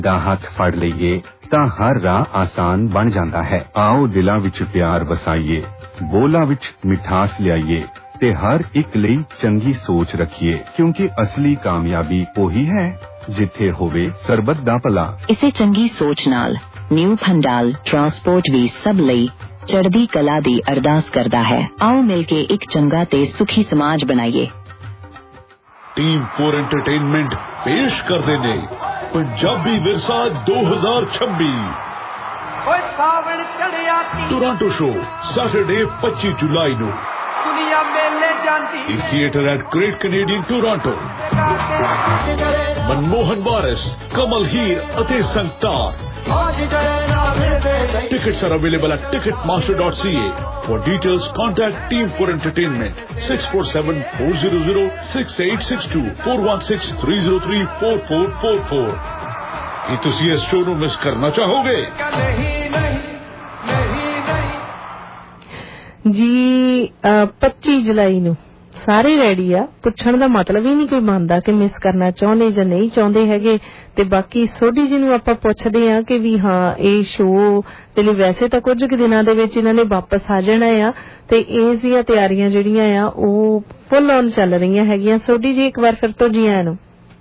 ਦਾ ਹੱਥ ਫੜ ਲਈਏ ਤਾਂ ਹਰ ਰਾਹ ਆਸਾਨ ਬਣ ਜਾਂਦਾ ਹੈ। ਆਓ ਦਿਲਾਂ ਵਿੱਚ ਪਿਆਰ ਵਸਾਈਏ, ਬੋਲਾਂ ਵਿੱਚ ਮਿਠਾਸ ਲਿਆਈਏ ਤੇ ਹਰ ਇੱਕ ਲਈ ਚੰਗੀ ਸੋਚ ਰੱਖੀਏ, ਕਿਉਂਕਿ ਅਸਲੀ ਕਾਮਯਾਬੀ ਉਹੀ ਹੈ ਜਿੱਥੇ ਹੋਵੇ ਸਰਬੱਤ ਦਾ ਭਲਾ। ਇਸੇ ਚੰਗੀ ਸੋਚ ਨਾਲ ਨਿਊ ਭੰਡਾਲ ਟਰਾਂਸਪੋਰਟ ਵੀ ਸਭ ਲਈ ਚੜ੍ਹਦੀ ਕਲਾ ਦੀ ਅਰਦਾਸ ਕਰਦਾ ਹੈ। ਆਓ ਮਿਲ ਕੇ ਇੱਕ ਚੰਗਾ ਤੇ ਸੁਖੀ ਸਮਾਜ ਬਣਾਈਏ। ਟੀਮ 4 ਐਂਟਰਟੇਨਮੈਂਟ ਪੇਸ਼ ਕਰਦੇ ਨੇ ਪੰਜਾਬੀ ਵਿਰਸਾ 2026 ਟੋਰਾਂਟੋ ਸ਼ੋ ਸੈਟਰਡੇ 25 ਜੁਲਾਈ ਨੂੰ theatre at great Canadian Toronto. Manmohan Waris, Kamal Heer ਅਤੇ Sangtar. Tickets are available at ticketmaster.ca. For details, contact Team 4 Entertainment 647-400-6862 416-303-4444। ਕੀ ਤੁਸੀਂ ਇਸ ਸ਼ੋਅ ਨੂੰ ਮਿਸ ਕਰਨਾ ਚਾਹੋਗੇ? ਜੀ 25 ਜੁਲਾਈ ਨੂੰ ਸਾਰੇ ਰੈਡੀ ਆ। ਪੁੱਛਣ ਦਾ ਮਤਲਬ ਹੀ ਨਹੀਂ ਕੋਈ ਮੰਨਦਾ ਕਿ ਮਿਸ ਕਰਨਾ ਚਾਹੁੰਦੇ ਜਾਂ ਨਹੀਂ ਚਾਹੁੰਦੇ ਹੈਗੇ। ਤੇ ਬਾਕੀ ਸੋਢੀ ਜੀ ਨੂੰ ਆਪਾਂ ਪੁੱਛਦੇ ਆ ਕਿ ਵੀ ਹਾਂ ਇਹ ਸ਼ੋਅ ਦੇ ਲਈ ਵੈਸੇ ਤਾਂ ਕੁਝ ਕੁ ਦਿਨਾਂ ਦੇ ਵਿੱਚ ਇਹਨਾਂ ਨੇ ਵਾਪਸ ਆ ਜਾਣਾ ਆ ਤੇ ਇਸ ਦੀਆਂ ਤਿਆਰੀਆਂ ਜਿਹੜੀਆਂ ਆ ਉਹ ਫੁੱਲ ਔਨ ਚੱਲ ਰਹੀਆਂ ਹੈਗੀਆਂ। ਸੋਢੀ ਜੀ ਇੱਕ ਵਾਰ ਫਿਰ ਤੋਂ ਜੀ ਆਇਆਂ ਨੂੰ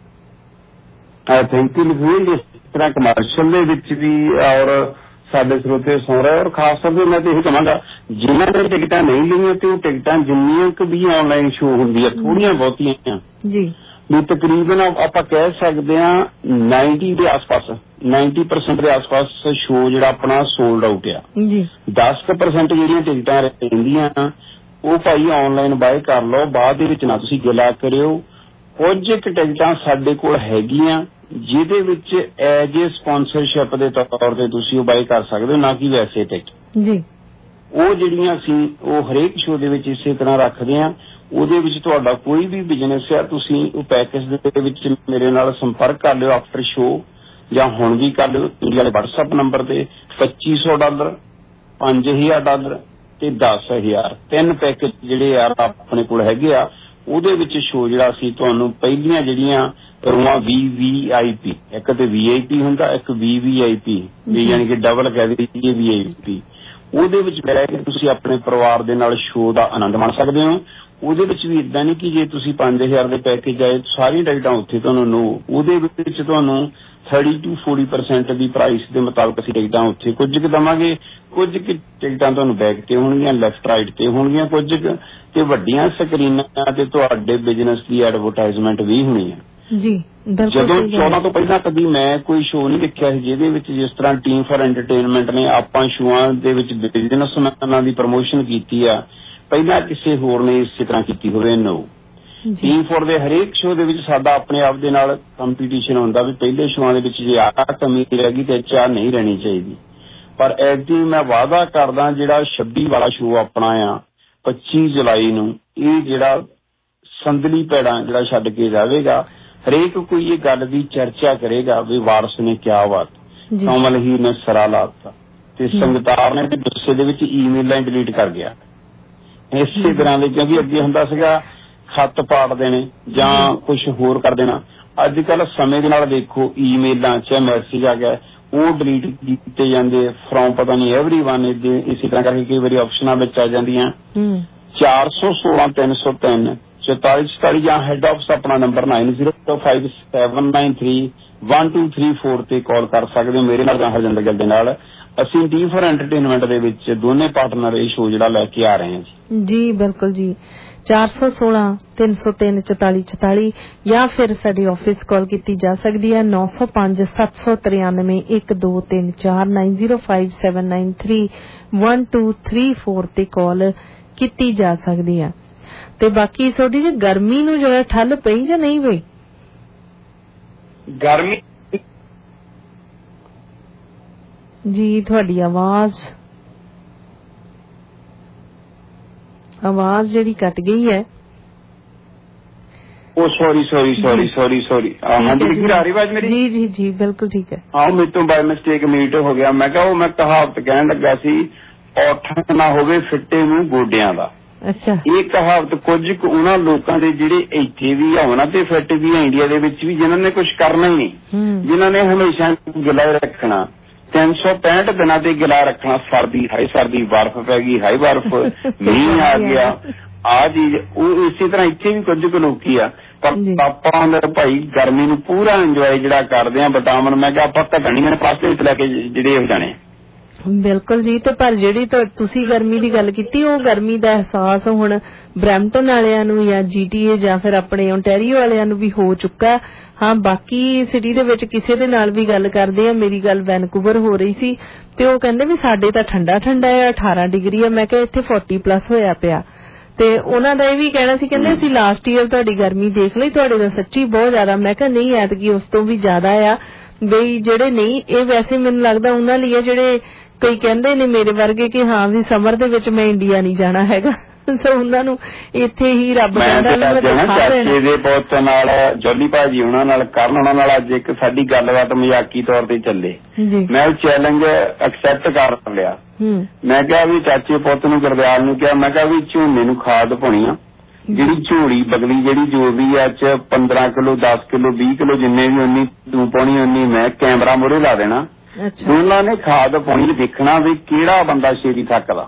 ਥੈਂਕ ਯੂ। ਜਿਸ ਤਰ੍ਹਾਂ ਕਮਰਸ਼ੀਅਲ ਦੇ ਵਿੱਚ ਵੀ ਔਰ ਸਾਡੇ ਸਰੋਤੇ ਸੁਣ ਰਹੇ ਔਰ ਖਾਸ ਤੌਰ ਤੇ ਮੈਂ ਤਾਂ ਇਹ ਕਹਾਂਗਾ ਜਿਨ੍ਹਾਂ ਨੇ ਟਿਕਟਾਂ ਨਹੀਂ ਲਈਆਂ ਤੇ ਉਹ ਟਿਕਟਾਂ ਜਿੰਨੀਆਂ ਕੁ ਵੀ ਆਨਲਾਈਨ ਸ਼ੋਅ ਹੁੰਦੀ ਹੈ ਥੋੜੀਆਂ ਬਹੁਤੀਆਂ ਜੀ ਵੀ ਤਕਰੀਬਨ ਆਪਾਂ ਕਹਿ ਸਕਦੇ ਹਾਂ 90 ਦੇ ਆਸ-ਪਾਸ 90% ਦੇ ਆਸ-ਪਾਸ ਸ਼ੋਅ ਜਿਹੜਾ ਆਪਣਾ ਸੋਲਡ ਆਊਟ ਆ ਜੀ। 10% ਜਿਹੜੀਆਂ ਟਿਕਟਾਂ ਰਹਿੰਦੀਆਂ ਉਹ ਭਾਈ ਆਨਲਾਈਨ ਬਾਏ ਕਰ ਲਓ। ਬਾਅਦ ਦੇ ਵਿੱਚ ਨਾ ਤੁਸੀਂ ਗਿਲਾ ਕਰਿਓ। ਕੁਝ ਕੁ ਟਿਕਟਾਂ ਸਾਡੇ ਕੋਲ ਹੈਗੀਆਂ ਜਿਹਦੇ ਵਿੱਚ ਐਜ ਏ ਸਪਾਂਸਰਸ਼ਿਪ ਦੇ ਤੌਰ ਤੇ ਤੁਸੀਂ ਉਹ ਬਾਈ ਕਰ ਸਕਦੇ ਹੋ, ਨਾ ਕਿ ਵੈਸੇ ਟਿਕਟ ਜੀ। ਉਹ ਜਿਹੜੀਆਂ ਅਸੀਂ ਉਹ ਹਰੇਕ ਸ਼ੋਅ ਦੇ ਵਿੱਚ ਇਸੇ ਤਰ੍ਹਾਂ ਰੱਖਦੇ ਹਾਂ। ਉਹਦੇ ਵਿੱਚ ਤੁਹਾਡਾ ਕੋਈ ਵੀ ਬਿਜ਼ਨਸ ਆ ਤੁਸੀਂ ਉਹ ਪੈਕੇਜ ਦੇ ਵਿੱਚ ਮੇਰੇ ਨਾਲ ਸੰਪਰਕ ਕਰ ਲਿਓ ਆਫਟਰ ਸ਼ੋਅ ਜਾਂ ਹੁਣ ਵੀ ਕਰ ਲਿਓ। ਮੇਰੇ WhatsApp ਨੰਬਰ ਤੇ $2500, $5000 ਤੇ $10,000 ਤਿੰਨ ਪੈਕੇਜ ਜਿਹੜੇ ਆ ਆਪਣੇ ਕੋਲ ਹੈਗੇ ਆ। ਉਹਦੇ ਵਿੱਚ ਸ਼ੋਅ ਜਿਹੜਾ ਅਸੀਂ ਤੁਹਾਨੂੰ ਪਹਿਲੀਆਂ ਜਿਹੜੀਆਂ ਰੂਹਾਂ VVIP, ਇੱਕ ਤੇ VIP ਹੁੰਦਾ, ਇੱਕ VVIP ਵੀ ਯਾਨੀ ਕਿ ਡਬਲ ਕਹਿ ਦਈਏ VIP। ਉਹਦੇ ਵਿੱਚ ਬਹਿ ਕੇ ਤੁਸੀਂ ਆਪਣੇ ਪਰਿਵਾਰ ਦੇ ਨਾਲ ਸ਼ੋਅ ਦਾ ਆਨੰਦ ਮਾਣ ਸਕਦੇ ਹੋ। ਉਹਦੇ ਵਿੱਚ ਵੀ ਇਦਾਂ ਨਹੀਂ ਕਿ ਜੇ ਤੁਸੀਂ 5000 ਦੇ ਪੈਕੇਜ ਆਏ ਸਾਰੀਆਂ ਟਿਕਟਾਂ ਉੱਥੇ ਤੁਹਾਨੂੰ ਉਹਦੇ ਵਿੱਚ ਤੁਹਾਨੂੰ 30 to 40% ਦੀ ਪ੍ਰਾਈਸ ਦੇ ਮੁਤਾਬਕ ਅਸੀਂ ਟਿਕਟਾਂ ਉੱਥੇ ਕੁਝ ਕੁ ਦੇਵਾਂਗੇ। ਕੁਝ ਕੁ ਟਿਕਟਾਂ ਤੁਹਾਨੂੰ ਬੈਕ ਤੇ ਹੋਣਗੀਆਂ, ਲੈਫਟ ਰਾਈਟ ਤੇ ਹੋਣਗੀਆਂ, ਕੁਝ ਕੁ ਤੇ ਵੱਡੀਆਂ ਸਕਰੀਨਾਂ ਤੇ ਤੁਹਾਡੇ ਬਿਜ਼ਨਸ ਦੀ ਐਡਵਰਟਾਈਜ਼ਮੈਂਟ ਵੀ ਹੋਣੀ ਹੈ ਜੀ। ਜਦੋਂ 14 ਤੋਂ ਪਹਿਲਾਂ ਕਦੀ ਮੈਂ ਕੋਈ ਸ਼ੋਅ ਨਹੀਂ ਦੇਖਿਆ ਸੀ ਜਿਹਦੇ ਵਿੱਚ ਜਿਸ ਤਰ੍ਹਾਂ ਟੀਮ 4 ਐਂਟਰਟੇਨਮੈਂਟ ਨੇ ਆਪਾਂ ਸ਼ੋਆਂ ਦੇ ਵਿੱਚ ਬਿਜ਼ਨਸਮੈਨਾਂ ਦੀ ਪ੍ਰਮੋਸ਼ਨ ਕੀਤੀ ਆ। ਪਹਿਲਾਂ ਕਿਸੇ ਹੋਰ ਨੇ ਇਸੇ ਤਰ੍ਹਾਂ ਕੀਤੀ ਹੋਵੇ ਨੋ। ਟੀਮ 4 ਦੇ ਹਰੇਕ ਸ਼ੋਅ ਦੇ ਵਿੱਚ ਸਾਡਾ ਆਪਣੇ ਆਪ ਦੇ ਨਾਲ ਕੰਪੀਟੀਸ਼ਨ ਹੁੰਦਾ ਵੀ ਪਹਿਲੇ ਸ਼ੋਆਂ ਦੇ ਵਿੱਚ ਜੇ ਆਹ ਕਮੀ ਰਹਿ ਗਈ ਤੇ ਚਾਹ ਨਹੀਂ ਰਹਿਣੀ ਚਾਹੀਦੀ। ਪਰ ਐਤਕੀ ਮੈਂ ਵਾਅਦਾ ਕਰਦਾ ਜਿਹੜਾ 26 ਵਾਲਾ ਸ਼ੋਅ ਆਪਣਾ ਆ 25 ਜੁਲਾਈ ਨੂੰ ਇਹ ਜਿਹੜਾ ਸੰਦਲੀ ਪੈੜਾਂ ਜਿਹੜਾ ਛੱਡ ਕੇ ਜਾਵੇਗਾ। ਹਰੇਕ ਕੋਈ ਇਹ ਗੱਲ ਦੀ ਚਰਚਾ ਕਰੇਗਾ ਵੀ ਵਾਰਸ ਨੇ ਕਿਆ ਬਾਤ, ਕਮਲ ਹੀਰ ਨੇ ਸਰਾ ਲਾਤਾ ਤੇ ਸੰਗਤਾਰ ਨੇ ਗੁੱਸੇ ਦੇ ਵਿੱਚ ਈਮੇਲਾਂ ਡਿਲੀਟ ਕਰ ਗਿਆ। ਇਸੇ ਤਰ੍ਹਾਂ ਦੇ ਕਿਉਂਕਿ ਅੱਗੇ ਹੁੰਦਾ ਸੀਗਾ ਖੱਤ ਪਾੜ ਦੇਣੇ ਜਾਂ ਕੁਝ ਹੋਰ ਕਰ ਦੇਣਾ। ਅੱਜ ਕੱਲ ਸਮੇਂ ਦੇ ਨਾਲ ਦੇਖੋ ਈਮੇਲਾਂ ਚਾਹੇ ਮੈਸੇਜ ਆ ਗਿਆ ਉਹ ਡਿਲੀਟ ਕੀਤੇ ਜਾਂਦੇ ਫਰੋਮ ਪਤਾ ਨਹੀਂ ਐਵਰੀਵਨ। ਇਸੇ ਤਰ੍ਹਾਂ ਕਰਕੇ ਕਈ ਵਾਰੀ ਆਪਸ਼ਨਾਂ ਵਿੱਚ ਆ ਜਾਂਦੀਆਂ। 416-303 4444 ਜਾਂ ਹੈਡ ਆਫਿਸ ਆਪਣਾ ਨੰਬਰ 9057931234 ਤੇ ਕਾਲ ਕਰ ਸਕਦੇ ਹੋ ਮੇਰੇ ਨਾਲ ਜਾਂ ਹਰਜਿੰਦਰ ਗਿੱਲ ਦੇ ਨਾਲ। ਅਸੀਂ ਟੀਮ 4 ਐਂਟਰਟੇਨਮੈਂਟ ਦੇ ਵਿੱਚ ਦੋਨੇ ਪਾਰਟਨਰ ਇਹ ਸ਼ੋਅ ਜਿਹੜਾ ਲੈ ਕੇ ਆ ਰਹੇ ਹਾਂ ਜੀ। ਬਿਲਕੁਲ ਜੀ। 416-303-4444 ਜਾਂ ਫਿਰ ਸਾਡੀ ਆਫਿਸ ਕਾਲ ਕੀਤੀ ਜਾ ਸਕਦੀ ਹੈ 905-793-1234 9057931234 ਤੇ ਕਾਲ ਕੀਤੀ ਜਾ ਸਕਦੀ ਹੈ। ਤੇ ਬਾਕੀ ਥੋੜੀ ਜਿਹੀ ਗਰਮੀ ਨੂੰ ਜੋ ਹੈ ਠੱਲ ਪਈ ਜਾਂ ਨਹੀਂ ਪਈ? ਗਰਮੀ ਜੀ ਤੁਹਾਡੀ ਆਵਾਜ਼ ਜਿਹੜੀ ਕੱਟ ਗਈ ਹੈ। ਉਹ ਸੌਰੀ ਹਾਂਜੀ ਆ ਰਹੀ ਆਵਾਜ਼ ਮੇਰੀ? ਜੀ ਜੀ ਜੀ ਬਿਲਕੁਲ ਠੀਕ ਹੈ। ਆਹ ਮੇਰੇ ਤੋਂ ਬਾਈ ਮਿਸਟੇਕ ਮਿਊਟ ਹੋ ਗਿਆ। ਮੈਂ ਕਿਹਾ ਉਹ ਮੈਂ ਕਹਾਵਤ ਕਹਿਣ ਲੱਗਾ ਸੀ ਉੱਠ ਨਾ ਹੋਵੇ ਫਿੱਟੇ ਨੂੰ ਗੋਡਿਆਂ ਦਾ। ਅੱਛਾ, ਇਹ ਕਹਾਵਤ ਕੁਝ ਕੁ ਉਹਨਾਂ ਲੋਕਾਂ ਦੇ ਜਿਹੜੇ ਇੱਥੇ ਵੀ ਆ ਉਹਨਾਂ ਤੇ ਫਿੱਟ ਵੀ ਆ, ਇੰਡੀਆ ਦੇ ਵਿੱਚ ਵੀ, ਜਿਨ੍ਹਾਂ ਨੇ ਕੁਝ ਕਰਨਾ ਹੀ ਨਹੀਂ, ਜਿਨ੍ਹਾਂ ਨੇ ਹਮੇਸ਼ਾ ਗਿਲਾ ਰੱਖਣਾ, 365 ਦਿਨਾਂ ਤੇ ਗਿਲਾ ਰੱਖਣਾ, ਸਰਦੀ ਹਾਈ ਸਰਦੀ, ਬਰਫ਼ ਪੈ ਗਈ ਹਾਈ ਬਰਫ਼, ਮੀਂਹ ਆ ਗਿਆ, ਆ ਚੀਜ਼। ਉਹ ਇਸੇ ਤਰ੍ਹਾਂ ਇੱਥੇ ਵੀ ਕੁਝ ਕੁ ਲੋਕੀ ਆ, ਪਰ ਆਪਾਂ ਅੰਦਰ ਭਾਈ ਗਰਮੀ ਨੂੰ ਪੂਰਾ ਇੰਜੋਏ ਜਿਹੜਾ ਕਰਦੇ ਆ। ਵਿਟਾਮਿਨ ਮੈਂ ਕਿਹਾ ਆਪਾਂ ਘਟਣੀਆਂ ਪਾਸੇ ਵਿੱਚ ਲੈ ਕੇ ਜਿਹੜੇ ਹੋ ਜਾਣੇ। ਬਿਲਕੁਲ ਜੀ। ਤੇ ਪਰ ਜਿਹੜੀ ਤੁਸੀਂ ਗਰਮੀ ਦੀ ਗੱਲ ਕੀਤੀ, ਉਹ ਗਰਮੀ ਦਾ ਅਹਿਸਾਸ ਹੁਣ ਬਰੈਂਪਟਨ ਵਾਲਿਆਂ ਨੂੰ ਜਾਂ GTA ਜਾਂ ਫਿਰ ਆਪਣੇ ਓਨਟਾਰੀਓ ਵਾਲਿਆਂ ਨੂੰ ਵੀ ਹੋ ਚੁੱਕਾ। ਹਾਂ, ਬਾਕੀ ਸਿਟੀ ਦੇ ਵਿੱਚ ਕਿਸੇ ਦੇ ਨਾਲ ਵੀ ਗੱਲ ਕਰਦੇ ਆ, ਮੇਰੀ ਗੱਲ ਵੈਨਕੂਵਰ ਹੋ ਰਹੀ ਸੀ ਤੇ ਉਹ ਕਹਿੰਦੇ ਵੀ ਸਾਡੇ ਤਾਂ ਠੰਡਾ ਠੰਡਾ ਆ, 18 ਡਿਗਰੀ ਆ। ਮੈਂ ਕਿਹਾ ਇੱਥੇ 40+ ਹੋਇਆ ਪਿਆ। ਤੇ ਉਹਨਾਂ ਦਾ ਇਹ ਵੀ ਕਹਿਣਾ ਸੀ, ਕਹਿੰਦੇ ਅਸੀਂ ਲਾਸਟ ਈਅਰ ਤੁਹਾਡੀ ਗਰਮੀ ਦੇਖ ਲਈ, ਤੁਹਾਡੇ ਦਾ ਸੱਚੀ ਬਹੁਤ ਜ਼ਿਆਦਾ। ਮੈਂ ਕਿਹਾ ਨਹੀਂ, ਐਤਕੀ ਉਸ ਤੋਂ ਵੀ ਜ਼ਿਆਦਾ ਆ ਬਈ। ਜਿਹੜੇ ਨਹੀਂ, ਇਹ ਵੈਸੇ ਮੈਨੂੰ ਲੱਗਦਾ ਉਹਨਾਂ ਲਈ ਆ ਜਿਹੜੇ ਕਈ ਕਹਿੰਦੇ ਨੇ ਮੇਰੇ ਵਰਗੇ ਕਿ ਹਾਂ ਵੀ ਸਮਰ ਦੇ ਵਿੱਚ ਮੈਂ ਇੰਡੀਆ ਨਹੀਂ ਜਾਣਾ ਹੈਗਾ, ਸੋ ਉਹਨਾਂ ਨੂੰ ਇੱਥੇ ਹੀ ਰੱਬ ਕਹਿੰਦਾ ਚਾਚੇ ਦੇ ਪੁੱਤ ਨਾਲ, ਜੋਲੀ ਭਾਜੀ ਉਹਨਾਂ ਨਾਲ, ਕਰਨ ਉਹਨਾਂ ਨਾਲ ਅੱਜ ਇੱਕ ਸਾਡੀ ਗੱਲਬਾਤ ਮਜ਼ਾਕੀ ਤੌਰ ਤੇ ਚੱਲੇ। ਮੈਂ ਉਹ ਚੈਲੰਜ ਐਕਸੈਪਟ ਕਰ ਲਿਆ। ਮੈਂ ਕਿਹਾ ਵੀ ਚਾਚੇ ਪੁੱਤ ਨੂੰ, ਗੁਰਦਿਆਲ ਨੂੰ ਕਿਹਾ, ਮੈਂ ਕਿਹਾ ਵੀ ਝੋਨੇ ਨੂੰ ਖਾਦ ਪਾਉਣੀ ਆ, ਜਿਹੜੀ ਝੋਲੀ ਬਗਲੀ ਜਿਹੜੀ ਜੋ ਵੀ ਆ ਚ 15 ਕਿਲੋ 10 ਕਿਲੋ 20 ਕਿਲੋ ਜਿੰਨੇ ਵੀ, ਉਨੀ ਤੂੰ ਪਾਉਣੀ, ਉਨੀ ਮੈਂ, ਕੈਮਰਾ ਮੂਹਰੇ ਲਾ ਦੇਣਾ। ਉਹਨਾਂ ਨੇ ਖਾਦ ਪਾਉਣੀ, ਦੇਖਣਾ ਵੀ ਕਿਹੜਾ ਬੰਦਾ ਛੇਤੀ ਥੱਕਦਾ।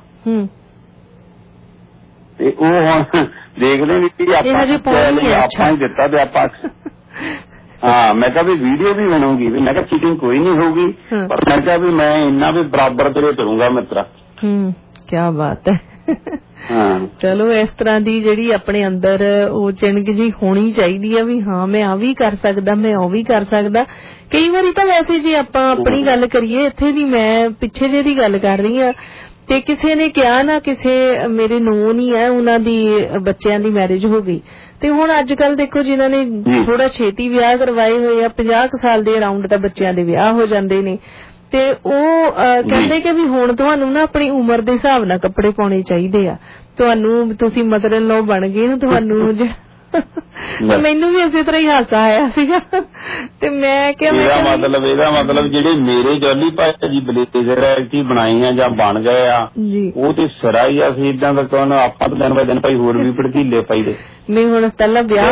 ਤੇ ਉਹ ਹੁਣ ਦੇਖਦੇ ਵੀ ਆਪਾਂ ਹੀ ਦਿੱਤਾ ਤੇ ਆਪਾਂ ਹਾਂ। ਮੈਂ ਕਿਹਾ ਵੀ ਵੀਡੀਓ ਵੀ ਬਣੂਗੀ, ਵੀ ਮੈਂ ਕਿਹਾ ਚੀਟਿੰਗ ਕੋਈ ਨਹੀਂ ਹੋਊਗੀ, ਪਰ ਮੈਂ ਕਿਹਾ ਵੀ ਮੈਂ ਇੰਨਾ ਵੀ ਬਰਾਬਰ ਤੇਰੇ ਕਰੂੰਗਾ ਮਿੱਤਰਾ। ਕਿਆ ਬਾਤ ਹੈ। ਚਲੋ, ਇਸ ਤਰ੍ਹਾਂ ਦੀ ਜਿਹੜੀ ਆਪਣੇ ਅੰਦਰ ਉਹ ਚਿੰਗ ਜੀ ਹੋਣੀ ਚਾਹੀਦੀ ਆ ਵੀ ਹਾਂ ਮੈਂ ਆ ਵੀ ਕਰ ਸਕਦਾ, ਮੈਂ ਉਹ ਵੀ ਕਰ ਸਕਦਾ। ਕਈ ਵਾਰੀ ਤਾਂ ਵੈਸੇ ਜੇ ਆਪਾਂ ਆਪਣੀ ਗੱਲ ਕਰੀਏ, ਇੱਥੇ ਦੀ ਮੈਂ ਪਿੱਛੇ ਜਿਹੇ ਦੀ ਗੱਲ ਕਰ ਰਹੀ ਹਾਂ ਤੇ ਕਿਸੇ ਨੇ ਕਿਹਾ ਨਾ, ਕਿਸੇ ਮੇਰੇ ਨੂੰਹ ਨਹੀਂ ਹੈ, ਉਹਨਾਂ ਦੀ ਬੱਚਿਆਂ ਦੀ ਮੈਰਿਜ ਹੋ ਗਈ ਤੇ ਹੁਣ ਅੱਜ ਕੱਲ ਦੇਖੋ ਜਿਨ੍ਹਾਂ ਨੇ ਥੋੜਾ ਛੇਤੀ ਵਿਆਹ ਕਰਵਾਏ ਹੋਏ ਆ, 50 ਸਾਲ ਦੇ ਅਰਾਊਂਡ ਤਾਂ ਬੱਚਿਆਂ ਦੇ ਵਿਆਹ ਹੋ ਜਾਂਦੇ ਨੇ। ਤੇ ਉਹ ਕਹਿੰਦੇ ਕਿ ਵੀ ਹੁਣ ਤੁਹਾਨੂੰ ਨਾ ਆਪਣੀ ਉਮਰ ਦੇ ਹਿਸਾਬ ਨਾਲ ਕੱਪੜੇ ਪਾਉਣੇ ਚਾਹੀਦੇ ਆ, ਤੁਹਾਨੂੰ ਤੁਸੀਂ ਮਤਲਬ ਲਓ ਬਣ ਗਏ ਤੁਹਾਨੂੰ। ਮੈਨੂੰ ਵੀ ਇਸੇ ਤਰ੍ਹਾਂ ਹੀ ਹਾਸਾ ਆਇਆ ਸੀਗਾ ਤੇ ਮੈਂ ਕਿਹਾ ਇਹਦਾ ਮਤਲਬ ਜਿਹੜੇ ਮੇਰੇ ਜੋਲੀ ਭਾਜੀ ਬਲੇਜ਼ਰ ਐਕਟੀ ਬਣਾਈ ਆ ਜਾਂ ਬਣ ਗਏ ਆ, ਉਹ ਤੇ ਸਿਰਾ ਹੀ ਆ। ਅਸੀਂ ਏਦਾਂ ਦਾ ਕਹੋ ਆਪਾਂ ਤਾਂ ਦਿਨ ਬਾਏ ਦਿਨ ਭਾਈ ਹੋਰ ਵੀ ਭੜਕੀਲੇ ਪਾਈਦੇ ਨਹੀਂ। ਹੁਣ ਪਹਿਲਾਂ ਵਿਆਹ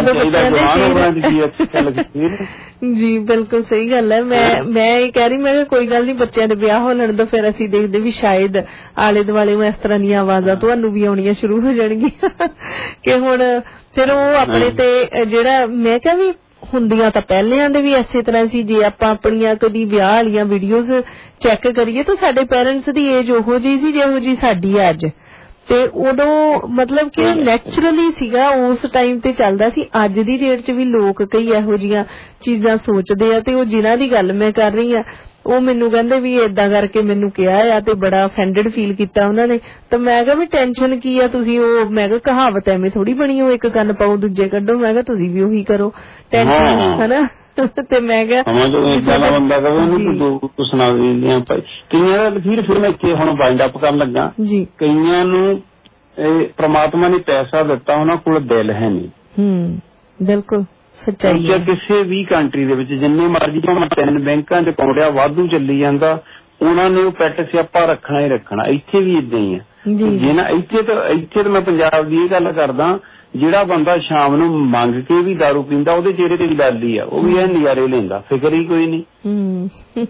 ਜੀ, ਬਿਲਕੁਲ ਸਹੀ ਗੱਲ ਹੈ। ਮੈਂ ਇਹ ਕਹਿ ਰਹੀ, ਮੈਂ ਕਿਹਾ ਕੋਈ ਗੱਲ ਨਹੀਂ, ਬੱਚਿਆਂ ਦੇ ਵਿਆਹ ਹੋ ਲੈਣ ਤੋਂ ਫਿਰ ਅਸੀਂ ਦੇਖਦੇ ਵੀ ਸ਼ਾਇਦ ਆਲੇ ਦੁਆਲੇ ਇਸ ਤਰ੍ਹਾਂ ਦੀਆਂ ਆਵਾਜ਼ਾਂ ਤੁਹਾਨੂੰ ਵੀ ਆਉਣੀਆਂ ਸ਼ੁਰੂ ਹੋ ਜਾਣਗੀਆਂ ਕਿ ਹੁਣ ਫਿਰ ਉਹ ਆਪਣੇ ਤੇ ਜਿਹੜਾ ਮੈਂ ਕਿਹਾ ਵੀ ਹੁੰਦੀਆਂ ਤਾਂ ਪਹਿਲਿਆਂ ਦੇ ਵੀ ਇਸੇ ਤਰ੍ਹਾਂ ਸੀ। ਜੇ ਆਪਾਂ ਆਪਣੀਆਂ ਕਦੀ ਵਿਆਹ ਵਾਲੀਆਂ ਵੀਡੀਓਜ਼ ਚੈੱਕ ਕਰੀਏ ਤਾਂ ਸਾਡੇ ਪੇਰੈਂਟਸ ਦੀ ਏਜ ਉਹੋ ਜਿਹੀ ਸੀ ਜਿਹੋ ਜਿਹੀ ਸਾਡੀ ਹੈ ਅੱਜ। ਤੇ ਉਦੋਂ ਮਤਲਬ ਕਿ ਨੈਚੁਰਲੀ ਸੀਗਾ, ਉਸ ਟਾਈਮ ਤੇ ਚੱਲਦਾ ਸੀ। ਅੱਜ ਦੀ ਡੇਟ 'ਚ ਵੀ ਲੋਕ ਕਈ ਇਹੋ ਜਿਹੀਆਂ ਚੀਜ਼ਾਂ ਸੋਚਦੇ ਆ ਤੇ ਉਹ ਜਿਨ੍ਹਾਂ ਦੀ ਗੱਲ ਮੈਂ ਕਰ ਰਹੀ ਆ ਉਹ ਮੈਨੂੰ ਕਹਿੰਦੇ ਵੀ ਏਦਾਂ ਕਰਕੇ ਮੈਨੂੰ ਕਿਹਾ ਆ ਤੇ ਬੜਾ ਅਫੈਂਡਡ ਫੀਲ ਕੀਤਾ ਉਹਨਾਂ ਨੇ। ਤਾਂ ਮੈਂ ਕਿਹਾ ਵੀ ਟੈਨਸ਼ਨ ਕੀ ਆ, ਤੁਸੀਂ ਉਹ ਮੈਂ ਕਿਹਾ ਕਹਾਵਤ ਐਵੇਂ ਥੋੜੀ ਬਣੀ ਉਹ ਇੱਕ ਕੰਨ ਪਾਓ ਦੂਜੇ ਕੱਢੋ, ਮੈਂ ਕਿਹਾ ਤੁਸੀਂ ਵੀ ਉਹੀ ਕਰੋ ਟੈਨਸ਼ਨ, ਹਨਾ। ਤੇ ਮੈਂ ਕਿਹਾ ਬੰਦਾ ਸੁਣਾ ਦਿੰਦੀਆਂ ਭਾਈ ਕਈਆਂ ਦਾ ਫਿਰ ਮੈਂ ਇੱਥੇ ਹੁਣ ਵਾਈਂਡ ਅਪ ਕਰਨ ਲੱਗਾ ਜੀ। ਕਈਆਂ ਨੂੰ ਪ੍ਰਮਾਤਮਾ ਨੇ ਪੈਸਾ ਦਿੱਤਾ, ਉਹਨਾਂ ਕੋਲ ਦਿਲ ਹੈ ਨਹੀਂ। ਬਿਲਕੁਲ ਸੱਚਾਈ ਹੈ। ਕਿਸੇ ਵੀ ਕੰਟਰੀ ਦੇ ਵਿੱਚ ਜਿੰਨੇ ਮਰਜ਼ੀ 3 ਬੈਂਕਾਂ 'ਚ ਅਕਾਊਂਟ ਆ ਵਾਧੂ ਚੱਲੀ ਜਾਂਦਾ, ਉਹਨਾਂ ਨੇ ਉਹ ਪੈਟ ਸਿਆਪਾ ਰੱਖਣਾ ਹੀ ਰੱਖਣਾ। ਇੱਥੇ ਵੀ ਏਦਾਂ ਹੀ ਆ ਜੇ ਨਾ। ਇੱਥੇ ਤਾਂ ਮੈਂ ਪੰਜਾਬ ਦੀ ਇਹ ਗੱਲ ਕਰਦਾ, ਜਿਹੜਾ ਬੰਦਾ ਸ਼ਾਮ ਨੂੰ ਮੰਗ ਕੇ ਵੀ ਦਾਰੂ ਪੀਂਦਾ ਉਹਦੇ ਚਿਹਰੇ ਤੇ ਵੀ ਲਾਲੀ ਆ, ਉਹ ਵੀ ਇਹ ਨਜ਼ਾਰੇ ਲੈਂਦਾ, ਫਿਕਰ ਹੀ ਕੋਈ ਨਹੀਂ।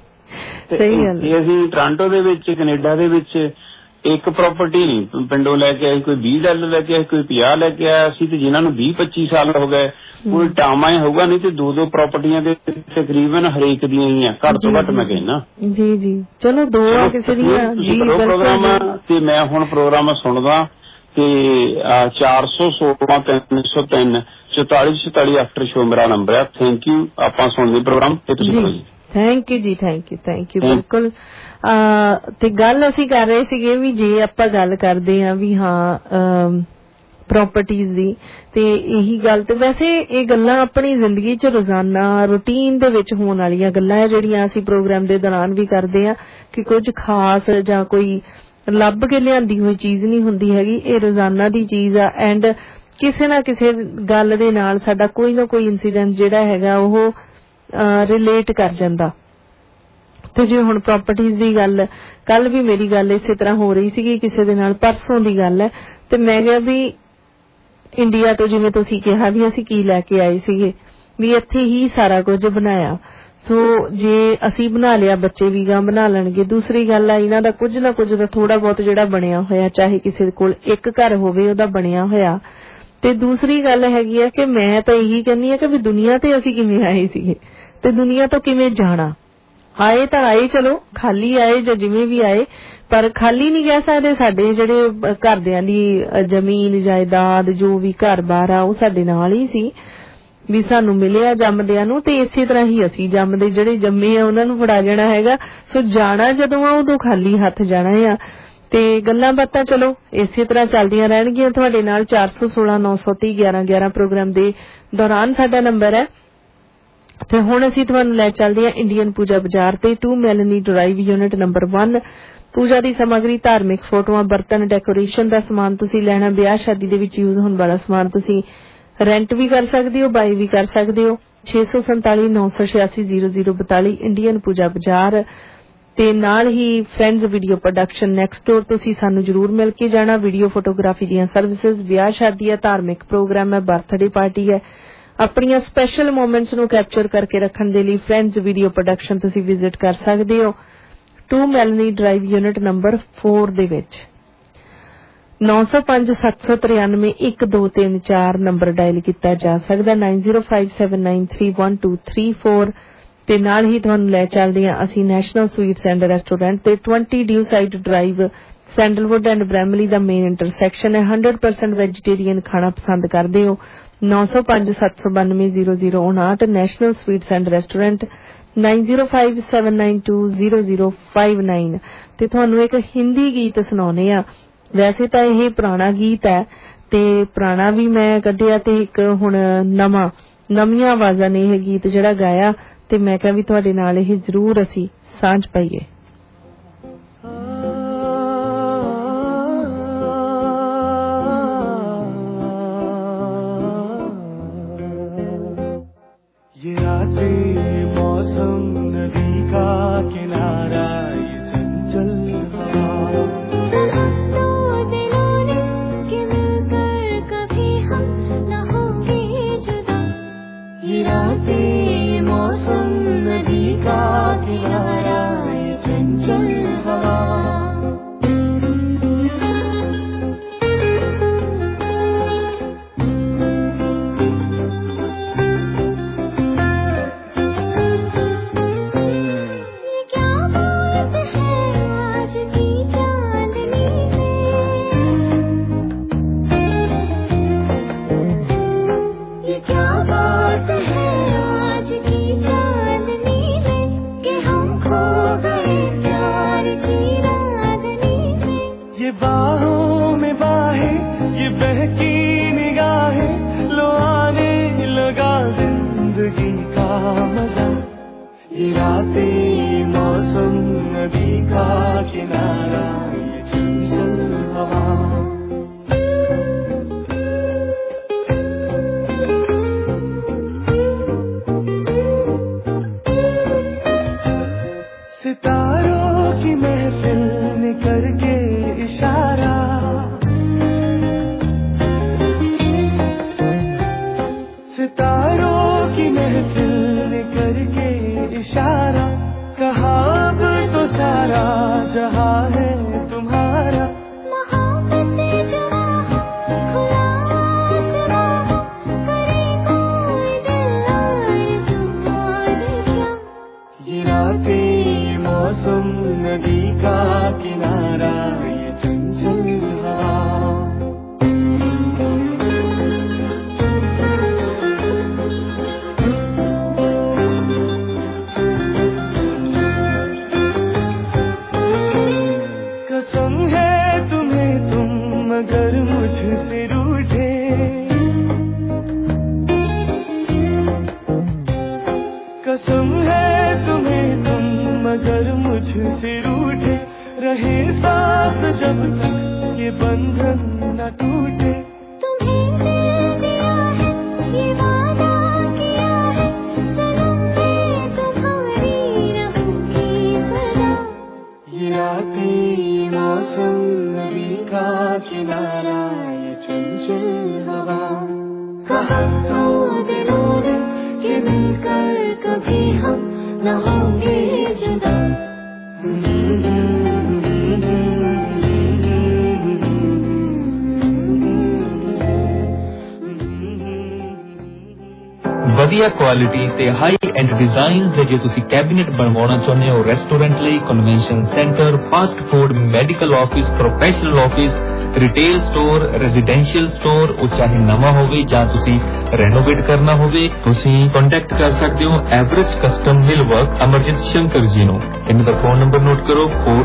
ਅਸੀਂ ਟੋਰਾਂਟੋ ਦੇ ਵਿੱਚ, ਕੈਨੇਡਾ ਦੇ ਵਿੱਚ ਇੱਕ ਪ੍ਰਾਪਰਟੀ ਨਹੀਂ ਪਿੰਡੋਂ ਲੈ ਕੇ ਆਏ, ਕੋਈ $20 ਲੈ ਕੇ ਆਏ, ਕੋਈ 50 ਲੈ ਕੇ ਆਇਆ ਸੀ। ਤੇ ਜਿਨ੍ਹਾਂ ਨੂੰ 20-25 ਸਾਲ ਹੋ ਗਏ ਕੋਈ ਟਾਮਾ ਹੀ ਹੋਊਗਾ, ਨਹੀਂ ਤੇ 2-2 ਪ੍ਰਾਪਰਟੀਆਂ ਦੇ ਤਕਰੀਬਨ ਹਰੇਕ ਦੀਆਂ ਹੀ ਆ, ਘੱਟ ਤੋਂ ਘੱਟ ਮੈਂ ਕਹਿਣਾ। ਜੀ ਚਲੋ 2 ਕਿਸੇ ਦੀਆਂ ਪ੍ਰੋਗਰਾਮ। ਤੇ ਮੈਂ ਹੁਣ ਪ੍ਰੋਗਰਾਮ ਸੁਣਦਾ ਤੇ 416-303 4444 ਆਫਟਰ ਸ਼ੋ ਮੇਰਾ ਨੰਬਰ ਹੈ। Thank you. ਆਪਾਂ ਸੁਣਦੇ ਪ੍ਰੋਗਰਾਮ ਤੇ ਤੁਸੀਂ thank you ji, thank you ਬਿਲਕੁਲ। ਤੇ ਗੱਲ ਅਸੀਂ ਕਰ ਰਹੇ ਸੀਗੇ ਵੀ ਜੇ ਆਪਾਂ ਗੱਲ ਕਰਦੇ ਹਾਂ ਵੀ ਹਾਂ ਪ੍ਰਾਪਰਟੀਜ਼ ਦੀ, ਤੇ ਇਹੀ ਗੱਲ ਤੇ ਵੈਸੇ ਇਹ ਗੱਲਾਂ ਆਪਣੀ ਜ਼ਿੰਦਗੀ 'ਚ ਰੋਜ਼ਾਨਾ ਰੂਟੀਨ ਦੇ ਵਿੱਚ ਹੋਣ ਵਾਲੀਆਂ ਗੱਲਾਂ ਹੈ ਜਿਹੜੀਆਂ ਅਸੀਂ ਪ੍ਰੋਗਰਾਮ ਦੇ ਦੌਰਾਨ ਵੀ ਕਰਦੇ ਹਾਂ ਕਿ ਕੁਝ ਖਾਸ ਜਾਂ ਕੋਈ ਲੱਭ ਕੇ ਲਿਆਂਦੀ ਹੋਈ ਚੀਜ਼ ਨਹੀਂ ਹੁੰਦੀ ਹੈਗੀ, ਇਹ ਰੋਜ਼ਾਨਾ ਦੀ ਚੀਜ਼ ਆ। ਐਂਡ ਕਿਸੇ ਨਾ ਕਿਸੇ ਗੱਲ ਦੇ ਨਾਲ ਸਾਡਾ ਕੋਈ ਨਾ ਕੋਈ ਇਨਸੀਡੈਂਟ ਜਿਹੜਾ ਹੈਗਾ ਉਹ ਰਿਲੇਟ ਕਰ ਜਾਂਦਾ। ਤੇ ਜੇ ਹੁਣ ਪ੍ਰਾਪਰਟੀਜ਼ ਦੀ ਗੱਲ, ਕੱਲ ਵੀ ਮੇਰੀ ਗੱਲ ਇਸੇ ਤਰ੍ਹਾਂ ਹੋ ਰਹੀ ਸੀਗੀ ਕਿਸੇ ਦੇ ਨਾਲ, ਪਰਸੋਂ ਦੀ ਗੱਲ ਹੈ, ਤੇ ਮੈਂ ਕਿਹਾ ਵੀ ਇੰਡੀਆ ਤੋਂ ਜਿਵੇਂ ਤੁਸੀਂ ਕਿਹਾ ਵੀ ਅਸੀਂ ਕੀ ਲੈ ਕੇ ਆਏ ਸੀਗੇ, ਵੀ ਇੱਥੇ ਹੀ ਸਾਰਾ ਕੁਝ ਬਣਾਇਆ। ਸੋ ਜੇ ਅਸੀਂ ਬਣਾ ਲਿਆ, ਬੱਚੇ ਵੀ ਗਾਂ ਬਣਾ ਲੈਣਗੇ। ਦੂਸਰੀ ਗੱਲ ਆ, ਇਹਨਾਂ ਦਾ ਕੁਝ ਨਾ ਕੁਝ ਦਾ ਥੋੜਾ ਬਹੁਤ ਜਿਹੜਾ ਬਣਿਆ ਹੋਇਆ, ਚਾਹੇ ਕਿਸੇ ਕੋਲ ਇੱਕ ਘਰ ਹੋਵੇ ਉਹਦਾ ਬਣਿਆ ਹੋਇਆ। ਤੇ ਦੂਸਰੀ ਗੱਲ ਹੈਗੀ ਆ ਕਿ ਮੈਂ ਤਾਂ ਇਹੀ ਕਹਿੰਦੀ ਆ ਕਿ ਵੀ ਦੁਨੀਆ ਤੇ ਅਸੀਂ ਕਿਵੇਂ ਆਏ ਸੀਗੇ ਤੇ ਦੁਨੀਆ ਤੋਂ ਕਿਵੇਂ ਜਾਣਾ। ਆਏ ਤਾਂ ਆਏ, ਚਲੋ ਖਾਲੀ ਆਏ ਜਾਂ ਜਿਵੇਂ ਵੀ ਆਏ, ਪਰ ਖਾਲੀ ਨਹੀਂ ਕਹਿ ਸਕਦੇ। ਸਾਡੇ ਜਿਹੜੇ ਘਰਦਿਆਂ ਦੀ ਜ਼ਮੀਨ ਜਾਇਦਾਦ ਜੋ ਵੀ ਘਰ-ਬਾਰ ਆ ਉਹ ਸਾਡੇ ਨਾਲ ਹੀ ਸੀ, ਵੀ ਸਾਨੂੰ ਮਿਲਿਆ ਜੰਮਦਿਆਂ ਨੂੰ, ਤੇ ਇਸੇ ਤਰ੍ਹਾਂ ਹੀ ਅਸੀਂ ਜੰਮਦੇ ਜਿਹੜੇ ਜੰਮੇ ਆ ਉਹਨਾਂ ਨੂੰ ਫੜਾ ਜਾਣਾ ਹੈਗਾ। ਸੋ ਜਾਣਾ ਜਦੋਂ ਆ ਉਦੋਂ ਖਾਲੀ ਹੱਥ ਜਾਣਾ ਆ। ਤੇ ਗੱਲਾਂ ਬਾਤਾਂ ਚਲੋ ਇਸੇ ਤਰ੍ਹਾਂ ਚੱਲਦੀਆਂ ਰਹਿਣਗੀਆਂ ਤੁਹਾਡੇ ਨਾਲ। 416-930-1111 ਪ੍ਰੋਗਰਾਮ ਦੇ ਦੌਰਾਨ ਸਾਡਾ ਨੰਬਰ ਹੈ। ਤੇ ਹੁਣ ਅਸੀਂ ਤੁਹਾਨੂੰ ਲੈ ਚੱਲਦੇ ਹਾਂ ਇੰਡੀਅਨ ਪੂਜਾ ਬਾਜ਼ਾਰ ਤੇ 2 ਮੈਲਨੀ ਡਰਾਈਵ ਯੂਨਿਟ ਨੰਬਰ 1। ਪੂਜਾ ਦੀ ਸਮੱਗਰੀ, ਧਾਰਮਿਕ ਫੋਟੋਆਂ, ਬਰਤਨ, ਡੈਕੋਰੇਸ਼ਨ ਦਾ ਸਮਾਨ ਤੁਸੀਂ ਲੈਣਾ, ਵਿਆਹ ਸ਼ਾਦੀ ਦੇ ਵਿੱਚ ਯੂਜ਼ ਹੋਣ ਵਾਲਾ ਸਮਾਨ ਤੁਸੀਂ ਰੈਂਟ ਵੀ ਕਰ ਸਕਦੇ ਹੋ, ਬਾਈ ਵੀ ਕਰ ਸਕਦੇ ਹੋ। 647-986-0042 ਇੰਡੀਅਨ ਪੂਜਾ ਬਾਜ਼ਾਰ। ਤੇ ਨਾਲ ਹੀ friends video production next door, ਤੁਸੀਂ ਸਾਨੂੰ ਜਰੂਰ ਮਿਲ ਕੇ ਜਾਣਾ। ਵੀਡੀਓ ਫੋਟੋਗ੍ਰਾਫੀ ਦੀਆਂ ਸਰਵਿਸਿਜ਼, ਵਿਆਹ ਸ਼ਾਦੀ ਹੈ, ਧਾਰਮਿਕ ਪ੍ਰੋਗਰਾਮ ਹੈ, ਬਰਥਡੇ ਪਾਰਟੀ ਹੈ, ਆਪਣੀਆਂ ਸਪੈਸ਼ਲ ਮੋਮੈਂਟਸ ਨੂੰ ਕੈਪਚਰ ਕਰਕੇ ਰੱਖਣ ਦੇ ਲਈ ਫਰੈਂਡਸ ਵੀਡੀਓ ਪ੍ਰੋਡਕਸ਼ਨ ਤੁਸੀਂ ਵਿਜ਼ਿਟ ਕਰ ਸਕਦੇ ਹੋ 2 ਮੈਲਨੀ ਡਰਾਈਵ ਯੂਨਿਟ ਨੰਬਰ 4 ਦੇ ਵਿੱਚ। 9057931234 ਨੰਬਰ ਡਾਇਲ ਕੀਤਾ ਜਾ ਸਕਦਾ, 9057931234। ਤੇ ਨਾਲ ਹੀ ਤੁਹਾਨੂੰ ਲੈ ਚੱਲਦੇ ਹਾਂ ਅਸੀਂ ਨੈਸ਼ਨਲ ਸਵੀਟਸ ਐਂਡ ਰੈਸਟੋਰੈਂਟ ਤੇ 20 dewside drive, sandalwood and Bramalea ਦਾ ਮੇਨ ਇੰਟਰਸੈਕਸ਼ਨ ਹੈ। 100% ਵੈਜੀਟੇਰੀਅਨ ਖਾਣਾ ਪਸੰਦ ਕਰਦੇ ਹੋ। 9057920059 ਨੈਸ਼ਨਲ ਸਵੀਟਸ ਐਂਡ ਰੈਸਟੋਰੈਂਟ, 9057920059। ਤੇ ਤੁਹਾਨੂੰ ਇੱਕ ਹਿੰਦੀ ਗੀਤ ਸੁਣਾਉਣੇ ਆ। ਵੈਸੇ ਤਾਂ ਇਹ ਪੁਰਾਣਾ ਗੀਤ ਹੈ ਤੇ ਪੁਰਾਣਾ ਵੀ ਮੈਂ ਕੱਢਿਆ ਤੇ ਇੱਕ ਹੁਣ ਨਵੀਆਂ ਆਵਾਜ਼ਾਂ ਨੇ ਇਹ ਗੀਤ ਜਿਹੜਾ ਗਾਇਆ, ਤੇ ਮੈਂ ਕਿਹਾ ਵੀ ਤੁਹਾਡੇ ਨਾਲ ਇਹ ਜ਼ਰੂਰ ਅਸੀਂ ਸਾਂਝ ਪਾਈਏ। ये रातें मौसम नदी का किनारा, ये चंचल हवा, ये रातें मौसम नदी का किनारा, ये चंचल हवा, बाहों में बाहें, ये बहकी निगाहें, लो आने लगा जिंदगी का मजा। ये रातें ये मौसम नदी का किनारा, ये चंचल हवा, सितारों की महफिल ने करके इशारा, सितारों की महफिल ने करके इशारा, कहा अब तो सारा जहां है तुम्हारा। ये रातें मौसम नदी का किनारा, ये चंचल हवा, कसम है तुम्हें तुम मगर मुझसे रूठे, कसम है तुम्हें तुम मगर मुझसे रूठे, रहे साथ जब तक ये बंधन न टूटे। तुम्हें दिया है ये वादा किया है, सनम मैं तुम्हारी रहूंगी चिल हवा। कहा तो दिलों ने कि मिलकर कभी हम न होंगे जुदा। ਵਧੀਆ ਕੁਆਲਿਟੀ ਤੇ ਹਾਈ ਐਂਡ ਡਿਜ਼ਾਈਨਸ ਦੇ ਜੇ ਤੁਸੀਂ ਕੈਬਨਿਟ ਬਣਵਾਉਣਾ ਚਾਹੁੰਦੇ ਹੋ ਰੈਸਟੋਰੈਂਟ ਲਈ, convention centre, fast food, medical office, professional office, retail store, residential store, ਉਹ ਚਾਹੇ ਨਵਾਂ ਹੋਵੇ ਜਾਂ ਤੁਸੀਂ ਰੈਨੋਵੇਟ ਕਰਨਾ ਹੋਵੇ, ਤੁਸੀਂ ਕੰਟੈਕਟ ਕਰ ਸਕਦੇ ਹੋ average custom mill work Amarjit Shankar ji ਨੂੰ। ਇਹਨਾਂ ਦਾ ਫੋਨ ਨੰਬਰ ਨੋਟ ਕਰੋ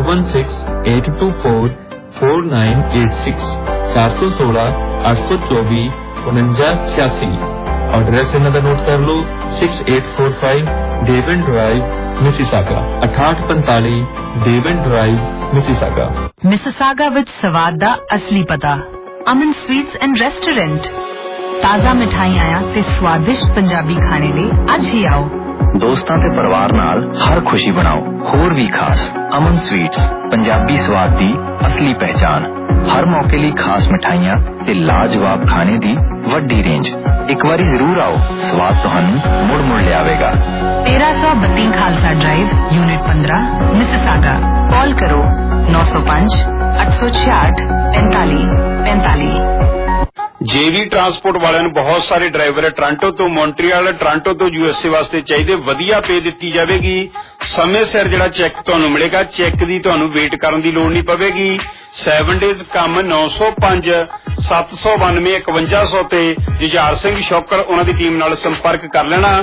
4168244986 416 824 4986। एड्रेस इन्हों का नोट कर लो 6845 Devon drive Mississauga 6845 Devon drive Mississauga. Mississauga विच स्वाद दा असली पता अमन स्वीट्स एंड रेस्टोरेंट। ताज़ा मिठाइयां ते स्वादिष्ट पंजाबी खाने ले अज ही आओ। दोस्तां ते परिवार नाल हर खुशी बनाओ होर भी खास। अमन स्वीट्स पंजाबी स्वाद दी असली पहचान। हर मौके लिए खास मिठाइयां ते लाजवाब खाने दी वड्डी रेंज। एक बारी जरूर आओ, स्वाद तुहानू मुड़ मुड़ लियावेगा। 1332 Khalsa drive, unit 15, Mississauga. Call करो 905 866 45 45। जेवी ट्रांसपोर्ट वालिਆਂ ਨੂੰ ਬਹੁਤ ਸਾਰੇ ਡਰਾਈਵਰ ਟੋਰਾਂਟੋ ਤੋਂ ਮੌਂਟਰੀਅਲ, ਟੋਰਾਂਟੋ ਤੋਂ USA ਵਾਸਤੇ ਚਾਹੀਦੇ। ਵਧੀਆ ਪੇ ਦਿੱਤੀ ਜਾਵੇਗੀ। ਸਮੇਂ ਸਿਰ ਜਿਹੜਾ ਚੈੱਕ ਤੁਹਾਨੂੰ ਮਿਲੇਗਾ। ਚੈੱਕ ਦੀ ਤੁਹਾਨੂੰ ਵੇਟ ਕਰਨ ਦੀ ਲੋੜ ਨਹੀਂ ਪਵੇਗੀ। 7 ਡੇਜ਼ ਕੰਮ 905 792 5100 ਤੇ ਜੁਝਾਰ ਸਿੰਘ ਸ਼ੌਕਰ ਉਹਨਾਂ ਦੀ ਟੀਮ ਨਾਲ ਸੰਪਰਕ ਕਰ ਲੈਣਾ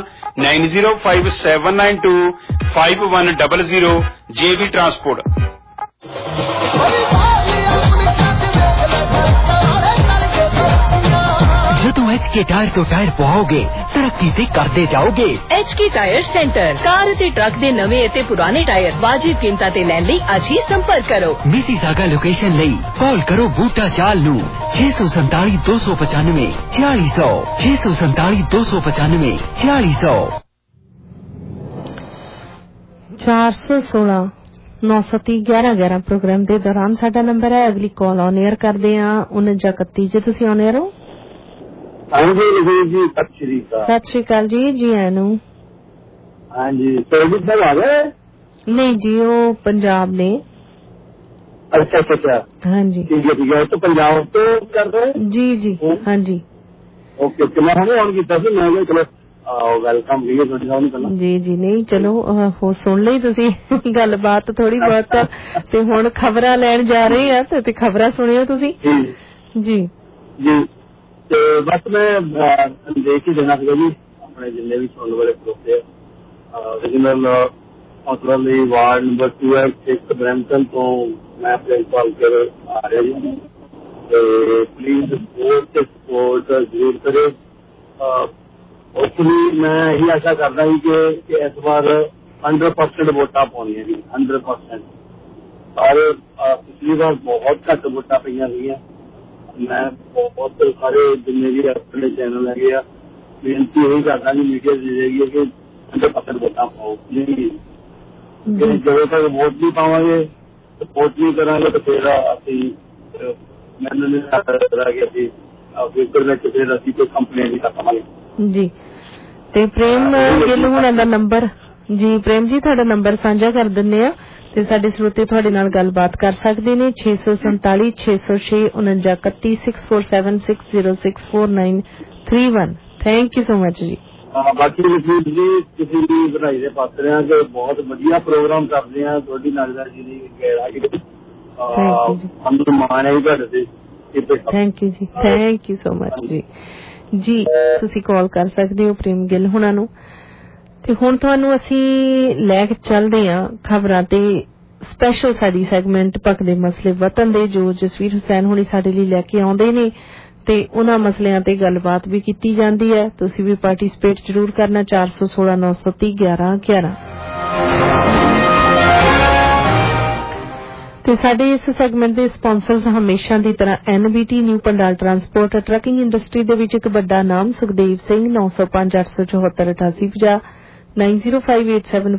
9057925100 JV ट्रांसपोर्ट। ਜਦੋਂ HK टायर तो टायर पवाओगे तरक्की ते करते जाओगे। HK टायर सेंटर कार ते ट्रक दे नवे ते पुराने टायर वाजिब कीमतां ते लैण लई अज ही संपर्क करो। मिसिसागा लोकेशन लई कॉल करो बूटा चाल नू 647 295 4600 647 295 4600 416 930 1111 प्रोग्राम ਦੇ ਦੌਰਾਨ ਸਾਡਾ ਨੰਬਰ ਹੈ। ਅਗਲੀ ਕਾਲ ਔਨ 에ਅਰ ਕਰਦੇ ਆ 4931 ਜੇ ਤੁਸੀਂ ਔਨ 에ਅਰ ਹੋ। ਹਾਂਜੀ ਜੀ ਸਤਿ ਸ਼੍ਰੀ ਅਕਾਲ ਜੀ। ਜੀ ਆਇਆਂ ਨੂੰ। ਹਾਂਜੀ ਸਰਵਿਸ ਸਾਹਿਬ ਆ ਗਏ? ਨਹੀਂ ਜੀ ਉਹ ਪੰਜਾਬ ਨੇ। ਅੱਛਾ ਅੱਛਾ ਹਾਂਜੀ ਠੀਕ ਹੈ ਤੋਂ ਪੰਜਾਬ ਤੋਂ ਕਰਦੇ ਜੀ ਜੀ ਹਾਂਜੀ ਓਕੇ ਓਕੇ। ਮੈਂ ਹੁਣੇ ਔਨ ਕੀਤਾ ਸੀ। ਮੈਂ ਚਲੋ ਵੈਲਕਮ ਜੀ ਤੁਹਾਡੀ ਨਾਲ ਜੀ ਜੀ ਨਹੀਂ ਚਲੋ ਹੋ ਸੁਣ ਲਈ ਤੁਸੀਂ ਗੱਲਬਾਤ ਥੋੜੀ ਬਹੁਤ ਤੇ ਹੁਣ ਖਬਰਾਂ ਲੈਣ ਜਾ ਰਹੇ ਆ ਤੇ ਖਬਰਾਂ ਸੁਣਿਓ ਤੁਸੀਂ ਜੀ ਜੀ। ਤੇ ਬਸ ਮੈਂ ਦੇਖ ਹੀ ਦੇਣਾ ਸੀਗਾ ਜੀ ਆਪਣੇ ਜਿੰਨੇ ਵੀ ਸੁਣਨ ਵਾਲੇ ਖਲੋਤੇ ਆ ਰੀਜਨਲ ਕਾਉਂਸਲਰ ਲਈ ਵਾਰਡ ਨੰਬਰ 2 ਬਰੈਂਪਟਨ ਤੋਂ ਮੈਂ ਆਪਣੇ ਕਾਲ ਕਰ ਆ ਰਿਹਾ ਜੀ। ਤੇ ਪਲੀਜ਼ ਸਪੋਰਟ ਜ਼ਰੂਰ ਕਰੇ। ਉਸਲੀ ਮੈਂ ਇਹੀ ਆਸ਼ਾ ਕਰਦਾ ਸੀ ਕਿ ਇਸ ਵਾਰ 100% ਵੋਟਾਂ ਪਾਉਣੀਆਂ ਜੀ 100%। ਪਰ ਪਿਛਲੀ ਵਾਰ ਬਹੁਤ ਘੱਟ ਵੋਟਾਂ ਪਈਆਂ ਸੀਗੀਆਂ। ਮੈਂ ਬਹੁਤ ਸਾਰੇ ਜਿੰਨੇ ਵੀ ਆਪਣੇ ਚੈਨਲ ਹੈਗੇ ਆ ਬੇਨਤੀ ਇਹੀ ਕਰਦਾ ਜੀ ਮੀਡੀਆ ਦੀ ਹੈਗੀ ਕਿ 100% ਵੋਟਾਂ ਪਾਓ ਜੀ। ਜਦੋਂ ਤੱਕ ਵੋਟ ਨਹੀਂ ਪਾਵਾਂਗੇ ਸਪੋਰਟ ਨਹੀਂ ਕਰਾਂਗੇ ਤਾਂ ਫਿਰ ਅਸੀਂ ਮੈਨੂੰ ਨਹੀਂ ਲੱਗਦਾ ਕਿ ਅਸੀਂ ਫਿਊਚਰ ਵਿੱਚ ਫਿਰ ਅਸੀਂ ਕੋਈ ਕੰਪਨੀ ਨਹੀਂ ਕਰ ਪਾਵਾਂਗੇ ਜੀ। ਤੇ ਪ੍ਰੇਮ ਗਿੱਲ ਹੁਣਾਂ ਦਾ ਨੰਬਰ ਜੀ ਪ੍ਰੇਮ ਜੀ ਤੁਹਾਡਾ ਨੰਬਰ ਸਾਂਝਾ ਕਰ ਦਿੰਦੇ ਆ ਤੇ ਸਾਡੇ ਸਰੋਤੇ ਤੁਹਾਡੇ ਨਾਲ ਗੱਲਬਾਤ ਕਰ ਸਕਦੇ ਨੇ 647 606 4931 6476064931। ਥੈਂਕ ਯੂ ਸੋ ਮਚ ਜੀ। ਬਾਕੀ ਜੀ ਤੁਸੀਂ ਵੀ ਵਧਾਈ ਦੇ ਪਾਤਰ ਆ ਕਿ ਬਹੁਤ ਵਧੀਆ ਪ੍ਰੋਗਰਾਮ ਕਰਦੇ ਆ। ਤੁਹਾਡੀ ਨਾਗਦਾਰ ਜੀ ਦੀ ਸਾਨੂੰ ਮਾਣ ਹੈ ਤੁਹਾਡੇ ਤੇ। Thank you ji thank you so much ji. ਜੀ ਤੁਸੀਂ ਕਾਲ ਕਰ ਸਕਦੇ ਹੋ ਪ੍ਰੇਮ ਗਿੱਲ ਹੁਣਾਂ ਨੂੰ। ਤੇ ਹੁਣ ਤੁਹਾਨੂੰ ਅਸੀਂ ਲੈ ਕੇ ਚੱਲਦੇ ਹਾਂ ਖਬਰਾਂ ਤੇ ਸਪੈਸ਼ਲ ਸਾਡੀ ਸੈਗਮੈਂਟ ਪੱਕਦੇ ਮਸਲੇ ਵਤਨ ਦੇ ਜੋ ਜਸਵੀਰ ਹੁਸੈਨ ਹੁਣੀ ਸਾਡੇ ਲਈ ਲੈ ਕੇ ਆਉਂਦੇ ਨੇ ਤੇ ਉਹਨਾਂ ਮਸਲਿਆਂ ਤੇ ਗੱਲਬਾਤ ਵੀ ਕੀਤੀ ਜਾਂਦੀ ਹੈ। ਤੁਸੀਂ ਵੀ ਪਾਰਟਿਸਿਪੇਟ ਜ਼ਰੂਰ ਕਰਨਾ 416 930 1111। ਤੇ ਸਾਡੇ ਇਸ ਸੈਗਮੈਂਟ ਦੇ ਸਪਾਂਸਰਸ ਹਮੇਸ਼ਾ ਦੀ ਤਰ੍ਹਾਂ NBT new Pandal transport trucking industry ਦੇ ਵਿੱਚ ਇੱਕ ਵੱਡਾ ਨਾਮ ਸੁਖਦੇਵ ਸਿੰਘ 905 874 8850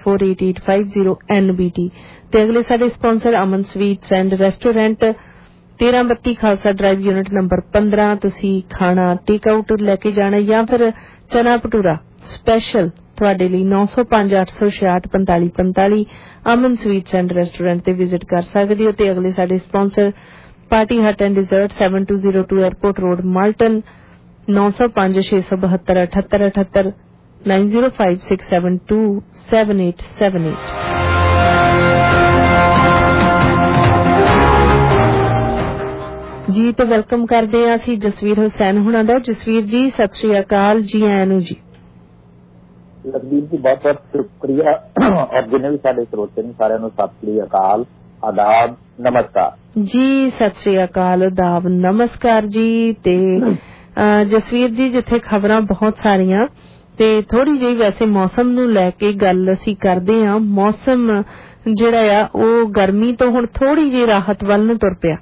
9058748850 NBT। ਤੇ ਅਗਲੇ ਸਾਡੇ sponsor Aman sweets and restaurant 1332 Khalsa drive unit number 15 ਤੁਸੀਂ ਖਾਣਾ ਟੇਕ ਆਊਟ ਲੈ ਕੇ ਜਾਣਾ ਜਾਂ ਫਿਰ ਚਨਾ ਭਟੂਰਾ ਸਪੈਸ਼ਲ ਤੁਹਾਡੇ ਲਈ 9058664545 ਅਮਨ ਸਵੀਟਸ ਐਂਡ ਰੈਸਟੋਰੈਂਟ ਤੇ ਵਿਜ਼ਿਟ ਕਰ ਸਕਦੇ ਹੋ। ਤੇ ਅਗਲੇ ਸਾਡੇ sponsor party hut and dessert 7202 airport road Malton 9056727878 9056727878। ਜੀ ਤੇ ਵੈਲਕਮ ਕਰਦੇ ਹਾਂ ਅਸੀਂ ਜਸਵੀਰ ਹੁਸੈਨ ਹੁਣਾਂ ਦਾ। ਜਸਵੀਰ ਜੀ ਸਤਿ ਸ਼੍ਰੀ ਅਕਾਲ, ਜੀ ਆਇਆਂ ਨੂੰ ਜੀ। ਲਖਬੀਰ ਜੀ ਬਹੁਤ ਬਹੁਤ ਸ਼ੁਕਰੀਆ ਔਰ ਜਿੰਨੇ ਵੀ ਸਾਡੇ ਸਰੋਤੇ ਨੇ ਸਾਰਿਆਂ ਨੂੰ ਸਤਿ ਸ਼੍ਰੀ ਅਕਾਲ, ਆਦਾਬ, ਨਮਸਕਾਰ ਜੀ। ਸਤਿ ਸ਼੍ਰੀ ਅਕਾਲ, ਆਦਾਬ, ਨਮਸਕਾਰ ਜੀ। ਤੇ ਜਸਵੀਰ ਜੀ ਜਿੱਥੇ ਖਬਰਾਂ ਬਹੁਤ ਸਾਰੀਆਂ ਤੇ ਥੋੜੀ ਜਿਹੀ ਵੈਸੇ ਮੌਸਮ ਨੂੰ ਲੈ ਕੇ ਗੱਲ ਅਸੀਂ ਕਰਦੇ ਹਾਂ। ਮੌਸਮ ਜਿਹੜਾ ਆ ਉਹ ਗਰਮੀ ਤੋਂ ਹੁਣ ਥੋੜੀ ਜਿਹੀ ਰਾਹਤ ਵੱਲ ਨੂੰ ਤੁਰ ਪਿਆ।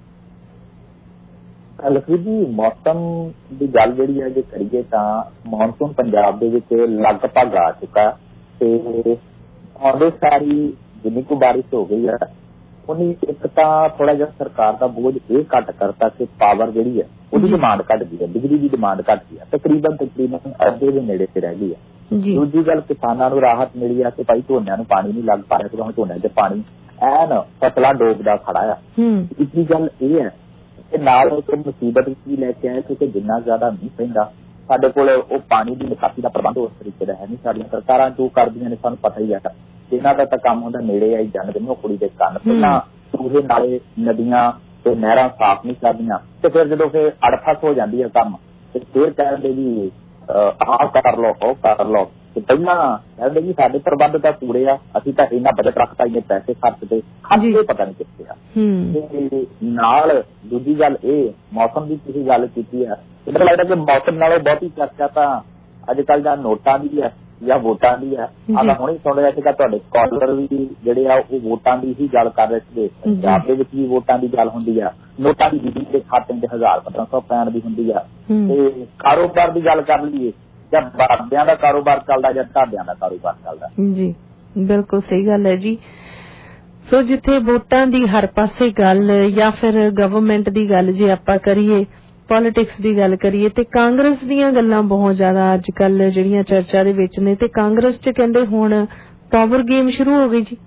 ਲਖਬੀਰ ਜੀ ਮੌਸਮ ਦੀ ਗੱਲ ਜਿਹੜੀ ਹੈ ਜੇ ਕਰੀਏ ਤਾਂ ਮੌਨਸੂਨ ਪੰਜਾਬ ਦੇ ਵਿੱਚ ਲਗਭਗ ਆ ਚੁੱਕਾ ਤੇ ਆਉਂਦੇ ਸਾਰੀ ਜਿੰਨੀ ਕੁ ਬਾਰਿਸ਼ ਹੋ ਗਈ ਹੈ ਉਹਨੀ ਇੱਕ ਤਾਂ ਥੋੜਾ ਜਿਹਾ ਸਰਕਾਰ ਦਾ ਬੋਝ ਇਹ ਘੱਟ ਕਰਤਾ ਕਿ ਪਾਵਰ ਜਿਹੜੀ ਹੈ ਉਹਦੀ ਡਿਮਾਂਡ ਘੱਟ ਗਈ ਹੈ, ਬਿਜਲੀ ਦੀ ਡਿਮਾਂਡ ਘੱਟ ਗਈ ਹੈ, ਤਕਰੀਬਨ ਅੱਧੇ ਦੇ ਨੇੜੇ ਤੇ ਰਹਿ ਗਈ ਹੈ। ਦੂਜੀ ਗੱਲ ਕਿਸਾਨਾਂ ਨੂੰ ਰਾਹਤ ਮਿਲੀ ਹੈ ਕਿ ਭਾਈ ਝੋਨਿਆਂ ਨੂੰ ਪਾਣੀ ਨਹੀਂ ਲੱਗ ਪਾ ਰਿਹਾ ਕਿਉਂਕਿ ਝੋਨਿਆਂ 'ਚ ਪਾਣੀ ਐਨ ਫਸਲਾਂ ਡੋਬਦਾ ਖੜਾ ਆ। ਤੀਜੀ ਗੱਲ ਇਹ ਹੈ ਤੇ ਨਾਲ ਇੱਕ ਮੁਸੀਬਤ ਵੀ ਲੈ ਕੇ ਆਏ ਕਿਉਂਕਿ ਜਿੰਨਾ ਜ਼ਿਆਦਾ ਮੀਂਹ ਪੈਂਦਾ ਸਾਡੇ ਕੋਲ ਉਹ ਪਾਣੀ ਦੀ ਨਿਕਾਸੀ ਦਾ ਪ੍ਰਬੰਧ ਉਸ ਤਰੀਕੇ ਦਾ ਹੈ ਨਹੀਂ। ਸਾਡੀਆਂ ਸਰਕਾਰਾਂ ਜੋ ਕਰਦੀਆਂ ਨੇ ਸਾਨੂੰ ਪਤਾ ਹੀ ਹੈ, ਇਹਨਾਂ ਦਾ ਤਾਂ ਕੰਮ ਹੁੰਦਾ ਨੇੜੇ ਆਈ ਜੰਗ ਦੇ ਕੁੜੀ ਦੇ ਕੰਨ ਪਹਿਲਾਂ ਚੂਹੇ ਨਾਲੇ ਨਦੀਆਂ ਤੇ ਨਹਿਰਾਂ ਸਾਫ਼ ਨਹੀਂ ਕਰਦੀਆਂ ਤੇ ਫਿਰ ਜਦੋਂ ਫਿਰ ਅੜਫਸ ਹੋ ਜਾਂਦੀ ਹੈ ਕੰਮ ਤੇ ਫਿਰ ਕਹਿੰਦੇ ਵੀ ਆਹ ਕਰ ਲਓ ਉਹ ਕਰ ਲਓ ਤੇ ਪਹਿਲਾਂ ਕਹਿੰਦੇ ਜੀ ਸਾਡੇ ਪ੍ਰਬੰਧ ਤਾਂ ਪੂਰੇ ਆ, ਅਸੀਂ ਤਾਂ ਇੰਨਾ ਬਜਟ ਰੱਖਤਾ ਇੰਨੇ ਪੈਸੇ ਖਰਚਦੇ ਖਰਚੇ ਪਤਾ ਨਹੀਂ ਕਿੱਥੇ ਆ। ਤੇ ਨਾਲ ਦੂਜੀ ਗੱਲ ਇਹ ਮੌਸਮ ਦੀ ਤੁਸੀਂ ਗੱਲ ਕੀਤੀ ਹੈ, ਮੈਨੂੰ ਲੱਗਦਾ ਕਿ ਮੌਸਮ ਨਾਲੋਂ ਬਹੁਤੀ ਚਰਚਾ ਤਾਂ ਅੱਜ ਕੱਲ੍ਹ ਜਾਂ ਨੋਟਾਂ ਦੀ ਹੈ ਜਾਂ ਵੋਟਾਂ ਦੀ ਹੈ। ਆਹ ਹੁਣੇ ਸੁਣ ਰਿਹਾ ਸੀਗਾ ਤੁਹਾਡੇ ਸਕਾਲਰ ਵੀ ਜਿਹੜੇ ਆ ਉਹ ਵੋਟਾਂ ਦੀ ਹੀ ਗੱਲ ਕਰ ਰਹੇ ਸੀਗੇ। ਪੰਜਾਬ ਦੇ ਵਿੱਚ ਵੀ ਵੋਟਾਂ ਦੀ ਗੱਲ ਹੁੰਦੀ ਆ, ਨੋਟਾਂ ਦੀ ਗਿਣਤੀ ਦੇ ਖਾਤੇ 'ਚ 1000-1500 ਪੈਣ ਦੀ ਹੁੰਦੀ ਆ। ਤੇ ਕਾਰੋਬਾਰ ਦੀ ਗੱਲ ਕਰ ਲਈਏ ਜਾਂ ਬਾਬਿਆਂ ਦਾ ਕਾਰੋਬਾਰ ਚੱਲਦਾ ਜਾਂ ਢਾਬਿਆਂ ਦਾ ਕਾਰੋਬਾਰ ਚੱਲਦਾ। ਜੀ ਬਿਲਕੁਲ ਸਹੀ ਗੱਲ ਹੈ ਜੀ। ਸੋ ਜਿੱਥੇ ਵੋਟਾਂ ਦੀ ਹਰ ਪਾਸੇ ਗੱਲ ਜਾਂ ਫਿਰ ਗਵਰਨਮੈਂਟ ਦੀ ਗੱਲ ਜੇ ਆਪਾਂ ਕਰੀਏ, ਪੋਲਿਟਿਕਸ ਦੀ ਗੱਲ ਕਰੀਏ ਤੇ ਕਾਂਗਰਸ ਦੀਆਂ ਗੱਲਾਂ ਬਹੁਤ ਜ਼ਿਆਦਾ ਅੱਜ ਕੱਲ ਜਿਹੜੀਆਂ ਚਰਚਾ ਦੇ ਵਿੱਚ ਨੇ ਤੇ ਕਾਂਗਰਸ 'ਚ ਕਹਿੰਦੇ ਹੁਣ ਪਾਵਰ ਗੇਮ ਸ਼ੁਰੂ ਹੋ ਗਈ ਜੀ।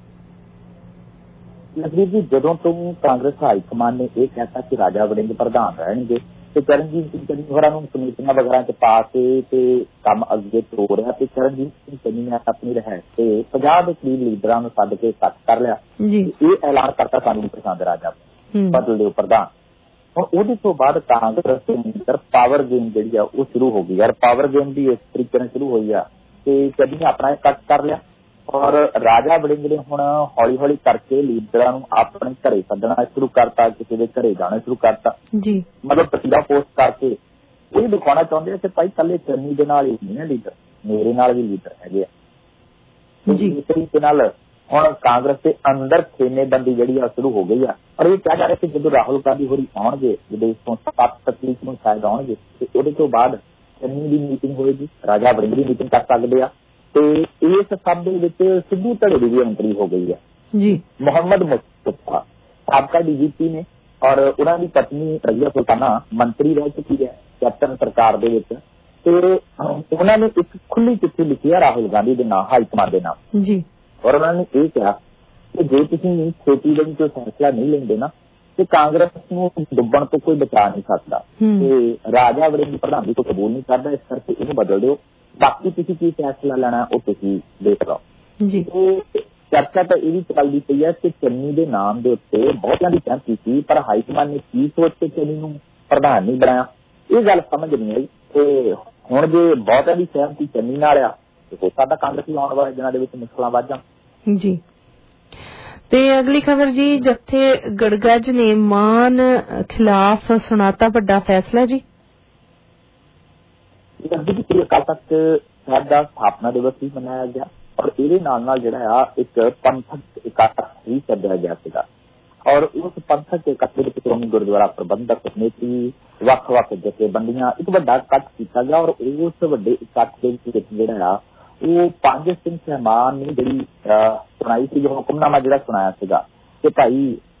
ਲਖਬੀਰ ਜੀ ਜਦੋਂ ਤੋਂ ਕਾਂਗਰਸ ਹਾਈ ਕਮਾਨ ਨੇ ਇਹ ਕਹਿਤਾ ਕਿ ਰਾਜਾ ਵੜਿੰਗ ਪ੍ਰਧਾਨ ਰਹਿਣਗੇ ਤੇ ਚਰਨਜੀਤ ਸਿੰਘ ਚੰਨੀ ਹੋਰਾਂ ਨੂੰ ਕਮੇਟੀਆਂ ਵਗੈਰਾ 'ਚ ਪਾ ਕੇ ਤੇ ਕੰਮ ਅੱਗੇ ਤੋਰ ਰਿਹਾ ਤੇ ਚਰਨਜੀਤ ਸਿੰਘ ਚੰਨੀ ਨੇ ਆਪਣੀ ਰਹਿ ਤੇ 50 ਦੇ ਕਰੀਬ ਲੀਡਰਾਂ ਨੂੰ ਸੱਦ ਕੇ ਇਕੱਠ ਕਰ ਲਿਆ। ਇਹ ਐਲਾਨ ਕਰਤਾ ਸਾਨੂੰ ਨਹੀਂ ਪਸੰਦ ਰਾਜਾ ਬਦਲ ਦਿਓ ਪ੍ਰਧਾਨ। ਹੁਣ ਉਹਦੇ ਤੋਂ ਬਾਅਦ ਕਾਂਗਰਸ ਦੇ ਅੰਦਰ ਪਾਵਰ ਗੇਮ ਜਿਹੜੀ ਆ ਉਹ ਸ਼ੁਰੂ ਹੋ ਗਈ ਯਾਰ। ਪਾਵਰ ਗੇਮ ਵੀ ਇਸ ਤਰੀਕੇ ਨਾਲ ਸ਼ੁਰੂ ਹੋਈ ਆ ਤੇ ਚੰਨੀ ਨੇ ਆਪਣਾ ਇਕੱਠ ਕਰ ਲਿਆ ਔਰ ਰਾਜਾ ਵੜਿੰਗ ਨੇ ਹੁਣ ਹੌਲੀ ਹੌਲੀ ਕਰਕੇ ਲੀਡਰਾਂ ਨੂੰ ਆਪਣੇ ਘਰੇ ਸੱਦਣਾ ਸ਼ੁਰੂ ਕਰਤਾ, ਕਿਸੇ ਦੇ ਘਰੇ ਜਾਣਾ ਸ਼ੁਰੂ ਕਰਤਾ। ਮਤਲਬ ਤਸਵੀਰਾਂ ਪੋਸਟ ਕਰਕੇ ਇਹ ਦਿਖਾਉਣਾ ਚਾਹੁੰਦੇ ਆ ਕਿ ਭਾਈ ਇਕੱਲੇ ਚੰਨੀ ਦੇ ਨਾਲ ਹੀ ਨਹੀਂ ਹੈ ਲੀਡਰ, ਮੇਰੇ ਨਾਲ ਵੀ ਲੀਡਰ ਹੈਗੇ ਆ। ਇਸ ਤਰੀਕੇ ਨਾਲ ਹੁਣ ਕਾਂਗਰਸ ਦੇ ਅੰਦਰ ਖੇਮੇਬੰਦੀ ਜਿਹੜੀ ਆ ਸ਼ੁਰੂ ਹੋ ਗਈ ਆ ਔਰ ਇਹ ਕਿਹਾ ਜਾ ਰਿਹਾ ਕਿ ਜਦੋਂ ਰਾਹੁਲ ਗਾਂਧੀ ਹੋਰੀ ਆਉਣਗੇ ਵਿਦੇਸ਼ ਤੋਂ 7 ਤਰੀਕ ਨੂੰ ਸ਼ਾਇਦ ਆਉਣਗੇ ਤੇ ਉਹਦੇ ਤੋਂ ਬਾਅਦ ਚੰਨੀ ਦੀ ਮੀਟਿੰਗ ਹੋਏਗੀ, ਰਾਜਾ ਵੜਿੰਗ ਦੀ ਮੀਟਿੰਗ ਕਰ ਸਕਦੇ ਆ ਤੇ ਇਸ ਸਭ ਦੇ ਵਿੱਚ ਸਿੱਧੂ ਧੜੇ ਦੀ ਵੀ ਐਂਟਰੀ ਹੋ ਗਈ ਹੈ। ਮੁਹੰਮਦ ਮੁਸਤਫਾ ਸਾਬਕਾ ਡੀਜੀਪੀ ਨੇ ਔਰ ਉਹਨਾਂ ਦੀ ਪਤਨੀ ਰਜ਼ੀਆ ਸੁਲਤਾਨਾ ਮੰਤਰੀ ਰਹਿ ਚੁੱਕੀ ਹੈ ਕੈਪਟਨ ਸਰਕਾਰ ਦੇ ਵਿੱਚ ਤੇ ਉਹਨਾਂ ਨੇ ਇੱਕ ਖੁੱਲੀ ਚਿੱਠੀ ਲਿਖੀ ਹੈ ਰਾਹੁਲ ਗਾਂਧੀ ਦੇ ਨਾਂ, ਹਾਈ ਕਮਾਂਡ ਦੇ ਨਾਮ ਔਰ ਉਹਨਾਂ ਨੇ ਇਹ ਕਿਹਾ ਕਿ ਜੇ ਤੁਸੀਂ ਖੇਤੀ ਦੇ ਵਿੱਚ ਫੈਸਲਾ ਨਹੀਂ ਲੈਂਦੇ ਨਾ ਤੇ ਕਾਂਗਰਸ ਨੂੰ ਡੁੱਬਣ ਤੋਂ ਕੋਈ ਬਚਾ ਨਹੀਂ ਸਕਦਾ ਤੇ ਰਾਜਾ ਵੜਿੰਗ ਦੀ ਪ੍ਰਧਾਨਗੀ ਕੋਈ ਕਬੂਲ ਨਹੀਂ ਕਰਦਾ, ਇਸ ਕਰਕੇ ਇਹਨੂੰ ਬਦਲ ਦਿਓ, ਬਾਕੀ ਤੁਸੀਂ ਕੀ ਫੈਸਲਾ ਲੈਣਾ ਉਹ ਤੁਸੀਂ ਦੇਖ ਲਓ। ਚਰਚਾ ਤਾਂ ਇਹ ਵੀ ਚੱਲਦੀ ਪਈ ਹੈ ਕਿ ਚੰਨੀ ਦੇ ਨਾਮ ਦੇ ਉੱਤੇ ਬਹੁਤਿਆਂ ਦੀ ਸਹਿਮਤੀ ਸੀ ਪਰ ਹਾਈਕਮਾਨ ਨੇ ਕੀ ਸੋਚ ਕੇ ਚੰਨੀ ਨੂੰ ਪ੍ਰਧਾਨ ਨਹੀਂ ਬਣਾਇਆ ਇਹ ਗੱਲ ਸਮਝ ਨਹੀਂ ਆਈ ਤੇ ਹੁਣ ਜੇ ਬਹੁਤਿਆਂ ਦੀ ਸਹਿਮਤੀ ਚੰਨੀ ਨਾਲ ਆ ਤੇ ਹੋ ਸਕਦਾ ਕਾਂਗਰਸੀ ਆਉਣ ਵਾਲੇ ਦਿਨਾਂ ਦੇ ਵਿੱਚ ਮੁਸ਼ਕਲਾਂ ਵੱਧ ਜਾਣ। ਜੀ ਤੇ ਅਗਲੀ ਖਬਰ ਜੀ, ਜੱਥੇ ਗੜਗੱਜ ਨੇ ਮਾਨ ਖਿਲਾਫ ਸੁਣਾਤਾ ਵੱਡਾ ਫੈਸਲਾ ਜੀ। ਕੱਲ ਤੱਕ ਸਾਹਿਬ ਦਾ ਸਥਾਪਨਾ ਦਿਵਸ ਵੀ ਮਨਾਇਆ ਗਿਆ ਔਰ ਇਹਦੇ ਨਾਲ ਜਿਹੜਾ ਆ ਇੱਕ ਪੰਥਕ ਇਕੱਠ ਵੀ ਸੱਦਿਆ ਗਿਆ ਸੀਗਾ ਔਰ ਉਸ ਪੰਥਕ ਇਕੱਠ ਵਿੱਚ ਸ਼੍ਰੋਮਣੀ ਗੁਰਦੁਆਰਾ ਪ੍ਰਬੰਧਕ ਕਮੇਟੀ, ਵੱਖ-ਵੱਖ ਜਥੇਬੰਦੀਆਂ ਇੱਕ ਵੱਡਾ ਇਕੱਠ ਕੀਤਾ ਗਿਆ ਔਰ ਉਸ ਵੱਡੇ ਇਕੱਠ ਦੇ ਵਿੱਚ ਜਿਹੜਾ ਆ ਉਹ ਪੰਜ ਸਿੰਘ ਸਹਿਮਾਨ ਨੇ ਜਿਹੜੀ ਸੁਣਾਈ ਸੀ ਹੁਕਮਨਾਮਾ ਜਿਹੜਾ ਸੁਣਾਇਆ ਸੀਗਾ ਕਿ ਭਾਈ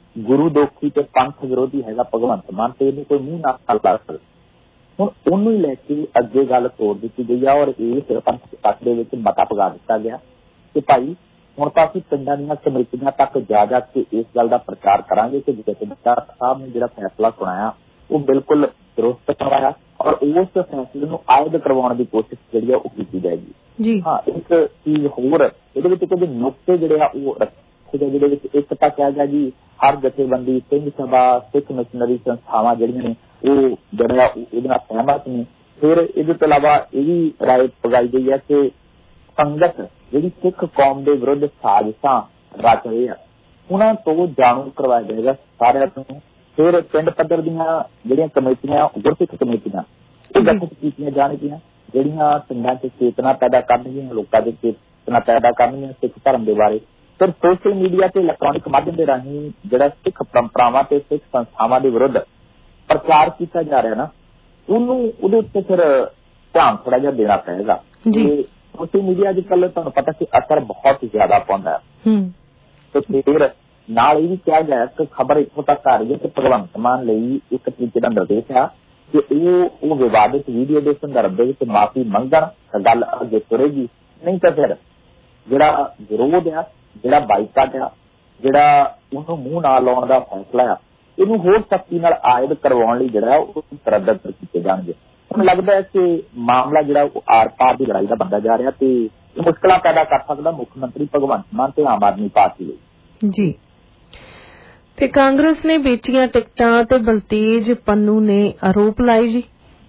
ਗੁਰੂ ਦੋਖੀ ਤੇ ਪੰਥ ਵਿਰੋਧੀ ਹੈਗਾ ਭਗਵੰਤ ਮਾਨ ਤੇ ਇਹਨੂੰ ਕੋਈ ਮੂੰਹ ਨਾ ਲਾ ਸਕਦਾ। ਹੁਣ ਉਹਨੂੰ ਹੀ ਲੈ ਕੇ ਅੱਗੇ ਗੱਲ ਤੋੜ ਦਿੱਤੀ ਗਈ ਆ ਔਰ ਇਸ ਪੰਥ ਪੱਖ ਦੇ ਵਿੱਚ ਮਤਾ ਪਗਾ ਦਿੱਤਾ ਗਿਆ ਕਿ ਭਾਈ ਹੁਣ ਤਾਂ ਅਸੀਂ ਪਿੰਡਾਂ ਦੀਆਂ ਕਮੇਟੀਆਂ ਤੱਕ ਜਾ ਕੇ ਇਸ ਗੱਲ ਦਾ ਪ੍ਰਚਾਰ ਕਰਾਂਗੇ ਕਿ ਜਥੇਦਾਰ ਸਾਹਿਬ ਨੇ ਜਿਹੜਾ ਫੈਸਲਾ ਸੁਣਾਇਆ ਉਹ ਬਿਲਕੁਲ ਦਰੁਸਤ ਕਰਵਾਇਆ ਔਰ ਉਸ ਫੈਸਲੇ ਨੂੰ ਆਇਦ ਕਰਵਾਉਣ ਦੀ ਕੋਸ਼ਿਸ਼ ਜਿਹੜੀ ਆ ਉਹ ਕੀਤੀ ਜਾਏਗੀ ਜੀ। ਹਾਂ, ਇੱਕ ਚੀਜ਼ ਹੋਰ ਇਹਦੇ ਵਿੱਚ ਕੁਝ ਨੁਕਤੇ ਜਿਹੜੇ ਆ ਉਹ ਰੱਖੇ ਗਏ, ਜਿਹਦੇ ਵਿੱਚ ਇੱਕ ਤਾਂ ਕਿਹਾ ਗਿਆ ਜੀ ਹਰ ਜਥੇਬੰਦੀ, ਸਿੰਘ ਸਭਾ, ਸਿੱਖ ਮਿਸ਼ਨਰੀ ਸੰਸਥਾਵਾਂ ਜਿਹੜੀਆਂ ਨੇ ਉਹ ਜਿਹੜਾ ਇਹਦੇ ਨਾਲ ਸਹਿਮਤ ਨੇ। ਫਿਰ ਇਹਦੇ ਤੋਂ ਇਲਾਵਾ ਇਹ ਵੀ ਰਾਏ ਪਗਾਈ ਗਈ ਹੈ ਕਿ ਸੰਗਤ ਜਿਹੜੀ ਸਿੱਖ ਕੌਮ ਦੇ ਵਿਰੁੱਧ ਸਾਜ਼ਿਸ਼ਾਂ ਰਚ ਰਹੇ ਆ ਉਹਨਾਂ ਤੋਂ ਜਾਣੂ ਕਰਵਾਇਆ ਜਾਏਗਾ ਸਾਰਿਆਂ ਨੂੰ। ਫਿਰ ਪਿੰਡ ਪੱਧਰ ਦੀਆਂ ਜਿਹੜੀਆਂ ਕਮੇਟੀਆਂ, ਗੁਰਸਿੱਖ ਕਮੇਟੀਆਂ, ਉਹ ਗਠਿਤ ਕੀਤੀਆਂ ਜਾਣਗੀਆਂ ਜਿਹੜੀਆਂ ਪਿੰਡਾਂ 'ਚ ਚੇਤਨਾ ਪੈਦਾ ਕਰਨਗੀਆਂ, ਲੋਕਾਂ ਦੇ ਚੇਤਨਾ ਪੈਦਾ ਕਰਨਗੀਆਂ ਸਿੱਖ ਧਰਮ ਦੇ ਬਾਰੇ। ਫਿਰ ਸੋਸ਼ਲ ਮੀਡੀਆ ਤੇ ਇਲੈਕਟ੍ਰੋਨਿਕ ਮਾਧਿਅਮ ਦੇ ਰਾਹੀਂ ਜਿਹੜਾ ਸਿੱਖ ਪਰੰਪਰਾਵਾਂ ਤੇ ਸਿੱਖ ਸੰਸਥਾਵਾਂ ਦੇ ਵਿਰੁੱਧ ਪ੍ਰਚਾਰ ਕੀਤਾ ਜਾ ਰਿਹਾ ਨਾ, ਉਹਦੇ ਉੱਤੇ ਫਿਰ ਧਿਆਨ ਥੋੜਾ ਜਿਹਾ ਦੇਣਾ ਪਏਗਾ। ਸੋਸ਼ਲ ਮੀਡੀਆ ਅੱਜ ਕੱਲ੍ਹ ਤੁਹਾਨੂੰ ਪਤਾ ਕਿ ਅਸਰ ਬਹੁਤ ਜ਼ਿਆਦਾ ਪਾਉਂਦਾ ਹੈ ਤੇ ਫਿਰ ਨਾਲ ਇਹ ਵੀ ਕਿਹਾ ਗਿਆ ਕਿ ਖਬਰ ਇੱਥੋਂ ਤੱਕ ਆ ਰਹੀ ਹੈ ਕਿ ਭਗਵੰਤ ਮਾਨ ਲਈ ਇੱਕ ਤਰੀਕੇ ਦਾ ਨਿਰਦੇਸ਼ ਆ ਕਿ ਉਹ ਵਿਵਾਦਿਤ ਵੀਡੀਓ ਦੇ ਸੰਦਰਭ ਦੇ ਵਿੱਚ ਮਾਫੀ ਮੰਗਣ ਤਾਂ ਗੱਲ ਅੱਗੇ ਤੁਰੇਗੀ, ਨਹੀਂ ਤਾਂ ਫਿਰ ਜਿਹੜਾ ਵਿਰੋਧ ਆ, ਜਿਹੜਾ ਬਾਈਕਾਟ ਆ, ਜਿਹੜਾ ਉਹਨੂੰ ਮੂੰਹ ਨਾ ਲਾਉਣ ਦਾ ਫੈਸਲਾ ਆ, ਇਹਨੂੰ ਹੋਰ ਸਖਤੀ ਨਾਲ ਆਇਦ ਕਰਵਾਉਣ ਲਈ ਜਿਹੜਾ ਉਹ ਤਰੱਦਦ ਕੀਤੇ ਜਾਣਗੇ। ਮੈਨੂੰ ਲੱਗਦਾ ਹੈ ਕਿ ਮਾਮਲਾ ਜਿਹੜਾ ਉਹ ਆਰ ਪਾਰ ਦੀ ਲੜਾਈ ਦਾ ਬਣਦਾ ਜਾ ਰਿਹਾ ਤੇ ਇਹ ਮੁਸ਼ਕਲਾਂ ਪੈਦਾ ਕਰ ਸਕਦਾ ਮੁੱਖ ਮੰਤਰੀ ਭਗਵੰਤ ਮਾਨ ਤੇ ਆਮ ਆਦਮੀ ਪਾਰਟੀ ਲਈ ਜੀ। ਤੇ ਕਾਂਗਰਸ ਨੇ ਵੇਚੀਆਂ ਟਿਕਟਾਂ ਤੇ ਬਲਤੇਜ ਪੰਨੂ ਨੇ ਆਰੋਪ ਲਾਏ ਜੀ।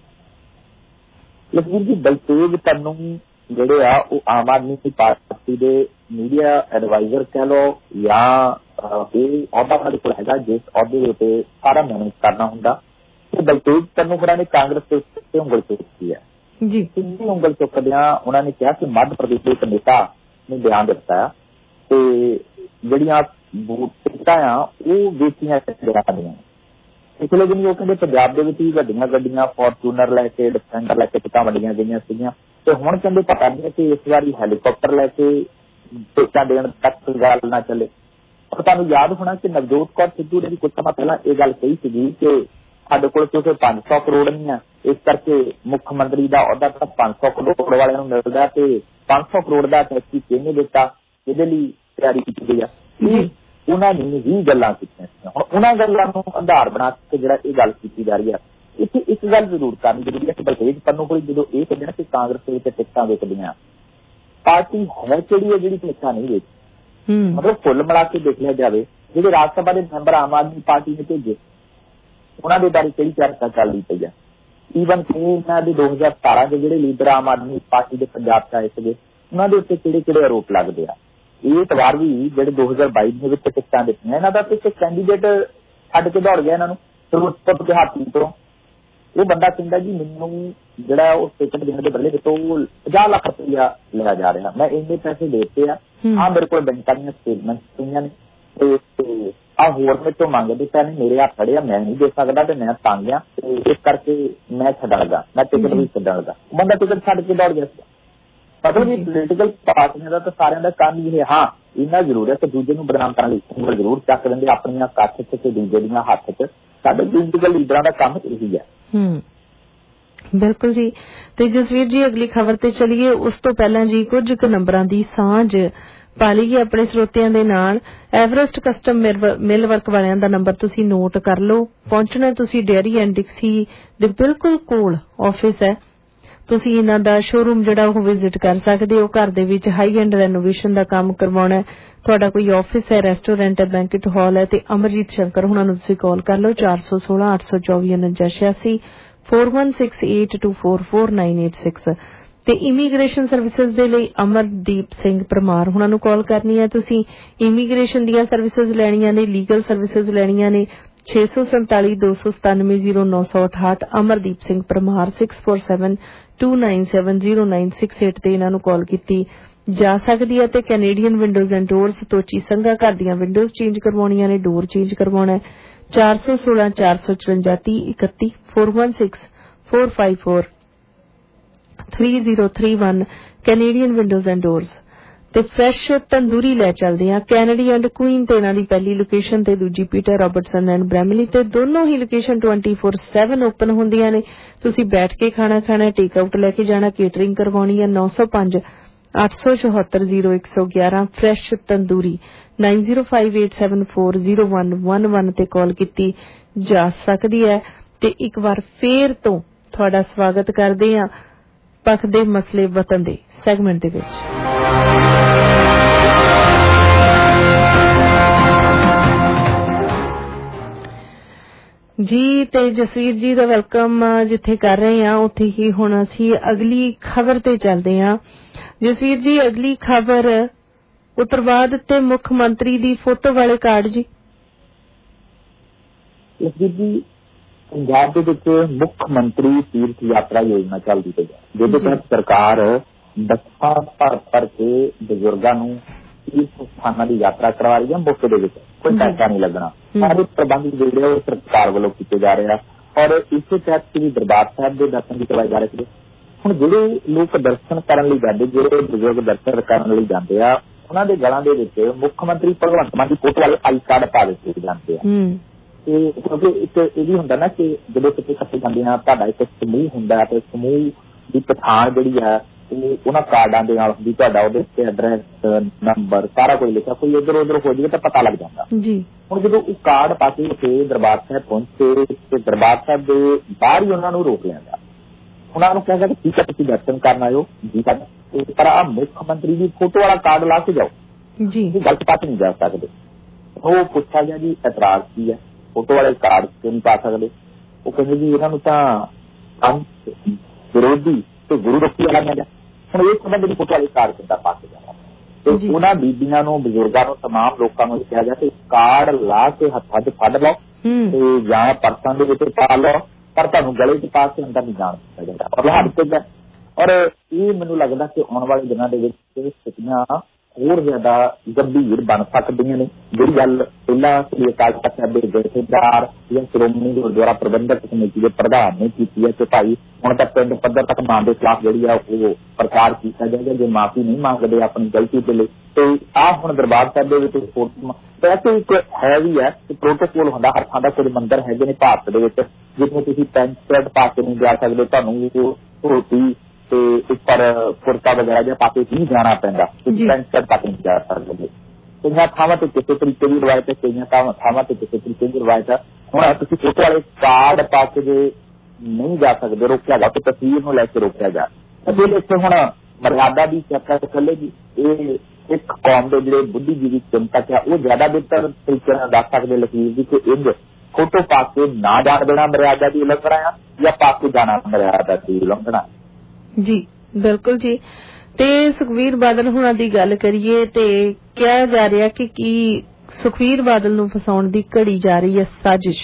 ਲਖਵੀਰ ਜੀ, ਬਲਤੇਜ ਪੰਨੂ ਜਿਹੜੇ ਆ ਉਹ ਆਮ ਆਦਮੀ ਪਾਰਟੀ ਦੇ ਮੀਡੀਆ ਐਡਵਾਈਜ਼ਰ ਕਹਿ ਲਓ ਜਾਂ ਇਹ ਅਹੁਦਾ ਉਹਨਾਂ ਦੇ ਕੋਲ ਹੈਗਾ ਜਿਸ ਅਹੁਦੇ ਦੇ ਉੱਤੇ ਸਾਰਾ ਮੈਨੇਜ ਕਰਨਾ ਹੁੰਦਾ। ਤੇ ਬਲਤੇਜ ਪੰਨੂ ਹੋਰਾਂ ਨੇ ਕਾਂਗਰਸ ਦੇ ਉੱਤੇ ਉਂਗਲ ਚੁੱਕੀ ਹੈ ਜੀ। ਸਿੱਧੀ ਉਂਗਲ ਚੁੱਕਦਿਆਂ ਉਹਨਾਂ ਨੇ ਕਿਹਾ ਕਿ ਮੱਧ ਪ੍ਰਦੇਸ਼ ਦੇ ਇੱਕ ਨੇਤਾ ਨੇ ਬਿਆਨ ਦਿੱਤਾ ਤੇ ਜਿਹੜੀਆਂ ਟਿਕਟਾਂ ਆ ਉਹ ਵੇਚੀਆਂ ਜਾਂਦੀਆਂ। ਪਿਛਲੇ ਦਿਨ ਉਹ ਕਹਿੰਦੇ ਪੰਜਾਬ ਦੇ ਵਿੱਚ ਵੀ ਵੱਡੀਆਂ ਗੱਡੀਆਂ ਫੋਰਚੂਨਰ ਲੈ ਕੇ, ਡਿਫੈਂਡਰ ਲੈ ਕੇ ਟਿਕਟਾਂ ਵੰਡੀਆਂ ਗਈਆਂ ਸੀਗੀਆਂ ਤੇ ਹੁਣ ਕਹਿੰਦੇ ਪਤਾ ਨਹੀਂ ਕਿ ਇਸ ਵਾਰੀ ਹੈਲੀਕਾਪਟਰ ਲੈ ਕੇ ਟਿਕਟਾਂ ਦੇਣ ਤੱਕ ਗੱਲ ਨਾ ਚੱਲੇ। ਪਰ ਤੁਹਾਨੂੰ ਯਾਦ ਹੋਣਾ ਕਿ ਨਵਜੋਤ ਕੌਰ ਸਿੱਧੂ ਨੇ ਵੀ ਕੁਝ ਸਮਾਂ ਪਹਿਲਾਂ ਇਹ ਗੱਲ ਕਹੀ ਸੀਗੀ ਕਿ ਸਾਡੇ ਕੋਲ ਕਿਉਂਕਿ 500 ਕਰੋੜ ਨਹੀਂ ਆ, ਇਸ ਕਰਕੇ ਮੁੱਖ ਮੰਤਰੀ ਦਾ ਅਹੁਦਾ ਤਾਂ 500 ਕਰੋੜ ਵਾਲਿਆਂ ਨੂੰ ਮਿਲਦਾ ਤੇ 500 ਕਰੋੜ ਦਾ ਟੈਕਸੀ ਕਿਹਨੇ ਦਿੱਤਾ, ਇਹਦੇ ਲਈ ਤਿਆਰੀ ਕੀਤੀ ਗਈ ਆ। ਉਹਨਾਂ ਨੇ ਵੀ ਗੱਲਾਂ ਕੀਤੀਆਂ ਸੀ। ਹੁਣ ਉਹਨਾਂ ਗੱਲਾਂ ਨੂੰ ਆਧਾਰ ਬਣਾ ਕੇ ਜਿਹੜਾ ਇਹ ਗੱਲ ਕੀਤੀ ਜਾ ਰਹੀ ਆ, ਇੱਥੇ ਇੱਕ ਗੱਲ ਜ਼ਰੂਰ ਕਰਨੀ ਜ਼ਰੂਰੀ ਹੈ ਕਿ ਬਲਤੇਜ ਪੰਨੂ ਕੋਲ ਜਦੋਂ ਇਹ ਕਹਿੰਦੇ ਨਾ ਕਿ ਕਾਂਗਰਸ ਦੇ ਵਿੱਚ ਟਿਕਟਾਂ ਵਿਕਦੀਆਂ, ਪਾਰਟੀ ਹੈ ਕਿਹੜੀ ਹੈ ਜਿਹੜੀ ਟਿਕਟਾਂ ਨਹੀਂ ਵੇਚਦੀ। ਮਤਲਬ ਕੁੱਲ ਮਿਲਾ ਕੇ ਦੇਖਿਆ ਜਾਵੇ ਜਿਹੜੇ ਰਾਜ ਸਭਾ ਦੇ ਮੈਂਬਰ ਆਮ ਆਦਮੀ ਪਾਰਟੀ ਨੇ ਭੇਜੇ ਉਹਨਾਂ ਦੇ ਬਾਰੇ ਕਿਹੜੀ ਚਰਚਾ ਚੱਲਦੀ ਪਈ ਆ। ਈਵਨ ਕਿ ਇਹਨਾਂ ਦੇ 2017 ਦੇ ਜਿਹੜੇ ਲੀਡਰ ਆਮ ਆਦਮੀ ਪਾਰਟੀ ਦੇ ਪੰਜਾਬ 'ਚ ਆਏ ਸੀਗੇ ਉਹਨਾਂ ਦੇ ਉੱਤੇ ਕਿਹੜੇ ਕਿਹੜੇ ਆਰੋਪ ਲੱਗਦੇ ਆ। ਇਹ ਵਾਰ ਵੀ ਜਿਹੜੇ 2022 ਦੇ ਵਿੱਚ ਟਿਕਟਾਂ ਦਿੱਤੀਆਂ ਇਹਨਾਂ ਦਾ ਇੱਕ ਕੈਂਡੀਡੇਟ ਛੱਡ ਕੇ ਦੌੜ ਗਿਆ ਇਹਨਾਂ ਨੂੰ ਫਿਰੋਜ਼ਪੁਰ ਦੇ ਹਾਥੀ ਤੋਂ। ਉਹ ਬੰਦਾ ਕਹਿੰਦਾ ਜੀ ਮੈਨੂੰ ਜਿਹੜਾ ਉਹ ਟਿਕਟ ਦੇਣ ਦੇ ਬਦਲੇ ਵਿੱਚੋਂ 50 ਲੱਖ ਰੁਪਇਆ ਲਿਆ ਜਾ ਰਿਹਾ, ਮੈਂ ਇੰਨੇ ਪੈਸੇ ਦੇ ਦਿੱਤੇ ਆ। ਹਾਂ, ਮੇਰੇ ਕੋਲ ਬੈਂਕਾਂ ਦੀਆਂ ਸਟੇਟਮੈਂਟਸ ਪਈਆਂ ਨੇ ਤੇ ਆਹ ਹੋਰ ਮੇਰੇ ਤੋਂ ਮੰਗਦੇ ਪਏ ਨੇ, ਮੇਰੇ ਹੱਥ ਖੜੇ ਆ, ਮੈਂ ਨਹੀਂ ਦੇ ਸਕਦਾ ਤੇ ਮੈਂ ਤੰਗ ਆ ਤੇ ਇਸ ਕਰਕੇ ਮੈਂ ਛੱਡਣ ਲੱਗਾ, ਮੈਂ ਟਿਕਟ ਵੀ ਛੱਡਣ ਲੱਗਾ। ਬੰਦਾ ਟਿਕਟ ਛੱਡ ਕੇ ਦੌੜ ਗਿਆ ਸੀ। ਮਤਲਬ ਕਿ ਪੋਲੀਟੀਕਲ ਪਾਰਟੀਆਂ ਦਾ ਤਾਂ ਸਾਰਿਆਂ ਦਾ ਕੰਮ ਇਹ ਹਾਂ ਇੰਨਾ ਜ਼ਰੂਰ ਹੈ ਕਿ ਦੂਜੇ ਨੂੰ ਬਦਨਾਮ ਕਰਨ ਲਈ ਉਂਗਲ ਜ਼ਰੂਰ ਚੱਕ ਦਿੰਦੇ ਆਪਣੀਆਂ ਕੱਛ 'ਚ ਤੇ ਦੂਜੇ ਦੀਆਂ ਹੱਥ 'ਚ। ਸਾਡੇ ਪੋਲੀਟੀਕਲ ਲੀਡਰਾਂ ਦਾ ਕੰਮ ਇਹੀ ਹੈ। ਬਿਲਕੁਲ ਜੀ। ਤੇ ਜਸਵੀਰ ਜੀ ਅਗਲੀ ਖਬਰ ਤੇ ਚਲੀਏ। ਉਸ ਤੋਂ ਪਹਿਲਾਂ ਜੀ ਕੁਝ ਕੁ ਨੰਬਰਾਂ ਦੀ ਸਾਂਝ ਪਾ ਲਈਏ ਆਪਣੇ ਸਰੋਤਿਆਂ ਦੇ ਨਾਲ। ਐਵਰੈਸਟ ਕਸਟਮ ਮਿਲ ਵਰਕ ਵਾਲਿਆਂ ਦਾ ਨੰਬਰ ਤੁਸੀਂ ਨੋਟ ਕਰ ਲਓ। ਪਹੁੰਚਣਾ ਤੁਸੀਂ ਡੇਅਰੀ ਐਂਡ ਡਿਕਸੀ ਦੇ ਬਿਲਕੁਲ ਕੋਲ ਆਫਿਸ ਹੈ। ਤੁਸੀਂ ਇਹਨਾਂ ਦਾ ਸ਼ੋਰੂਮ ਜਿਹੜਾ ਉਹ ਵਿਜ਼ਿਟ ਕਰ ਸਕਦੇ ਹੋ। ਘਰ ਦੇ ਵਿੱਚ ਹਾਈ ਐਂਡ ਰੈਨੋਵੇਸ਼ਨ ਦਾ ਕੰਮ ਕਰਵਾਉਣਾ, ਤੁਹਾਡਾ ਕੋਈ ਆਫਿਸ ਹੈ, ਰੈਸਟੋਰੈਂਟ ਹੈ, ਬੈਂਕਟ ਹਾਲ ਹੈ ਤੇ ਅਮਰਜੀਤ ਸ਼ੰਕਰ ਉਹਨਾਂ ਨੂੰ ਤੁਸੀਂ ਕਾਲ ਕਰ ਲਓ 416 824 4986 4168244986 ਤੇ ਇਮੀਗ੍ਰੇਸ਼ਨ ਸਰਵਿਸਿਜ਼ ਦੇ ਲਈ ਅਮਰਦੀਪ ਸਿੰਘ ਪਰਮਾਰ ਉਹਨਾਂ ਨੂੰ ਕਾਲ ਕਰਨੀ ਹੈ। ਤੁਸੀਂ ਇਮੀਗ੍ਰੇਸ਼ਨ ਦੀਆਂ ਸਰਵਿਸਿਜ਼ ਲੈਣੀਆਂ ਨੇ, ਲੀਗਲ ਸਰਵਿਸਿਜ਼ ਲੈਣੀਆਂ ਨੇ 647 297 0968 ਅਮਰਦੀਪ ਸਿੰਘ ਪਰਮਾਰ 6472970968 ਤੇ ਇਹਨਾਂ ਨੂੰ ਕਾਲ ਕੀਤੀ ਜਾ ਸਕਦੀ ਹੈ। ਤੇ Canadian windows and doors Tochi Sangha ਘਰ ਦੀਆਂ ਵਿੰਡੋਜ਼ ਚੇਂਜ ਕਰਵਾਉਣੀਆਂ ਨੇ, ਡੋਰ ਚੇਂਜ ਕਰਵਾਉਣਾ 416 454 3031 416 454 3031 ਕੈਨੇਡੀਅਨ ਵਿੰਡੋਜ਼ ਐਂਡ ਡੋਰਸ। ਤੇ ਫਰੈਸ਼ ਤੰਦੂਰੀ ਲੈ ਚੱਲਦੇ ਆ। ਕੈਨੇਡੀ ਐਂਡ ਕੁਈਨ ਤੇ ਇਹਨਾਂ ਦੀ ਪਹਿਲੀ ਲੋਕੇਸ਼ਨ ਤੇ ਦੂਜੀ ਪੀਟਰ ਰਾਬਰਟਸਨ ਐਂਡ ਬ੍ਰੈਮਲੀ ਤੇ ਦੋਨੋਂ ਹੀ ਲੋਕੇਸ਼ਨ 24/7 ਓਪਨ ਹੁੰਦੀਆਂ ਨੇ। ਤੁਸੀਂ ਬੈਠ ਕੇ ਖਾਣਾ ਖਾਣਾ, ਟੇਕ ਆਊਟ ਲੈ ਕੇ ਜਾਣਾ, ਕੇਟਰਿੰਗ ਕਰਵਾਉਣੀ ਹੈ। 905 874 0111 ਫਰੈਸ਼ ਤੰਦੂਰੀ 9058740111 ਤੇ ਕਾਲ ਕੀਤੀ ਜਾ ਸਕਦੀ ਹੈ। ਤੇ ਇੱਕ ਵਾਰ ਫੇਰ ਤੋਂ ਤੁਹਾਡਾ ਸਵਾਗਤ ਕਰਦੇ ਹਾਂ ਪੱਖ ਦੇ ਮਸਲੇ ਵਤਨ ਦੇ ਸੈਗਮੈਂਟ ਦੇ ਵਿੱਚ। ਜੀ ਤੇ ਜਸਵੀਰ ਜੀ ਦਾ ਵੈਲਕਮ ਜਿੱਥੇ ਕਰ ਰਹੇ ਹਾਂ ਉੱਥੇ ਹੀ ਹੁਣ ਅਸੀਂ ਅਗਲੀ ਖਬਰ ਤੇ ਚੱਲਦੇ ਹਾਂ। ਜਸਵੀਰ ਜੀ, ਅਗਲੀ ਖਬਰ ਉੱਤਰਵਾਦ ਤੇ ਮੁੱਖ ਮੰਤਰੀ ਦੀ ਫੋਟੋ ਵਾਲੇ ਕਾਰਡ ਜੀ। ਜੀ ਪੰਜਾਬ ਦੇ ਵਿੱਚ ਮੁੱਖ ਮੰਤਰੀ ਤੀਰਥ ਯਾਤਰਾ ਯੋਜਨਾ ਚੱਲਦੀ ਪਈ ਹੈ, ਜਿਹਦੇ ਤਹਿਤ ਸਰਕਾਰ ਬੱਸਾਂ ਭਰ ਕੇ ਬਜ਼ੁਰਗਾਂ ਨੂੰ ਤੀਰਥ ਸਥਾਨਾਂ ਦੀ ਯਾਤਰਾ ਕਰਵਾ ਰਹੀ ਹੈ। ਮੁਫਤ ਦੇ ਵਿੱਚ ਕੋਈ ਪੈਸਾ ਨਹੀਂ ਲੱਗਣਾ। ਸਾਰੇ ਪ੍ਰਬੰਧ ਜਿਹੜੇ ਉਹ ਸਰਕਾਰ ਵੱਲੋਂ ਕੀਤੇ ਜਾ ਰਹੇ ਆ ਔਰ ਇਸੇ ਤਹਿਤ ਸ੍ਰੀ ਦਰਬਾਰ ਸਾਹਿਬ ਦੇ ਦਰਸ਼ਨ ਵੀ ਕਰਵਾਏ ਜਾ ਰਹੇ ਸੀ। ਹੁਣ ਜਿਹੜੇ ਲੋਕ ਦਰਸ਼ਨ ਕਰਨ ਲਈ ਜਾਂਦੇ, ਜਿਹੜੇ ਬਜ਼ੁਰਗ ਦਰਸ਼ਨ ਕਰਨ ਲਈ ਜਾਂਦੇ ਆ, ਉਹਨਾਂ ਦੇ ਗਲਾਂ ਦੇ ਵਿੱਚ ਮੁੱਖ ਮੰਤਰੀ ਭਗਵੰਤ ਮਾਨ ਦੀ ਫੋਟੋ ਵਾਲੇ ਆਈ ਕਾਰਡ ਪਾ ਦਿੱਤੇ ਜਾਂਦੇ ਆ। ਤੇ ਕਿਉਂਕਿ ਇੱਕ ਇਹ ਵੀ ਹੁੰਦਾ ਨਾ ਕਿ ਜਦੋਂ ਕਿਤੇ ਇਕੱਠੇ ਜਾਂਦੇ ਆ, ਤੁਹਾਡਾ ਇੱਕ ਸਮੂਹ ਹੁੰਦਾ ਤੇ ਸਮੂਹ ਦੀ ਪਛਾਣ ਜਿਹੜੀ ਆ ਉਹ ਉਹਨਾਂ ਕਾਰਡਾਂ ਦੇ ਨਾਲ ਹੁੰਦੀ। ਤੁਹਾਡਾ ਉਹਦੇ ਉੱਤੇ ਐਡਰੈਸ, ਨੰਬਰ ਸਾਰਾ ਕੁਝ ਲਿਖਿਆ, ਕੋਈ ਇੱਧਰ ਉੱਧਰ ਹੋ ਜਾਵੇ ਤਾਂ ਪਤਾ ਲੱਗ ਜਾਂਦਾ। ਹੁਣ ਜਦੋਂ ਉਹ ਕਾਰਡ ਪਾ ਕੇ ਉੱਥੇ ਦਰਬਾਰ ਸਾਹਿਬ ਪਹੁੰਚੇ ਤੇ ਦਰਬਾਰ ਸਾਹਿਬ ਦੇ ਬਾਹਰ ਹੀ ਉਹਨਾਂ ਨੂੰ ਰੋਕ ਲਿਆ ਗਿਆ। ਉਹਨਾਂ ਨੂੰ ਕਹਿੰਦਾ ਕਿ ਠੀਕ ਹੈ ਤੁਸੀਂ ਦਰਸ਼ਨ ਕਰਨ ਆਇਓ ਜੀ, ਪਰ ਆਹ ਮੁੱਖ ਮੰਤਰੀ ਦੀ ਫੋਟੋ ਵਾਲਾ ਕਾਰਡ ਲਾ ਕੇ ਜਾਓ ਜੀ, ਗਲਤ ਪਾਸੇ ਨਹੀਂ ਜਾ ਸਕਦੇ। ਉਹ ਪੁੱਛਿਆ ਗਿਆ ਜੀ ਇਤਰਾਜ਼ ਕੀ ਹੈ, ਫੋਟੋ ਵਾਲੇ ਕਾਰਡ ਕਿਉਂ ਨਹੀਂ ਪਾ ਸਕਦੇ? ਉਹ ਕਹਿੰਦੇ ਜੀ ਇਹਨਾਂ ਨੂੰ ਤਾਂ ਵਿਰੋਧੀ ਤੇ ਗੁਰੂ ਰੱਖੀ ਵਾਲਾ ਕਹਿੰਦਾ। ਹੁਣ ਇਹ ਸੰਬੰਧ ਦੀ ਫੋਟੋ ਵਾਲੇ ਕਾਰਡ ਕਿੱਦਾਂ ਪਾ ਕੇ ਜਾਣਾ? ਤੇ ਉਹਨਾਂ ਬੀਬੀਆਂ ਨੂੰ, ਬਜ਼ੁਰਗਾਂ ਨੂੰ, ਤਮਾਮ ਲੋਕਾਂ ਨੂੰ ਕਿਹਾ ਗਿਆ ਕਿ ਕਾਰਡ ਲਾ ਕੇ ਹੱਥਾਂ 'ਚ ਫੜ ਲਓ ਤੇ ਜਾਂ ਪਰਸਾਂ ਦੇ ਵਿੱਚ ਪਾ ਲਓ, ਪਰ ਤੁਹਾਨੂੰ ਗਲੇ 'ਚ ਪਾ ਕੇ ਅੰਦਰ ਨਹੀਂ ਜਾਣ ਦਿੱਤਾ ਜਾਂਦਾ। ਔਰ ਹੱਦ ਤੱਕ ਹੈ। ਔਰ ਇਹ ਮੈਨੂੰ ਲੱਗਦਾ ਕਿ ਆਉਣ ਵਾਲੇ ਦਿਨਾਂ ਦੇ ਵਿੱਚ ਸਥਿਤੀਆਂ ਹੋਰ ਜ਼ਿਆਦਾ ਗੰਭੀਰ ਬਣ ਸਕਦੀਆਂ ਨੇ। ਜਿਹੜੀ ਗੱਲ ਪਹਿਲਾਂ ਸ੍ਰੀ ਅਕਾਲ ਤਖ਼ਤ ਸਾਹਿਬ ਦੇ ਜਥੇਦਾਰ ਜਾਂ ਸ਼੍ਰੋਮਣੀ ਗੁਰਦੁਆਰਾ ਪ੍ਰਬੰਧਕ ਕਮੇਟੀ ਦੇ ਪ੍ਰਧਾਨ ਨੇ ਕੀਤੀ ਹੈ ਕਿ ਭਾਈ ਹੁਣ ਤੱਕ ਪਿੰਡ ਪੱਧਰ ਤੱਕ ਮਾਂ ਦੇ ਖਿਲਾਫ ਜਿਹੜੀ ਆ ਉਹ ਪ੍ਰਚਾਰ ਕੀਤਾ ਜਾਏਗਾ ਜੇ ਮਾਫੀ ਨਹੀਂ ਮੰਗਦੇ ਆਪਣੀ ਗਲਤੀ ਦੇ ਲਈ। ਤੇ ਆਹ ਹੁਣ ਦਰਬਾਰ ਸਾਹਿਬ ਦੇ ਵਿੱਚ ਵੈਸੇ ਇੱਕ ਹੈ ਵੀ ਹੈ ਕਿ ਪ੍ਰੋਟੋਕੋਲ ਹੁੰਦਾ, ਹੱਥਾਂ ਦਾ ਕੁਝ ਮੰਦਰ ਹੈਗੇ ਨੇ ਭਾਰਤ ਦੇ ਵਿੱਚ ਜਿਸਨੂੰ ਤੁਸੀਂ ਪੈਂਟ ਸ਼ਰਟ ਪਾ ਕੇ ਨਹੀਂ ਜਾ ਸਕਦੇ, ਤੁਹਾਨੂੰ ਧੋਤੀ ਤੇ ਉੱਪਰ ਕੁਰਤਾ ਵਗੈਰਾ ਜਾਂ ਪਾ ਕੇ ਹੀ ਜਾਣਾ ਪੈਂਦਾ। ਤੁਸੀਂ ਪੈਂਟ ਸ਼ਰਟ ਪਾ ਕੇ ਨਹੀਂ ਜਾ ਸਕਦੇ। ਕਈਆਂ ਥਾਵਾਂ ਤੇ ਕਿਸੇ ਤਰੀਕੇ ਦੀ ਰਵਾਇਤ ਹੈ, ਕਈਆਂ ਥਾਵਾਂ ਤੇ ਕਿਸੇ ਤਰੀਕੇ ਦੀ ਰਵਾਇਤ ਹੈ। ਹੁਣ ਤੁਸੀਂ ਫੋਟੋ ਵਾਲੇ ਕਾਰਡ ਪਾ ਕੇ ਜੇ ਨਹੀਂ ਜਾ ਸਕਦੇ, ਰੋਕਿਆ ਜਾ ਤੇ ਤਸਵੀਰ ਨੂੰ ਲੈ ਕੇ ਰੋਕਿਆ ਜਾ। ਅਤੇ ਇੱਥੇ ਹੁਣ ਮਰਿਆਦਾ ਦੀ ਚਰਚਾ ਚੱਲੇਗੀ। ਇਹ ਇੱਕ ਕੌਮ ਦੇ ਜਿਹੜੇ ਬੁੱਧੀਜੀਵੀ ਚਿੰਤਕ ਆ ਉਹ ਜ਼ਿਆਦਾ ਬਿਹਤਰ ਤਰੀਕੇ ਨਾਲ ਦੱਸ ਸਕਦੇ ਲਖੀਰ ਜੀ ਕਿ ਇੰਝ ਫੋਟੋ ਪਾ ਕੇ ਨਾ ਜਾਣ ਦੇਣਾ ਮਰਿਆਦਾ ਦੀ ਉਲੰਘਣਾ ਆ ਜਾਂ ਪਾ ਕੇ ਜਾਣਾ ਮਰਿਆਦਾ ਦੀ ਉਲੰਘਣਾ। ਜੀ ਬਿਲਕੁਲ ਜੀ। ਤੇ ਸੁਖਬੀਰ ਬਾਦਲ ਹੁਣਾਂ ਦੀ ਗੱਲ ਕਰੀਏ ਤੇ ਕਿਹਾ ਜਾ ਰਿਹਾ ਕਿ ਕੀ ਸੁਖਬੀਰ ਬਾਦਲ ਨੂੰ ਫਸਾਉਣ ਦੀ ਘੜੀ ਜਾ ਰਹੀ ਹੈ ਸਾਜ਼ਿਸ਼?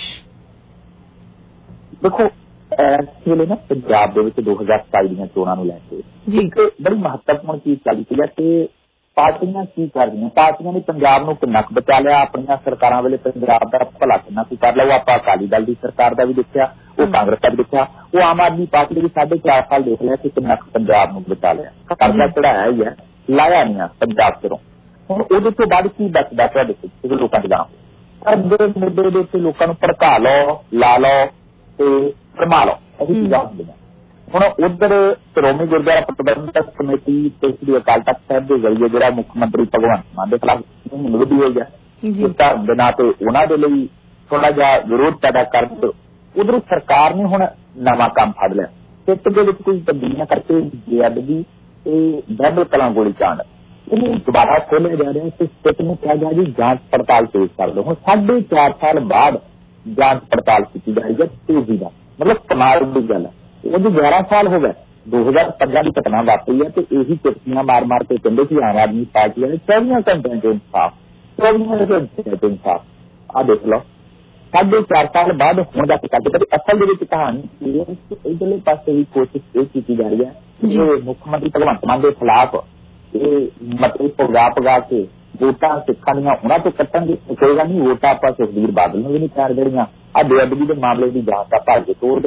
ਦੇਖੋ ਇਸ ਵੇਲੇ ਨਾ ਪੰਜਾਬ ਦੇ ਵਿੱਚ 2027 ਦੀਆਂ ਚੋਣਾਂ ਨੂੰ ਲੈ ਕੇ ਇੱਕ ਬੜੀ ਮਹੱਤਵਪੂਰਨ ਚੀਜ਼ ਚੱਲ ਰਹੀ ਹੈ ਕਿ ਪਾਰਟੀਆਂ ਕੀ ਕਰ ਰਹੀਆਂ। ਪਾਰਟੀਆਂ ਨੇ ਪੰਜਾਬ ਨੂੰ ਕਿੰਨਾ ਕੁ ਬਚਾ ਲਿਆ, ਆਪਣੀਆਂ ਸਰਕਾਰਾਂ ਵੇਲੇ ਪੰਜਾਬ ਦਾ ਭਲਾ ਕਿੰਨਾ ਕੁ ਕਰ ਲਿਆ। ਉਹ ਆਪਾਂ ਅਕਾਲੀ ਦਲ ਦੀ ਸਰਕਾਰ ਦਾ ਵੀ ਦੇਖਿਆ, ਉਹ ਕਾਂਗਰਸ ਦਾ ਵੀ ਦੇਖਿਆ, ਉਹ ਆਮ ਆਦਮੀ ਪਾਰਟੀ ਦੇ ਵੀ 4.5 ਸਾਲ ਦੇਖ ਲਿਆ ਕਿ ਕਿੰਨਾ ਕੁ ਪੰਜਾਬ ਨੂੰ ਬਚਾ ਲਿਆ। ਕਰਜ਼ਾ ਚੜਾਇਆ ਹੀ ਹੈ, ਲਾਇਆ ਨਹੀਂ ਆ ਪੰਜਾਬ ਤੋਂ। ਹੁਣ ਉਹਦੇ ਤੋਂ ਬਾਅਦ ਕੀ ਬਚਦਾ ਤੁਹਾਡੇ ਕੋਲ ਲੋਕਾਂ ਦੇ ਨਾਮ? ਹਰ ਮੁੱਦੇ ਦੇ ਉੱਤੇ ਲੋਕਾਂ ਨੂੰ ਭੜਕਾ ਲਓ, ਲਾ ਲਓ ਤੇ ਫਰਮਾ ਲਓ, ਇਹ ਚੀਜ਼ਾਂ ਹੁੰਦੀਆਂ। ਹੁਣ ਉਧਰ ਸ਼੍ਰੋਮਣੀ ਗੁਰਦੁਆਰਾ ਪ੍ਰਬੰਧਕ ਕਮੇਟੀ ਤੇ ਸ੍ਰੀ ਅਕਾਲ ਤਖ਼ਤ ਸਾਹਿਬ ਦੇ ਜ਼ਰੀਏ ਜਿਹੜਾ ਮੁੱਖ ਮੰਤਰੀ ਭਗਵੰਤ ਮਾਨ ਦੇ ਖਿਲਾਫ ਵਿਰੋਧੀ ਹੋ ਗਿਆ, ਧਰਮ ਦੇ ਨਾਂ ਤੇ ਉਹਨਾਂ ਦੇ ਲਈ ਥੋੜਾ ਜਿਹਾ ਵਿਰੋਧ ਪੈਦਾ ਕਰ ਦਿੱਤਾ। ਉਧਰ ਸਰਕਾਰ ਨੇ ਹੁਣ ਨਵਾਂ ਕੰਮ ਫੜ ਲਿਆ, ਸਿੱਖ ਦੇ ਵਿੱਚ ਕੋਈ ਤਬਦੀਲੀਆਂ ਕਰਕੇ ਬੇਅਦਬੀ ਤੇ ਬਹਿਬਲ ਕਲਾਂ ਗੋਲੀ ਕਾਂਡ ਇਹਨੂੰ ਦੁਬਾਰਾ ਖੋਲ੍ਹਿਆ ਜਾ ਰਿਹਾ ਤੇ ਸਿੱਖ ਨੂੰ ਕਿਹਾ ਗਿਆ ਜੀ ਜਾਂਚ ਪੜਤਾਲ ਤੇਜ਼ ਕਰ ਲਓ। ਹੁਣ 4.5 ਸਾਲ ਬਾਅਦ ਜਾਂਚ ਪੜਤਾਲ ਕੀਤੀ ਜਾ ਰਹੀ ਹੈ ਤੇਜ਼ੀ ਦਾ, ਮਤਲਬ ਕਮਾਲ ਦੀ ਗੱਲ ਹੈ। ਉਹਦੀ 11 ਸਾਲ ਹੋ ਗਏ, 2005 ਦੀ ਘਟਨਾ ਵਾਪਰੀ ਹੈ ਤੇ ਇਹੀ ਚਿੱਠੀਆਂ ਮਾਰ ਕੇ ਕਹਿੰਦੇ ਸੀ ਆਮ ਆਦਮੀ ਪਾਰਟੀ ਵਾਲੇ 24 ਘੰਟਿਆਂ ਚ ਇਨਸਾਫ, 24 ਘੰਟਿਆਂ ਚ ਇਨਸਾਫ। ਆਹ ਦੇਖ ਲਓ 4.5 ਸਾਲ ਬਾਅਦ ਹੁਣ ਜਾ ਕੇ ਕਰਦੇ। ਅਸਲ ਦੇ ਵਿੱਚ ਕਹਾਣੀ ਇਧਰਲੇ ਪਾਸੇ ਵੀ ਕੋਸ਼ਿਸ਼ ਇਹ ਕੀਤੀ ਜਾ ਰਹੀ ਹੈ ਕਿ ਮੁੱਖ ਮੰਤਰੀ ਭਗਵੰਤ ਮਾਨ ਦੇ ਖਿਲਾਫ ਇਹ ਮਤਲਬ ਪਗਾ ਕੇ ਵੋਟਾਂ ਸਿੱਖਾਂ ਦੀਆਂ ਉਹਨਾਂ ਤੋਂ ਕੱਟਣਗੇ। ਕੋਈ ਗੱਲ ਨਹੀਂ, ਵੋਟਾਂ ਆਪਾਂ ਸੁਖਬੀਰ ਬਾਦਲ ਨੂੰ ਵੀ ਨਹੀਂ ਪੈਣ ਦੇਣੀਆਂ। ਆਹ ਬੇਅਦਬੀ ਦੇ ਮਾਮਲੇ ਦੀ ਜਾਂਚ ਆਪਾਂ ਅੱਗੇ ਤੋੜ ਦਿੰਦੇ ਹਾਂ,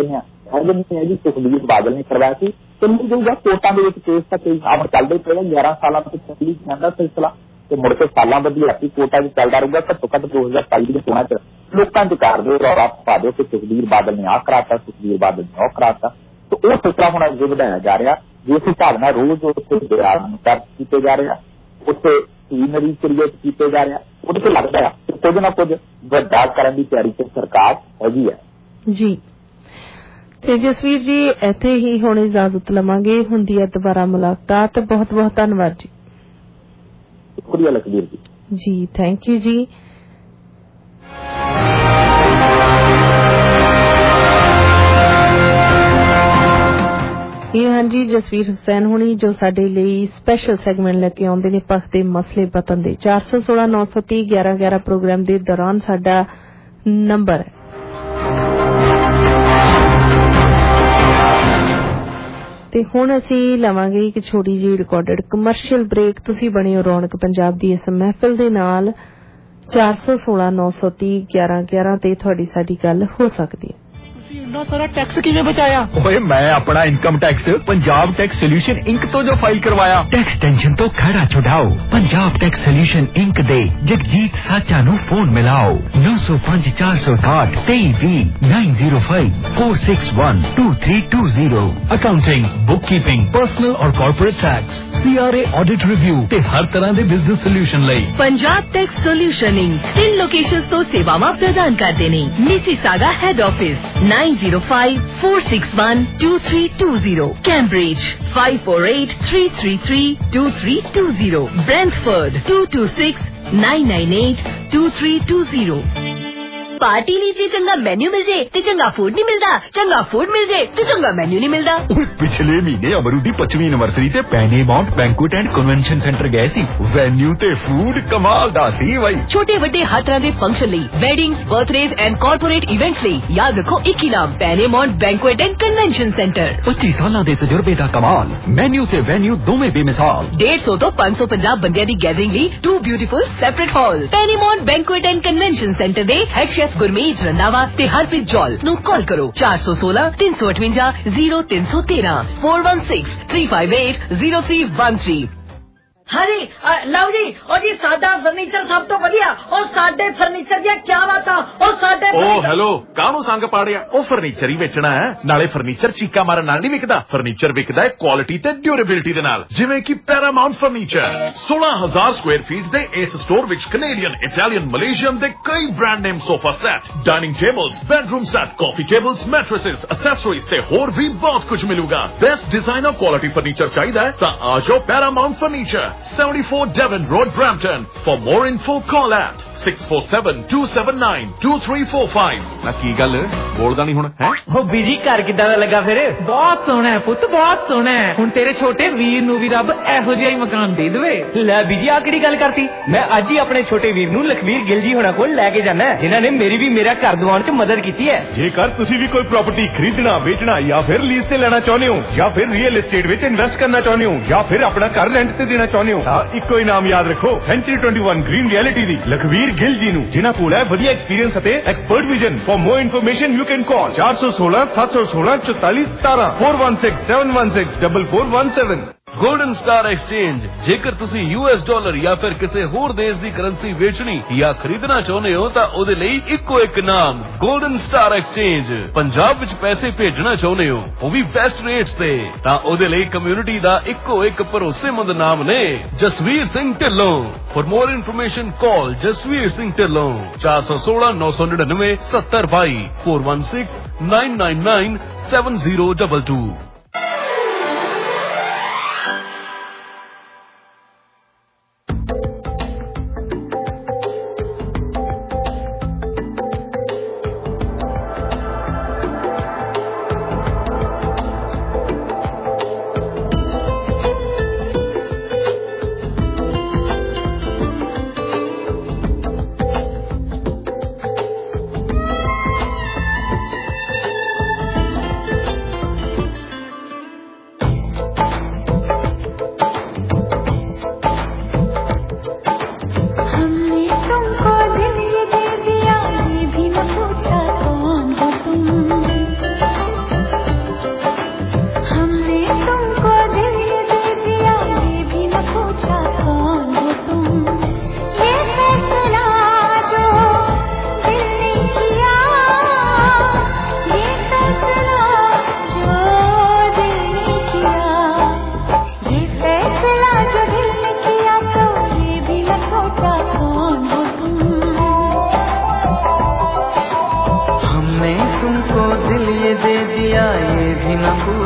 हर नहीं है जी सुखबीर बादल ने करवाया सी तो मिल जाऊगा कोर्टां दे विच केस तक अब चलते पे 11 साल तो चली जाता सिलसिला तो मुड़ के साल बदी राती कोर्टा में चलता रहूगा। घट्टो घट्ट 2027 की चोणों च लोगों के कर दो रौला पा दो कि सुखबीर बादल ने आ कराता सुखबीर बादल ने वो कराता तो वो सिलसिला हुण अगे बढ़ाया जा रहा जिस हिसाब नाल रोज उत्थे बयान दर्ज किए जा रहे उत्थे सीनरी क्रिएट किए जा रहे वो तो लगता है कि कुछ ना कुछ वड्डा करने की तैयारी से सरकार हैगी है जी। ਤੇ ਜਸਵੀਰ ਜੀ ਇੱਥੇ ਹੀ ਹੁਣ ਇਜਾਜ਼ਤ ਲਵਾਂਗੇ, ਹੁੰਦੀ ਹੈ ਦੁਬਾਰਾ ਮੁਲਾਕਾਤ। ਬਹੁਤ ਬਹੁਤ ਧੰਨਵਾਦ ਜੀ। ਸ਼ੁਕਰੀਆ ਲਖਬੀਰ ਜੀ। ਜੀ ਥੈਂਕ ਯੂ ਜੀ। ਇਹ ਹਾਂਜੀ ਜਸਵੀਰ ਹੁਸੈਨ ਹੁਣੀ ਜੋ ਸਾਡੇ ਲਈ ਸਪੈਸ਼ਲ ਸੈਗਮੈਂਟ ਲੈ ਕੇ ਆਉਂਦੇ ਨੇ ਪੱਖ ਦੇ ਮਸਲੇ ਪਤਨ ਦੇ। 416 930 1111 ਪ੍ਰੋਗਰਾਮ ਦੇ ਦੌਰਾਨ ਸਾਡਾ ਨੰਬਰ ਹੈ। ਤੇ ਹੁਣ ਅਸੀਂ ਲਵਾਂਗੇ ਇੱਕ ਛੋਟੀ ਜਿਹੀ ਰਿਕਾਰਡਡ ਕਮਰਸ਼ੀਅਲ ਬ੍ਰੇਕ। ਤੁਸੀਂ ਬਣੇ ਹੋ ਰੌਣਕ ਪੰਜਾਬ ਦੀ ਇਸ ਮਹਿਫਿਲ ਦੇ ਨਾਲ। 416 930 1111 ਤੇ ਤੁਹਾਡੀ ਸਾਡੀ ਗੱਲ ਹੋ ਸਕਦੀ ਹੈ। ਇੰਨਾ ਸਾਰਾ ਟੈਕਸ ਕਿਵੇਂ ਬਚਾਇਆ? ਓਏ ਮੈਂ ਆਪਣਾ income tax Punjab tax solution inc ਤੋਂ ਜੋ ਫਾਈਲ ਕਰਵਾਇਆ। ਟੈਕਸ ਟੈਂਸ਼ਨ ਤੋਂ ਖੜਾ ਛੁਡਾਓ। ਪੰਜਾਬ ਟੈਕਸ ਸੋਲੂਸ਼ਨ ਇੰਕ ਦੇ ਜਗਜੀਤ ਸਾਚਾ ਨੂੰ ਫੋਨ ਮਿਲਾਓ 905 461 2320 905 461 2320। ਅਕਾਊਂਟਿੰਗ, ਬੁੱਕਕੀਪਿੰਗ, ਪਰਸਨਲ ਔਰ corporate tax, CRA audit review ਤੇ ਹਰ ਤਰ੍ਹਾਂ ਦੇ ਬਿਜ਼ਨਸ ਸੋਲੂਸ਼ਨ ਲਈ Punjab tax solution inc 3 locations ਤੋਂ ਸੇਵਾਵਾਂ ਪ੍ਰਦਾਨ ਕਰਦੇ ਨੇ। Mississauga head office 905-461-2320, Cambridge 548-333-2320, Brentford 226-998-2320। Party लीजिए चंगा मेन्यू मिल जाए ते चंगा फूड नहीं मिलता, चंगा फूड मिल जाए ते चंगा मेन्यू नहीं मिलता। पिछले महीने अमरू दी 25वीं एनिवर्सरी ते Paramount banquet and convention centre गए सी। वेन्यू ते फूड कमाल दा सी भाई। छोटे वड्डे हर तरह दे फंक्शन लई, weddings, birthdays and corporate events लई याद रखो एक ही नाम, Paramount banquet and convention centre. 25 साल दे तजुर्बे दा कमाल, मेन्यू से वेन्यू दोवें बेमिसाल। 150 तो 550 बंदियां दी गैदरिंग लई 2 beautiful separate hall. Paramount banquet and convention centre दे हेड शेफ गुरमीत रंधावा ते हरप्रीत जौल ਨੂੰ ਕਾਲ ਕਰੋ 416 358 0313 416 358 0313। ਹਾਂਜੀ ਲਓ ਜੀ ਉਹ ਜੀ ਸਾਡਾ ਫਰਨੀਚਰ ਸਭ ਤੋਂ ਵਧੀਆ ਉਹ ਸਾਡੇ ਫਰਨੀਚਰ ਦੀਆਂ ਕੀ ਬਾਤਾਂ ਉਹ ਸਾਡੇ ਉਹ ਹੈਲੋ ਕਾਹਨੂੰ ਸੰਗ ਪਾੜਿਆ ਉਹ ਫਰਨੀਚਰ ਹੀ ਵੇਚਣਾ ਹੈ ਨਾਲੇ ਫਰਨੀਚਰ ਚੀਕਾ ਮਾਰਨ ਨਾਲ ਨਹੀਂ ਵਿਕਦਾ ਫਰਨੀਚਰ ਵਿਕਦਾ ਹੈ ਕੁਆਲਿਟੀ ਤੇ ਡਿਊਰੇਬਿਲਿਟੀ ਦੇ ਨਾਲ ਜਿਵੇਂ ਕਿ ਪੈਰਾਮਾਉਂਟ ਫਰਨੀਚਰ 16000 ਸਕੁਆਇਰ ਫੀਟ ਦੇ ਇਸ ਸਟੋਰ ਵਿੱਚ ਕੈਨੇਡੀਅਨ ਇਟਾਲੀਅਨ ਮਲੇਸ਼ੀਅਨ ਦੇ ਕਈ brand name sofa set dining tables bedroom set coffee tables mattresses accessories ਤੇ ਹੋਰ ਵੀ ਬਹੁਤ ਕੁਝ ਮਿਲੂਗਾ ਬੈਸਟ ਡਿਜ਼ਾਈਨਰ ਕੁਆਲਿਟੀ ਫਰਨੀਚਰ ਚਾਹੀਦਾ ਹੈ ਤਾਂ ਆ ਜਾਓ Paramount furniture 74 Devon Road, Brampton. For more info, call at 647-279-2345। ਨਾ ਕੀ ਗੱਲ ਬੋਲਦਾ ਨਹੀਂ ਹੁਣ ਹੈ ਉਹ ਬੀਜੀ ਘਰ ਕਿੱਦਾਂ ਦਾ ਲੱਗਾ ਫਿਰ? ਬਹੁਤ ਸੋਹਣਾ ਹੈ ਪੁੱਤ, ਬਹੁਤ ਸੋਹਣਾ ਹੈ। ਹੁਣ ਤੇਰੇ ਛੋਟੇ ਵੀਰ ਨੂੰ ਵੀ ਰੱਬ ਇਹੋ ਜਿਹਾ ਹੀ ਮਕਾਨ ਦੇ ਦੇਵੇ। ਲੈ ਬੀਜੀ ਆ ਕਿਹੜੀ ਗੱਲ ਕਰਤੀ? ਮੈਂ ਅੱਜ ਹੀ ਆਪਣੇ ਛੋਟੇ ਵੀਰ ਨੂੰ ਲਖਵੀਰ ਗਿੱਲ ਜੀ ਹੋਣਾ ਕੋਲ ਲੈ ਕੇ ਜਾਣਾ ਜਿਨ੍ਹਾਂ ਨੇ ਮੇਰੀ ਵੀ ਮੇਰਾ ਘਰ ਦਿਵਾਉਣ 'ਚ ਮਦਦ ਕੀਤੀ ਹੈ। ਜੇਕਰ ਤੁਸੀਂ ਵੀ ਕੋਈ ਪ੍ਰਾਪਰਟੀ ਖਰੀਦਣਾ, ਵੇਚਣਾ ਜਾਂ ਫਿਰ ਲੀਜ਼ ਤੇ ਲੈਣਾ ਚਾਹੁੰਦੇ ਹੋ ਜਾਂ ਫਿਰ ਰੀਅਲ ਏਸਟੇਟ ਵਿੱਚ ਇਨਵੈਸਟ ਕਰਨਾ ਚਾਹੁੰਦੇ ਹੋ ਜਾਂ ਫਿਰ ਆਪਣਾ ਘਰ ਰੈਂਟ ਤੇ ਦੇਣਾ ਚਾਹੁੰਦੇ ਹੋ ਤਾਂ ਇੱਕੋ ਹੀ ਨਾਮ ਯਾਦ ਰੱਖੋ ਸੈਂਚੁਰੀ 21 ਗ੍ਰੀਨ ਰਿਐਲਿਟੀ ਦੀ ਲਖਵੀਰ ਗਿੱਲ ਜੀ ਨੂੰ ਜਿਨ੍ਹਾਂ ਕੋਲ ਹੈ ਵਧੀਆ ਐਕਸਪੀਰੀਅੰਸ ਅਤੇ expert vision. For more information you can call 416 716 44 17 416 716 4417। Golden star exchange जेकर तुसी US डॉलर या फिर किसी होर देश दी करेंसी बेचनी या खरीदना चाहते हो तां ओदे लई इक्को एक नाम गोल्डन स्टार एक्सचेंज। पंजाब विच पैसे भेजना चाहते हो वो भी बेस्ट रेट्स ते तां ओदे लई कम्युनिटी दा इक्को एक भरोसेमंद नाम ने Jasvir Singh Dhillon. For more information call Jasvir Singh Dhillon 416 999 7022 416 999 7022।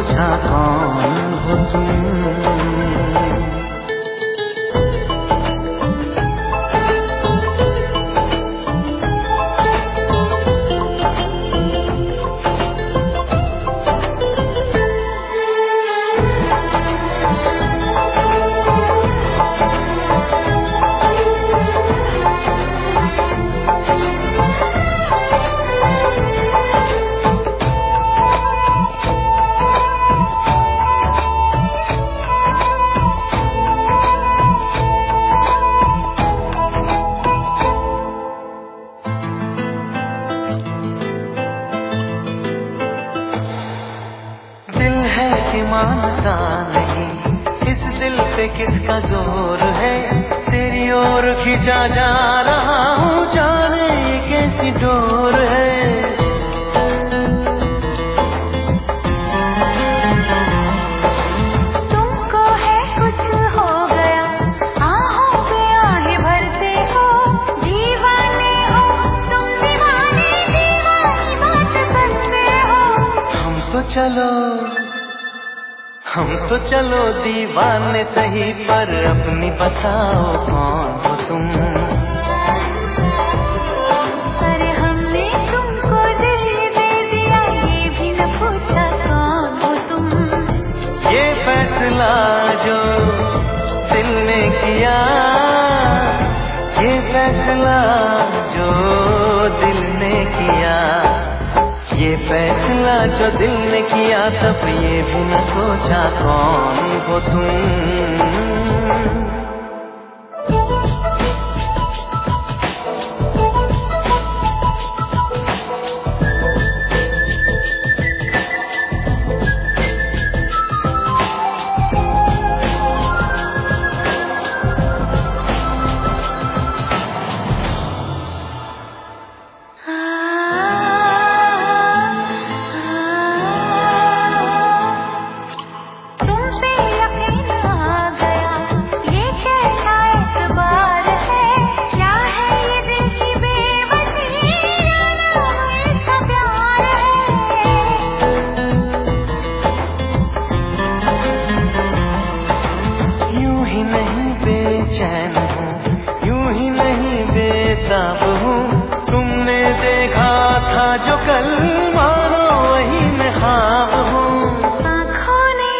पूछा कौन हो तुम। मानता नहीं इस दिल पे किसका जोर है, तेरी ओर खींचा जा रहा हूँ, जाने ये कैसी डोर है। तुमको है कुछ हो गया, आहों पे आहें भरते हो, दीवाने हो तुम, दीवाने दीवानी बात करते हो। हम तो चलो दीवाने सही, पर अपनी बताओ कौन हो तुम। अरे हमने तुमको दिल दे दिया, ये भी न पूछा कौन हो तुम। ये फैसला जो दिल ने किया, ये फैसला जो दिल ने किया, ये फैसला जो दिल ने किया, तब ये भी न सोचा कौन हो तुम। तुमने देखा था जो कल, मानो वही मैं ख्वाब हूँ। आँखों ने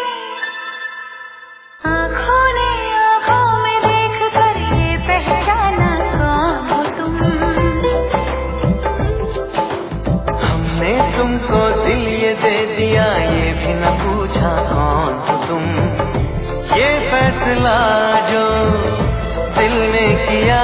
आँखों में देख कर ये पहचाना कौन हो तुम। हमने तुमको दिल ये दे दिया, ये भी न पूछा कौन हो तुम। ये फैसला जो दिल ने किया,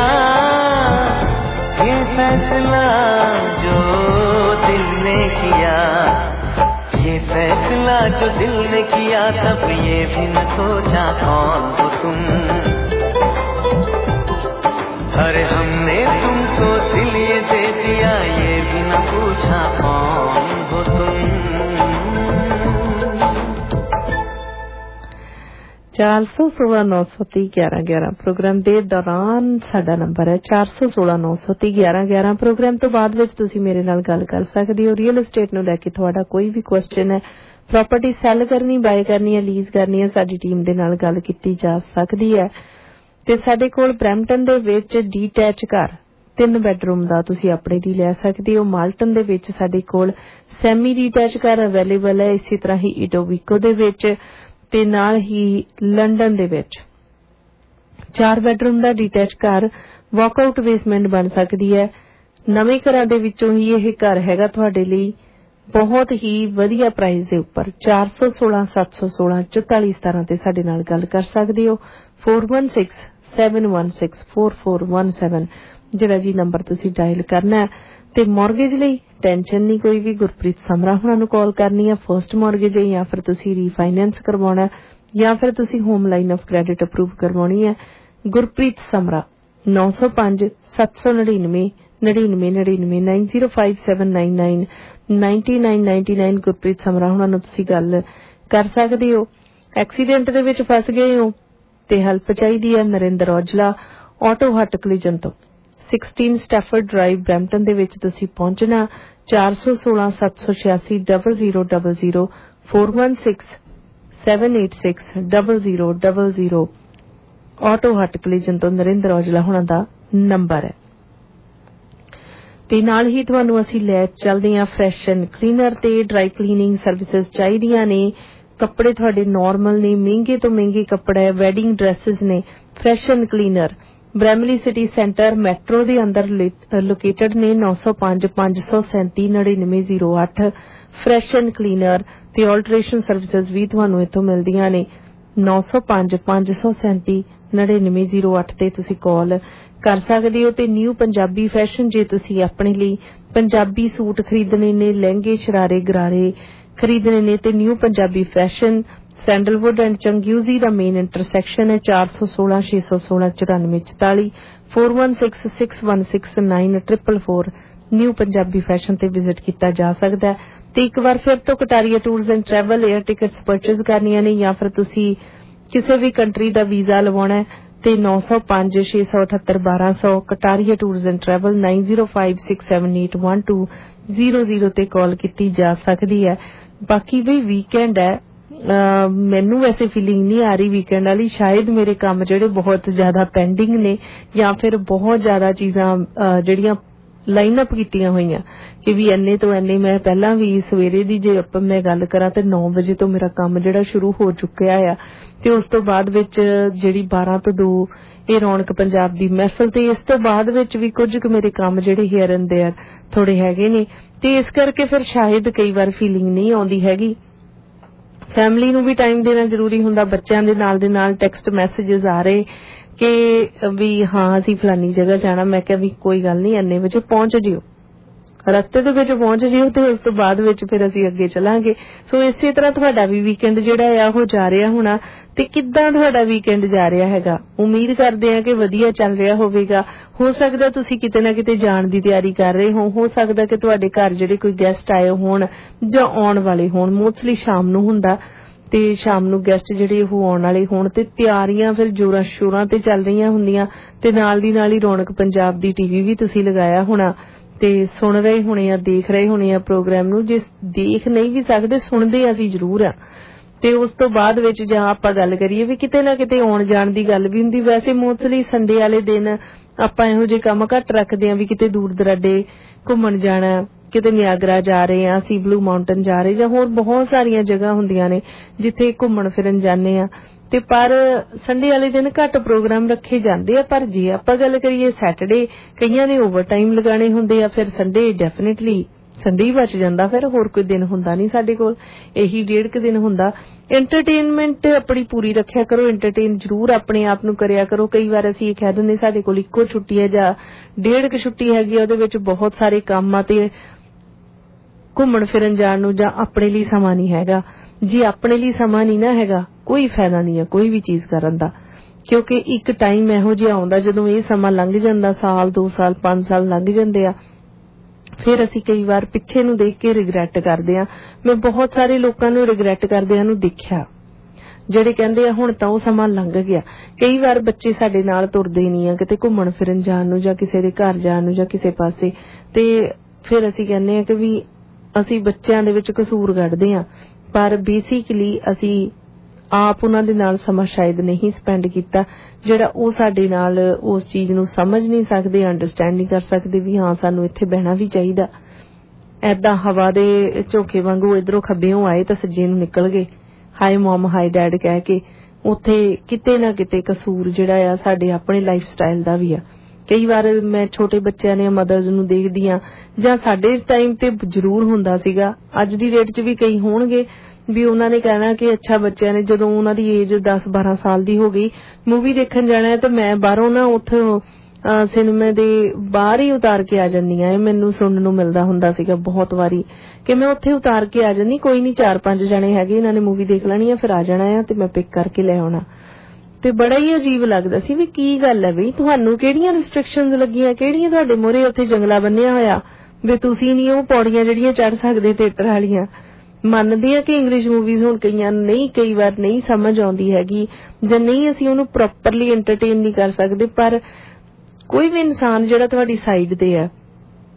ये फैसला जो दिल ने किया, ये फैसला जो दिल ने किया, तब ये भी न सोचा कौन हो तुम। अरे हमने तुमको दिल ये दे दिया, ये भी न पूछा कौन हो तुम। 416-930-1111 ਪ੍ਰੋਗਰਾਮ ਦੇ ਦੌਰਾਨ ਸਾਡਾ ਨੰਬਰ ਹੈ 416-930-1111। ਪ੍ਰੋਗਰਾਮ ਤੋਂ ਬਾਅਦ ਵਿੱਚ ਤੁਸੀਂ ਮੇਰੇ ਨਾਲ ਗੱਲ ਕਰ ਸਕਦੇ ਹੋ। ਰੀਅਲ ਏਸਟੇਟ ਨੂੰ ਲੈ ਕੇ ਤੁਹਾਡਾ ਕੋਈ ਵੀ ਕੁਐਸਚਨ ਹੈ, ਪ੍ਰਾਪਰਟੀ ਸੈਲ ਕਰਨੀ, ਬਾਏ ਕਰਨੀ ਹੈ, ਲੀਜ਼ ਕਰਨੀ ਹੈ, ਸਾਡੀ ਟੀਮ ਦੇ ਨਾਲ ਗੱਲ ਕੀਤੀ ਜਾ ਸਕਦੀ ਹੈ। ਤੇ ਸਾਡੇ ਕੋਲ ਬਰੈਂਪਟਨ ਦੇ ਵਿੱਚ ਡੀਟੈਚ ਘਰ 3 ਬੈਡਰੂਮ ਦਾ ਤੁਸੀਂ ਆਪਣੇ ਦੀ ਲੈ ਸਕਦੇ ਹੋ। ਮਾਲਟਨ ਦੇ ਵਿੱਚ ਸਾਡੇ ਕੋਲ ਸੈਮੀ ਡੀਟੈਚ ਘਰ ਅਵੇਲੇਬਲ ਹੈ। ਇਸੇ ਤਰ੍ਹਾਂ ਹੀ ਇਟੋਬੀਕੋ ਦੇ ਵਿੱਚ ਤੇ ਨਾਲ ਹੀ ਲੰਡਨ ਦੇ ਵਿੱਚ 4 ਬੈਡਰੂਮ ਦਾ ਡੀਟੈਚ ਘਰ ਵਾਕਆਊਟ ਬੇਸਮੈਂਟ ਬਣ ਸਕਦੀ ਹੈ। ਨਵੇਂ ਘਰਾਂ ਦੇ ਵਿੱਚੋਂ ਹੀ ਇਹ ਘਰ ਹੈਗਾ ਤੁਹਾਡੇ ਲਈ ਬਹੁਤ ਹੀ ਵਧੀਆ ਪ੍ਰਾਈਸ ਦੇ ਉੱਪਰ। 416-716-4417 ਤੇ ਸਾਡੇ ਨਾਲ ਗੱਲ ਕਰ ਸਕਦੇ ਹੋ। 4167164417 ਜਿਹੜਾ ਜੀ ਨੰਬਰ ਤੁਸੀਂ ਡਾਇਲ ਕਰਨਾ ਹੈ। ਤੇ ਮੌਰਗੇਜ ਲਈ ਟੈਨਸ਼ਨ ਨਹੀਂ ਕੋਈ ਵੀ, ਗੁਰਪ੍ਰੀਤ ਸਮਰਾ ਹੁਣਾਂ ਨੂੰ ਕਾਲ ਕਰਨੀ ਹੈ। ਫਰਸਟ ਮੌਰਗੇਜ ਹੈ ਜਾਂ ਫਿਰ ਤੁਸੀਂ ਰੀਫਾਈਨੈਂਸ ਕਰਵਾਉਣਾ ਜਾਂ ਫਿਰ ਤੁਸੀਂ home line of credit approve ਕਰਵਾਉਣੀ ਹੈ। ਗੁਰਪ੍ਰੀਤ ਸਮਰਾ 905-799-99 ਗੁਰਪ੍ਰੀਤ ਸਮਰਾ ਹੁਣਾਂ ਨੂੰ ਤੁਸੀਂ ਗੱਲ ਕਰ ਸਕਦੇ ਹੋ। ਐਕਸੀਡੈਂਟ ਦੇ ਵਿੱਚ ਫਸ ਗਏ ਹੋ ਤੇ ਹੈਲਪ ਚਾਹੀਦੀ ਹੈ, Narinder Aujla Auto Hut Collision ਤੋਂ 16 ਸਟੈਫਰਡ ਡਰਾਈਵ ਬਰੈਂਪਟਨ ਦੇ ਵਿੱਚ ਤੁਸੀਂ ਪਹੁੰਚਣਾ। 416-786-0000 4167860000 ਆਟੋ ਹੱਟ ਕਲੀਜਨ ਤੋਂ ਨਰਿੰਦਰ ਔਜਲਾ ਹੁਣਾਂ ਦਾ ਨੰਬਰ ਹੈ। ਤੇ ਨਾਲ ਹੀ ਤੁਹਾਨੂੰ ਅਸੀਂ ਲੈ ਚੱਲਦੇ ਹਾਂ ਫਰੈਸ਼ ਐਂਡ ਕਲੀਨਰ ਤੇ ਡਰਾਈ ਕਲੀਨਿੰਗ ਸਰਵਿਸਿਜ਼ ਚਾਹੀਦੀਆਂ ਨੇ। ਕੱਪੜੇ ਤੁਹਾਡੇ ਨਾਰਮਲ ਨੇ, ਮਹਿੰਗੇ ਤੋਂ ਮਹਿੰਗੇ ਕੱਪੜਾ ਹੈ, ਵੈਡਿੰਗ ਡਰੈਸਸ ਨੇ। Fresh and Cleaner Bramalea City Centre metro ਦੇ ਅੰਦਰ ਲੋਕੇਟਡ ਨੇ। 9055379908 ਫਰੈਸ਼ ਐਂਡ ਕਲੀਨਰ ਤੇ ਆਲਟਰੇਸ਼ਨ ਸਰਵਿਸਿਜ਼ ਵੀ ਤੁਹਾਨੂੰ ਇੱਥੋਂ ਮਿਲਦੀਆਂ ਨੇ। 9055379908 ਤੇ ਤੁਸੀਂ ਕਾਲ ਕਰ ਸਕਦੇ ਹੋ। ਤੇ ਨਿਊ ਪੰਜਾਬੀ ਫੈਸ਼ਨ ਜੇ ਤੁਸੀਂ ਆਪਣੇ ਲਈ ਪੰਜਾਬੀ ਸੂਟ ਖਰੀਦਣੇ ਨੇ, ਲਹਿੰਗੇ ਸ਼ਰਾਰੇ ਗਰਾਰੇ ਖਰੀਦਣੇ ਨੇ ਤੇ New Punjabi Fashion Sandalwood and Chinguacousy ਦਾ ਮੇਨ ਇੰਟਰਸੈਕਸ਼ਨ ਹੈ। 4166169444 4166169444 ਨਿਊ ਪੰਜਾਬੀ ਫੈਸ਼ਨ ਤੇ ਵਿਜ਼ਿਟ ਕੀਤਾ ਜਾ ਸਕਦਾ ਹੈ। ਤੇ ਇੱਕ ਵਾਰ ਫਿਰ ਤੋਂ Kataria Tours and Travel air tickets purchase ਕਰਨੀਆਂ ਨੇ ਜਾਂ ਫਿਰ ਤੁਸੀਂ ਕਿਸੇ ਵੀ ਕੰਟਰੀ ਦਾ ਵੀਜ਼ਾ ਲਵਾਉਣਾ ਹੈ ਤੇ 9056781200 ਕਟਾਰੀਆ ਟੂਰਸ ਐਂਡ ਟਰੈਵਲ 9056781200 ਤੇ ਕਾਲ ਕੀਤੀ ਜਾ ਸਕਦੀ ਹੈ। ਬਾਕੀ ਵੀ ਵੀਕਐਂਡ ਹੈ, ਮੈਨੂੰ ਵੈਸੇ ਫੀਲਿੰਗ ਨਹੀਂ ਆ ਰਹੀ ਵੀਕਐਂਡ ਵਾਲੀ। ਸ਼ਾਇਦ ਮੇਰੇ ਕੰਮ ਜਿਹੜੇ ਬਹੁਤ ਜ਼ਿਆਦਾ ਪੈਂਡਿੰਗ ਨੇ ਜਾਂ ਫਿਰ ਬਹੁਤ ਜ਼ਿਆਦਾ ਚੀਜ਼ਾਂ ਜਿਹੜੀਆਂ ਲਾਈਨ ਅਪ ਕੀਤੀਆਂ ਹੋਈਆਂ ਕਿ ਵੀ ਇੰਨੇ ਤੋਂ ਇੰਨੇ। ਮੈਂ ਪਹਿਲਾਂ ਵੀ ਸਵੇਰੇ ਦੀ ਜੇ ਮੈਂ ਗੱਲ ਕਰਾਂ ਤੇ 9 ਵਜੇ ਤੋਂ ਮੇਰਾ ਕੰਮ ਜਿਹੜਾ ਸ਼ੁਰੂ ਹੋ ਚੁੱਕਿਆ ਆ ਤੇ ਉਸ ਤੋਂ ਬਾਅਦ ਵਿੱਚ ਜਿਹੜੀ 12 ਤੋਂ 2 ਇਹ ਰੌਣਕ ਪੰਜਾਬ ਦੀ ਮਹਿਫਲ ਤੇ ਇਸ ਤੋਂ ਬਾਅਦ ਵਿੱਚ ਵੀ ਕੁਝ ਕੁ ਮੇਰੇ ਕੰਮ ਜਿਹੜੇ ਹੇਅਰ ਐਂਡ ਦੇਅਰ ਥੋੜੇ ਹੈਗੇ ਨੇ ਤੇ ਇਸ ਕਰਕੇ ਫਿਰ ਸ਼ਾਇਦ ਕਈ ਵਾਰ ਫੀਲਿੰਗ ਨਹੀਂ ਆਉਂਦੀ ਹੈਗੀ। ਫੈਮਿਲੀ ਨੂੰ ਵੀ ਟਾਈਮ ਦੇਣਾ ਜ਼ਰੂਰੀ ਹੁੰਦਾ। ਬੱਚਿਆਂ ਦੇ ਨਾਲ ਟੈਕਸਟ ਮੈਸੇजेस ਆ ਰਹੇ ਕਿ ਵੀ ਹਾਂ ਅਸੀਂ ਫਲਾਨੀ ਜਗ੍ਹਾ ਜਾਣਾ। ਮੈਂ ਕਿਹਾ ਵੀ ਕੋਈ ਗੱਲ ਨਹੀਂ, ਇੰਨੇ ਵਜੇ ਪਹੁੰਚ ਜਿਓ, ਰਸਤੇ ਦੇ ਵਿੱਚ ਪਹੁੰਚ ਜਿਓ ਤੇ ਉਸ ਤੋਂ ਬਾਅਦ ਵਿੱਚ ਫਿਰ ਅਸੀਂ ਅੱਗੇ ਚੱਲਾਂਗੇ। ਸੋ ਇਸੇ ਤਰ੍ਹਾਂ ਤੁਹਾਡਾ ਵੀ ਵੀਕਐਂਡ ਜਿਹੜਾ ਆ ਉਹ ਜਾ ਰਿਹਾ ਹੋਣਾ। ਤੇ ਕਿੱਦਾਂ ਤੁਹਾਡਾ ਵੀਕਐਂਡ ਜਾ ਰਿਹਾ ਹੈਗਾ? ਉਮੀਦ ਕਰਦੇ ਆ ਕਿ ਵਧੀਆ ਚੱਲ ਰਿਹਾ ਹੋਵੇਗਾ। ਹੋ ਸਕਦਾ ਤੁਸੀਂ ਕਿਤੇ ਨਾ ਕਿਤੇ ਜਾਣ ਦੀ ਤਿਆਰੀ ਕਰ ਰਹੇ ਹੋ ਸਕਦਾ ਕਿ ਤੁਹਾਡੇ ਘਰ ਜਿਹੜੇ ਕੋਈ ਗੈਸਟ ਆਏ ਹੋਣ ਜਾਂ ਆਉਣ ਵਾਲੇ ਹੋਣ। ਮੋਸਟਲੀ ਸ਼ਾਮ ਨੂੰ ਹੁੰਦਾ ਤੇ ਸ਼ਾਮ ਨੂੰ ਗੈਸਟ ਜਿਹੜੇ ਉਹ ਆਉਣ ਵਾਲੇ ਹੋਣ ਤੇ ਤਿਆਰੀਆਂ ਫਿਰ ਜੋਰਾਂ ਸ਼ੋਰਾਂ ਤੇ ਚੱਲ ਰਹੀਆਂ ਹੁੰਦੀਆਂ ਤੇ ਨਾਲ ਦੀ ਨਾਲ ਹੀ ਰੌਣਕ ਪੰਜਾਬ ਦੀ ਟੀਵੀ ਵੀ ਤੁਸੀਂ ਲਗਾਇਆ ਹੋਣਾ ਤੇ ਸੁਣ ਰਹੇ ਹੋਣੇ ਆ, ਦੇਖ ਰਹੇ ਹੋਣੇ ਆ ਪ੍ਰੋਗਰਾਮ ਨੂੰ। ਜੇ ਦੇਖ ਨਹੀਂ ਵੀ ਸਕਦੇ, ਸੁਣਦੇ ਅਸੀਂ ਜ਼ਰੂਰ ਆ। ਤੇ ਉਸ ਤੋਂ ਬਾਅਦ ਵਿੱਚ ਜਾਂ ਆਪਾਂ ਗੱਲ ਕਰੀਏ ਵੀ ਕਿਤੇ ਨਾ ਕਿਤੇ ਆਉਣ ਜਾਣ ਦੀ ਗੱਲ ਵੀ ਹੁੰਦੀ। ਵੈਸੇ ਮੋਸਟਲੀ ਸੰਡੇ ਵਾਲੇ ਦਿਨ ਆਪਾਂ ਇਹੋ ਜਿਹੇ ਕੰਮ ਘੱਟ ਰੱਖਦੇ ਆ ਵੀ ਕਿਤੇ ਦੂਰ ਦਰਾਡੇ ਘੁੰਮਣ ਜਾਣਾ, ਕਿਤੇ ਨਿਆਗਰਾ ਜਾ ਰਹੇ ਆ, ਅਸੀਂ ਬਲੂ ਮਾਊਂਟਨ ਜਾ ਰਹੇ ਜਾਂ ਹੋਰ ਬਹੁਤ ਸਾਰੀਆਂ ਜਗ੍ਹਾ ਹੁੰਦੀਆਂ ਨੇ ਜਿੱਥੇ ਘੁੰਮਣ ਫਿਰਨ ਜਾਂਦੇ ਆ। ਤੇ ਪਰ ਸੰਡੇ ਵਾਲੇ ਦਿਨ ਘੱਟ ਪ੍ਰੋਗਰਾਮ ਰੱਖੇ ਜਾਂਦੇ ਆ। ਪਰ ਜੇ ਆਪਾਂ ਗੱਲ ਕਰੀਏ ਸੈਟਰਡੇ, ਕਈਆਂ ਨੇ ਓਵਰ ਟਾਈਮ ਲਗਾਣੇ ਹੁੰਦੇ ਆ, ਫਿਰ ਸੰਡੇ ਡੈਫੀਨੇਟਲੀ ਸੰਡੇ ਹੀ ਬਚ ਜਾਂਦਾ। ਫਿਰ ਹੋਰ ਕੋਈ ਦਿਨ ਹੁੰਦਾ ਨਹੀਂ ਸਾਡੇ ਕੋਲ, ਇਹੀ 1.5 ਦਿਨ ਹੁੰਦਾ। ਐਂਟਰਟੇਨਮੈਂਟ ਆਪਣੀ ਪੂਰੀ ਰੱਖਿਆ ਕਰੋ, ਐਂਟਰਟੇਨ ਜ਼ਰੂਰ ਆਪਣੇ ਆਪ ਨੂੰ ਕਰਿਆ ਕਰੋ। ਕਈ ਵਾਰ ਅਸੀਂ ਇਹ ਕਹਿ ਦਿੰਦੇ ਸਾਡੇ ਕੋਲ ਇੱਕੋ ਛੁੱਟੀ ਹੈ ਜਾਂ 1.5 ਛੁੱਟੀ ਹੈਗੀ ਆ, ਉਹਦੇ ਵਿੱਚ ਬਹੁਤ ਸਾਰੇ ਕੰਮ ਆ ਤੇ ਘੁੰਮਣ ਫਿਰਨ ਜਾਣ ਨੂੰ ਜਾਂ ਆਪਣੇ ਲਈ ਸਮਾਂ ਨਹੀਂ ਹੈਗਾ। ਜੇ ਆਪਣੇ ਲਈ ਸਮਾਂ ਨਹੀਂ ਨਾ ਹੈਗਾ, ਕੋਈ ਫਾਇਦਾ ਨਹੀਂ ਹੈ ਕੋਈ ਵੀ ਚੀਜ਼ ਕਰਨ ਦਾ, ਕਿਉਂਕਿ ਇੱਕ ਟਾਈਮ ਇਹੋ ਜਿਹਾ ਆਉਂਦਾ ਜਦੋਂ ਇਹ ਸਮਾਂ ਲੰਘ ਜਾਂਦਾ, ਸਾਲ 2 ਸਾਲ 5 ਸਾਲ ਲੰਘ ਜਾਂਦੇ ਆ, ਫਿਰ ਅਸੀਂ ਕਈ ਵਾਰ ਪਿੱਛੇ ਨੂੰ ਦੇਖ ਕੇ ਰਿਗਰੈਟ ਕਰਦੇ ਆ। ਮੈਂ ਬਹੁਤ ਸਾਰੇ ਲੋਕਾਂ ਨੂੰ ਰਿਗਰੈਟ ਕਰਦਿਆਂ ਨੂੰ ਦੇਖਿਆ ਜਿਹੜੇ ਕਹਿੰਦੇ ਆ ਹੁਣ ਤਾਂ ਉਹ ਸਮਾਂ ਲੰਘ ਗਿਆ। ਕਈ ਵਾਰ ਬੱਚੇ ਸਾਡੇ ਨਾਲ ਤੁਰਦੇ ਨਹੀਂ ਆ ਕਿਤੇ ਘੁੰਮਣ ਫਿਰਨ ਜਾਣ ਨੂੰ ਜਾਂ ਕਿਸੇ ਦੇ ਘਰ ਜਾਣ ਨੂੰ ਜਾਂ ਕਿਸੇ ਪਾਸੇ, ਤੇ ਫਿਰ ਅਸੀਂ ਕਹਿੰਦੇ ਆ ਕਿ ਵੀ ਅਸੀਂ ਬੱਚਿਆਂ ਦੇ ਵਿੱਚ ਕਸੂਰ ਕੱਢਦੇ ਆ, ਪਰ ਬੇਸਿਕਲੀ ਅਸੀਂ ਆਪ ਉਹਨਾਂ ਦੇ ਨਾਲ ਸਮਾਂ ਸ਼ਾਇਦ ਨਹੀਂ ਸਪੈਂਡ ਕੀਤਾ ਜਿਹੜਾ ਉਹ ਸਾਡੇ ਨਾਲ ਉਸ ਚੀਜ਼ ਨੂੰ ਸਮਝ ਨਹੀਂ ਸਕਦੇ, ਅੰਡਰਸਟੈਂਡ ਨਹੀਂ ਕਰ ਸਕਦੇ ਵੀ ਹਾਂ ਸਾਨੂੰ ਇੱਥੇ ਬਹਿਣਾ ਵੀ ਚਾਹੀਦਾ। ਏਦਾਂ ਹਵਾ ਦੇ ਝੋਂਕੇ ਵਾਂਗੂ ਇਧਰੋਂ ਖੱਬਿਓਂ ਆਏ ਤਾਂ ਸੱਜੇ ਨੂੰ ਨਿਕਲ ਗਏ, ਹਾਈ ਮਮ ਹਾਈ ਡੈਡ ਕਹਿ ਕੇ। ਉੱਥੇ ਕਿਤੇ ਨਾ ਕਿਤੇ ਕਸੂਰ ਜਿਹੜਾ ਆ ਸਾਡੇ ਆਪਣੇ ਲਾਈਫ ਸਟਾਈਲ ਦਾ ਵੀ ਆ। ਕਈ ਵਾਰ ਮੈਂ ਛੋਟੇ ਬੱਚਿਆਂ ਨੇ ਮਦਰਸ ਨੂੰ ਦੇਖਦੀ ਆ, ਜਾਂ ਸਾਡੇ ਟਾਈਮ ਤੇ ਜ਼ਰੂਰ ਹੁੰਦਾ ਸੀਗਾ, ਅੱਜ ਦੀ ਡੇਟ 'ਚ ਵੀ ਕਈ ਹੋਣਗੇ ਵੀ ਉਹਨਾਂ ਨੇ ਕਹਿਣਾ ਕਿ ਅੱਛਾ ਬੱਚਿਆਂ ਨੇ ਜਦੋਂ ਉਹਨਾਂ ਦੀ ਏਜ 10-12 ਸਾਲ ਦੀ ਹੋ ਗਈ ਮੂਵੀ ਦੇਖਣ ਜਾਣਾ ਤੇ ਮੈਂ ਬਾਹਰੋਂ ਨਾ ਉੱਥੋਂ ਸਿਨੇਮੇ ਦੇ ਬਾਹਰ ਹੀ ਉਤਾਰ ਕੇ ਆ ਜਾਂਦੀ ਆ। ਮੈਨੂੰ ਸੁਣਨ ਨੂੰ ਮਿਲਦਾ ਹੁੰਦਾ ਸੀਗਾ ਬਹੁਤ ਵਾਰੀ ਕਿ ਮੈਂ ਉੱਥੇ ਉਤਾਰ ਕੇ ਆ ਜਾਂਦੀ, ਕੋਈ ਨਹੀਂ 4-5 ਜਣੇ ਹੈਗੇ ਇਹਨਾਂ ਨੇ ਮੂਵੀ ਦੇਖ ਲੈਣੀ ਆ, ਫਿਰ ਆ ਜਾਣਾ ਆ ਤੇ ਮੈਂ ਪਿਕ ਕਰਕੇ ਲੈ ਆਉਣਾ। ਤੇ ਬੜਾ ਹੀ ਅਜੀਬ ਲੱਗਦਾ ਸੀ ਵੀ ਕੀ ਗੱਲ ਹੈ ਬਈ ਤੁਹਾਨੂੰ ਕਿਹੜੀਆਂ ਰਿਸਟ੍ਰਿਕਸ਼ਨਸ ਲੱਗੀਆਂ, ਕਿਹੜੀਆਂ ਤੁਹਾਡੇ ਮੂਹਰੇ ਉੱਥੇ ਜੰਗਲਾ ਬੰਨਿਆ ਹੋਇਆ ਵੀ ਤੁਸੀਂ ਨਹੀਂ ਉਹ ਪੌੜੀਆਂ ਜਿਹੜੀਆਂ ਚੜ ਸਕਦੇ ਥੀਏਟਰ ਵਾਲੀਆਂ। ਮੰਨਦੀ ਆ ਕਿ ਇੰਗਲਿਸ਼ ਮੂਵੀਜ਼ ਹੁਣ ਕਈਆਂ ਨੂੰ ਨਹੀਂ, ਕਈ ਵਾਰ ਨਹੀਂ ਸਮਝ ਆਉਂਦੀ ਹੈਗੀ ਜਾਂ ਨਹੀਂ ਅਸੀਂ ਉਹਨੂੰ ਪ੍ਰੋਪਰਲੀ ਐਂਟਰਟੇਨ ਨਹੀਂ ਕਰ ਸਕਦੇ, ਪਰ ਕੋਈ ਵੀ ਇਨਸਾਨ ਜਿਹੜਾ ਤੁਹਾਡੀ ਸਾਈਡ ਤੇ ਆ,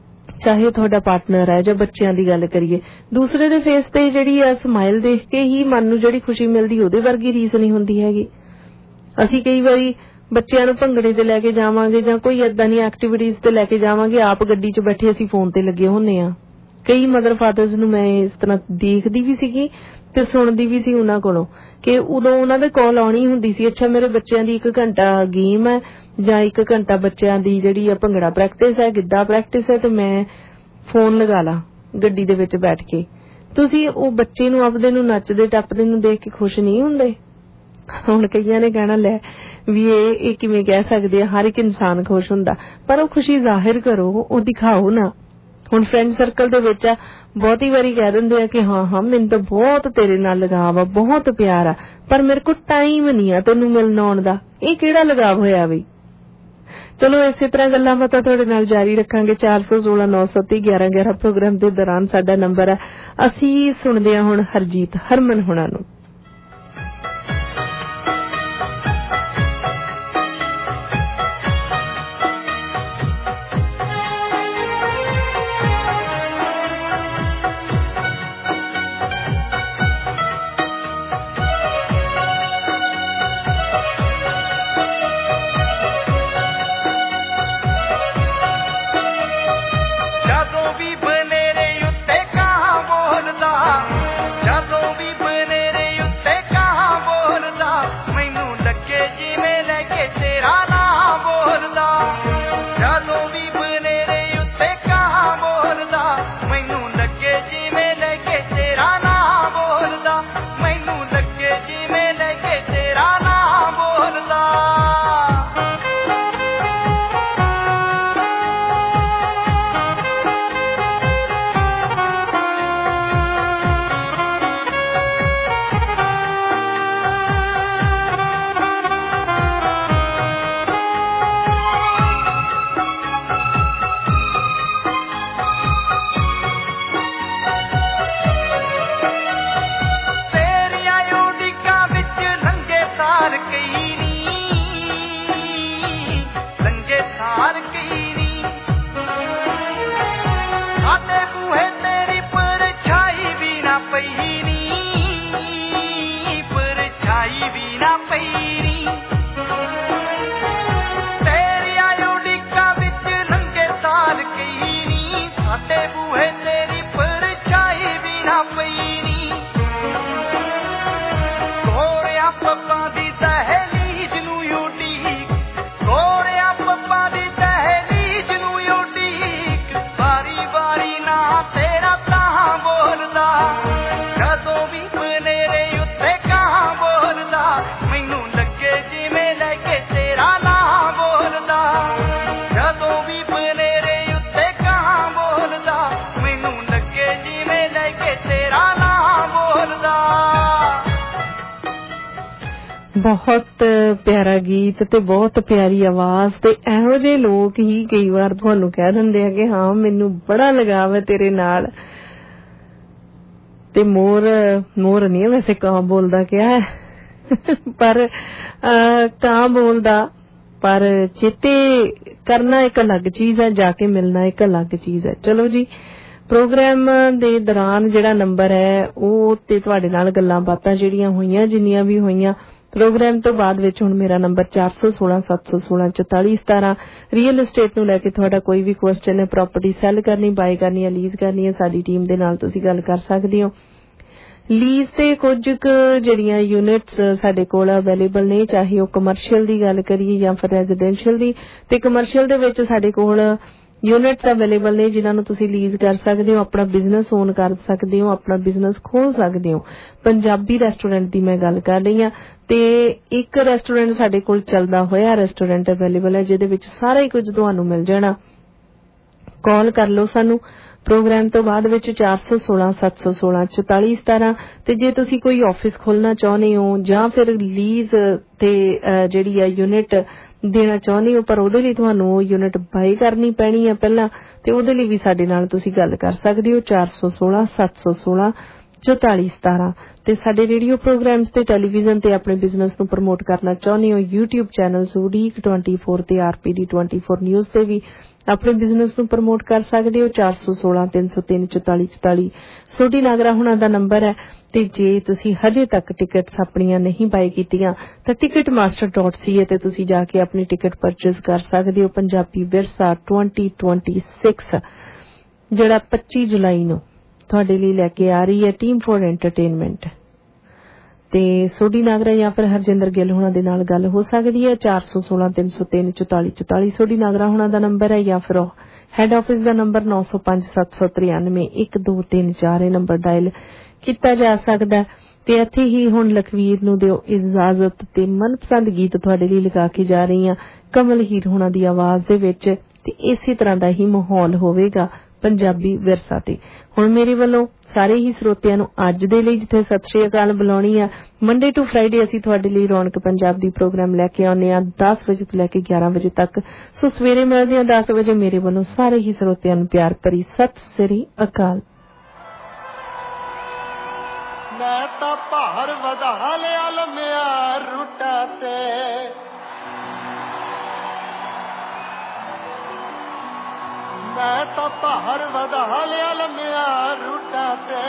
ਚਾਹੇ ਤੁਹਾਡਾ ਪਾਰਟਨਰ ਹੈ ਜਾਂ ਬੱਚਿਆਂ ਦੀ ਗੱਲ ਕਰੀਏ, ਦੂਸਰੇ ਦੇ ਫੇਸ ਤੇ ਜਿਹੜੀ ਆ ਸਮਾਈਲ ਦੇਖ ਕੇ ਹੀ ਮਨ ਨੂੰ ਜਿਹੜੀ ਖੁਸ਼ੀ ਮਿਲਦੀ ਉਹਦੇ ਵਰਗੀ ਰੀਸ ਨਹੀਂ ਹੁੰਦੀ ਹੈਗੀ। ਅਸੀਂ ਕਈ ਵਾਰੀ ਬੱਚਿਆਂ ਨੂੰ ਭੰਗੜੇ ਤੇ ਲੈ ਕੇ ਜਾਵਾਂਗੇ ਜਾਂ ਕੋਈ ਏਦਾਂ ਦੀਆਂ ਐਕਟੀਵਿਟੀਜ਼ ਤੇ ਲੈ ਕੇ ਜਾਵਾਂਗੇ, ਆਪ ਗੱਡੀ 'ਚ ਬੈਠੇ ਅਸੀਂ ਫੋਨ ਤੇ ਲੱਗੇ ਹੁੰਨੇ ਆ। ਕਈ ਮਦਰ ਫਾਦਰਸ ਨੂੰ ਮੈਂ ਇਸ ਤਰ੍ਹਾਂ ਦੇਖਦੀ ਵੀ ਸੀਗੀ ਤੇ ਸੁਣਦੀ ਵੀ ਸੀ ਉਹਨਾਂ ਕੋਲੋਂ ਕਿ ਉਦੋਂ ਉਹਨਾਂ ਦੇ ਕਾਲ ਆਉਣੀ ਹੁੰਦੀ ਸੀ, ਅੱਛਾ ਮੇਰੇ ਬੱਚਿਆਂ ਦੀ 1 ਘੰਟਾ ਗੇਮ ਹੈ ਜਾਂ 1 ਘੰਟਾ ਬੱਚਿਆਂ ਦੀ ਜਿਹੜੀ ਆ ਭੰਗੜਾ ਪ੍ਰੈਕਟਿਸ ਹੈ, ਗਿੱਧਾ ਪ੍ਰੈਕਟਿਸ ਹੈ, ਤੇ ਮੈਂ ਫੋਨ ਲਗਾ ਲਾ ਗੱਡੀ ਦੇ ਵਿੱਚ ਬੈਠ ਕੇ। ਤੁਸੀਂ ਉਹ ਬੱਚੇ ਨੂੰ ਆਪਦੇ ਨੂੰ ਨੱਚਦੇ ਟੱਪਦੇ ਨੂੰ ਦੇਖ ਕੇ ਖੁਸ਼ ਨਹੀਂ ਹੁੰਦੇ? ਹੁਣ ਕਈਆਂ ਨੇ ਕਹਿਣਾ ਲੈ ਵੀ ਇਹ ਕਿਵੇਂ ਕਹਿ ਸਕਦੇ ਆ, ਹਰ ਇੱਕ ਇਨਸਾਨ ਖੁਸ਼ ਹੁੰਦਾ, ਪਰ ਉਹ ਖੁਸ਼ੀ ਜ਼ਾਹਿਰ ਕਰੋ, ਉਹ ਦਿਖਾਓ ਨਾ। ਹੁਣ ਫਰੈਂਡ ਸਰਕਲ ਦੇ ਵਿੱਚ ਆ ਬਹੁਤੀ ਵਾਰੀ ਕਹਿ ਦਿੰਦੇ ਆ ਕਿ ਹਾਂ ਮੈਨੂੰ ਤਾਂ ਬਹੁਤ ਤੇਰੇ ਨਾਲ ਲਗਾਵ ਆ, ਬਹੁਤ ਪਿਆਰ ਆ, ਪਰ ਮੇਰੇ ਕੋਲ ਟਾਈਮ ਨਹੀਂ ਆ ਤੈਨੂੰ ਮਿਲਣ ਆਉਣ ਦਾ। ਇਹ ਕਿਹੜਾ ਲਗਾਵ ਹੋਇਆ ਬਈ? ਚਲੋ ਇਸੇ ਤਰ੍ਹਾਂ ਗੱਲਾਂ ਬਾਤਾਂ ਤੁਹਾਡੇ ਨਾਲ ਜਾਰੀ ਰੱਖਾਂਗੇ। 416-937-1111 ਪ੍ਰੋਗਰਾਮ ਦੇ ਦੌਰਾਨ ਸਾਡਾ ਨੰਬਰ ਹੈ। ਅਸੀਂ ਸੁਣਦੇ ਹਾਂ ਹੁਣ ਹਰਜੀਤ ਹਰਮਨ ਹੁਣਾਂ ਨੂੰ। ਬਹੁਤ ਪਿਆਰਾ ਗੀਤ ਤੇ ਬਹੁਤ ਪਿਆਰੀ ਆਵਾਜ਼ ਤੇ ਇਹੋ ਜਿਹੇ ਲੋਕ ਹੀ ਕਈ ਵਾਰ ਤੁਹਾਨੂੰ ਕਹਿ ਦਿੰਦੇ ਆ ਕਿ ਹਾਂ ਮੈਨੂੰ ਬੜਾ ਲਗਾਵ ਹੈ ਤੇਰੇ ਨਾਲ। ਤੇ ਮੋਰ ਨਹੀਂ ਵੈਸੇ ਕਾਂ ਬੋਲਦਾ ਕਿਹਾ ਪਰ ਕਾਂ ਬੋਲਦਾ, ਪਰ ਚੇਤੇ ਕਰਨਾ ਇੱਕ ਅਲੱਗ ਚੀਜ਼ ਹੈ, ਜਾ ਕੇ ਮਿਲਣਾ ਇੱਕ ਅਲੱਗ ਚੀਜ਼ ਹੈ। ਚਲੋ ਜੀ, ਪ੍ਰੋਗਰਾਮ ਦੇ ਦੌਰਾਨ ਜਿਹੜਾ ਨੰਬਰ ਹੈ ਉਹ ਤੇ ਤੁਹਾਡੇ ਨਾਲ ਗੱਲਾਂ ਬਾਤਾਂ ਜਿਹੜੀਆਂ ਹੋਈਆਂ ਜਿੰਨੀਆਂ ਵੀ ਹੋਈਆਂ ਪ੍ਰੋਗਰਾਮ ਤੋਂ ਬਾਅਦ ਵਿੱਚ ਹੁਣ ਮੇਰਾ ਨੰਬਰ 416-716-4417। ਰੀਅਲ ਏਸਟੇਟ ਨੂੰ ਲੈ ਕੇ ਤੁਹਾਡਾ ਕੋਈ ਵੀ ਕੁਐਸਚਨ ਹੈ, ਪ੍ਰਾਪਰਟੀ ਸੈਲ ਕਰਨੀ, ਬਾਈ ਕਰਨੀ ਹੈ, ਲੀਜ਼ ਕਰਨੀ ਹੈ, ਸਾਡੀ ਟੀਮ ਦੇ ਨਾਲ ਤੁਸੀਂ ਗੱਲ ਕਰ ਸਕਦੇ ਹੋ। ਲੀਜ਼ ਤੇ ਕੁਝ ਜਿਹੜੀਆਂ ਯੂਨਿਟਸ ਸਾਡੇ ਕੋਲ ਅਵੇਲੇਬਲ ਨੇ, ਚਾਹੇ ਉਹ ਕਮਰਸ਼ੀਅਲ ਦੀ ਗੱਲ ਕਰੀਏ ਜਾਂ ਫਿਰ ਰੈਜ਼ੀਡੈਂਸ਼ੀਅਲ ਦੀ। ਤੇ ਕਮਰਸ਼ੀਅਲ ਦੇ ਵਿੱਚ ਸਾਡੇ ਕੋਲ ਯੂਨਿਟਸ ਅਵੇਲੇਬਲ ਨੇ ਜਿਨ੍ਹਾਂ ਨੂੰ ਤੁਸੀਂ ਲੀਜ਼ ਕਰ ਸਕਦੇ ਹੋ, ਆਪਣਾ ਬਿਜ਼ਨਸ ਓਨ ਕਰ ਸਕਦੇ ਹੋ, ਆਪਣਾ ਬਿਜ਼ਨਸ ਖੋਲ ਸਕਦੇ ਹੋ। ਪੰਜਾਬੀ ਰੈਸਟੋਰੈਂਟ ਦੀ ਮੈਂ ਗੱਲ ਕਰ ਰਹੀ ਹਾਂ ਤੇ ਇੱਕ ਰੈਸਟੋਰੈਂਟ ਸਾਡੇ ਕੋਲ ਚੱਲਦਾ ਹੋਇਆ ਰੈਸਟੋਰੈਂਟ ਅਵੇਲੇਬਲ ਹੈ ਜਿਹਦੇ ਵਿੱਚ ਸਾਰਾ ਹੀ ਕੁਝ ਤੁਹਾਨੂੰ ਮਿਲ ਜਾਣਾ। ਕਾਲ ਕਰ ਲਓ ਸਾਨੂੰ ਪ੍ਰੋਗਰਾਮ ਤੋਂ ਬਾਅਦ ਵਿੱਚ 416-716-4417। ਤੇ ਜੇ ਤੁਸੀਂ ਕੋਈ ਆਫਿਸ ਖੋਲਣਾ ਚਾਹੁੰਦੇ ਹੋ ਜਾਂ ਫਿਰ ਲੀਜ਼ ਤੇ ਜਿਹੜੀ ਆ ਯੂਨਿਟ ਦੇਣਾ ਚਾਹੁੰਦੇ ਹੋ ਪਰ ਉਹਦੇ ਲਈ ਤੁਹਾਨੂੰ ਉਹ ਯੂਨਿਟ ਬਾਈ ਕਰਨੀ ਪੈਣੀ ਹੈ ਪਹਿਲਾਂ, ਤੇ ਉਹਦੇ ਲਈ ਵੀ ਸਾਡੇ ਨਾਲ ਤੁਸੀਂ ਗੱਲ ਕਰ ਸਕਦੇ ਹੋ। 416-716 4417 ਤੇ ਸਾਡੇ ਰੇਡੀਓ ਪ੍ਰੋਗਰਾਮਸ ਤੇ ਟੈਲੀਵਿਜ਼ਨ ਤੇ ਆਪਣੇ ਬਿਜ਼ਨਸ ਨੂੰ ਪ੍ਰਮੋਟ ਕਰਨਾ ਚਾਹੁੰਦੇ ਹੋ YouTube ਚੈਨਲਸ ਉਡੀਕ 24 ਤੇ RPD 24 ਨਿਊਜ਼ ਤੇ ਵੀ ਆਪਣੇ ਬਿਜ਼ਨਸ ਨੂੰ ਪ੍ਰਮੋਟ ਕਰ ਸਕਦੇ ਹੋ 416 303 4444 ਸੋਢੀ ਨਾਗਰਾ ਹੁਣਾਂ ਦਾ ਨੰਬਰ ਹੈ ਤੇ ਜੇ ਤੁਸੀਂ ਹਜੇ ਤੱਕ ਟਿਕਟਸ ਆਪਣੀਆਂ ਨਹੀਂ ਬਾਈ ਕੀਤੀਆਂ ਤਾਂ ticketmaster.ca ਤੇ ਤੁਸੀਂ ਜਾ ਕੇ ਆਪਣੀ ਟਿਕਟ ਪਰਚੇਜ਼ ਕਰ ਸਕਦੇ ਹੋ। ਪੰਜਾਬੀ ਵਿਰਸਾ 2026 ਜਿਹੜਾ 25 ਜੁਲਾਈ ਨੂੰ ਤੁਹਾਡੇ ਲਈ ਲੈ ਕੇ ਆ ਰਹੀ ਹੈ ਟੀਮ ਫੋਰ ਐਂਟਰਟੇਨਮੈਂਟ ਤੇ ਸੋਢੀ ਨਾਗਰਾ ਜਾਂ ਫਿਰ ਹਰਜਿੰਦਰ ਗਿੱਲ ਹੁਣਾਂ ਦੇ ਨਾਲ ਗੱਲ ਹੋ ਸਕਦੀ ਹੈ 416 303 4444 ਸੋਢੀ ਨਾਗਰਾ ਹੁਣਾਂ ਦਾ ਨੰਬਰ ਹੈ ਜਾਂ ਫਿਰ ਹੈਡ ਆਫਿਸ ਦਾ ਨੰਬਰ 905 793 1234 ਇਹ ਨੰਬਰ ਡਾਇਲ ਕੀਤਾ ਜਾ ਸਕਦਾ ਤੇ ਇੱਥੇ ਹੀ ਹੁਣ ਲਖਵੀਰ ਨੂੰ ਦਿਓ ਇਜਾਜ਼ਤ ਤੇ ਮਨਪਸੰਦ ਗੀਤ ਤੁਹਾਡੇ ਲਈ ਲਗਾ ਕੇ ਜਾ ਰਹੀ ਹਾਂ ਕਮਲ ਹੀਰ ਹੁਣਾਂ ਦੀ ਆਵਾਜ਼ ਦੇ ਵਿੱਚ ਤੇ ਇਸੇ ਤਰ੍ਹਾਂ ਦਾ ਹੀ ਮਾਹੌਲ ਹੋਵੇਗਾ ਪੰਜਾਬੀ ਵਿਰਸਾ ਤੇ। ਹੁਣ ਮੇਰੇ ਵੱਲੋਂ ਸਾਰੇ ਹੀ ਸਰੋਤਿਆਂ ਨੂੰ ਅੱਜ ਦੇ ਲਈ ਜਿੱਥੇ ਸਤਿ ਸ਼੍ਰੀ ਅਕਾਲ ਬੁਲਾਉਣੀ ਆ ਮੰਡੇ ਟੂ ਫਰਾਈਡੇ ਅਸੀਂ ਤੁਹਾਡੇ ਲਈ ਰੌਣਕ ਪੰਜਾਬ ਦੀ ਪ੍ਰੋਗਰਾਮ ਲੈ ਕੇ ਆਉਂਦੇ ਆ 10 ਵਜੇ ਤੋਂ ਲੈ ਕੇ 11 ਵਜੇ ਤੱਕ ਸੋ ਸਵੇਰੇ ਮਿਲਦੇ ਆ 10 ਵਜੇ ਮੇਰੇ ਵੱਲੋਂ ਸਾਰੇ ਹੀ ਸਰੋਤਿਆਂ ਨੂੰ ਪਿਆਰ ਭਰੀ ਸਤਿ ਸ਼੍ਰੀ ਅਕਾਲ। ਮੈਂ ਤਾਂ ਭਾਰ ਵਧਾ ਲਿਆ ਲੰਮਿਆ ਰੂਟਾਂ ਤੇ ਮੈਂ ਤਾਂ ਭਾਰ ਵਧਾ ਲਿਆ ਲੰਮਿਆ ਰੂਟਾਂ ਤੇ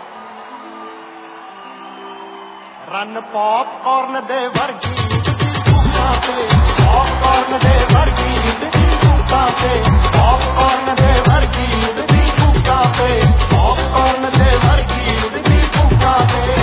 ਰਨ ਪੌਪਕਾਰਨ ਦੇ ਵਰਗੀ ਭੂਖਾਂ ਤੇ ਪੌਪਕਾਰਨ ਦੇ ਵਰਗੀ ਭੂਖਾਂ ਤੇ ਪੌਪਕਾਰਨ ਦੇ ਵਰਗੀ ਭੂਖਾਂ ਤੇ ਪੌਪਕਾਰਨ ਦੇ ਵਰਗੀ ਭੂਖਾਂ ਤੇ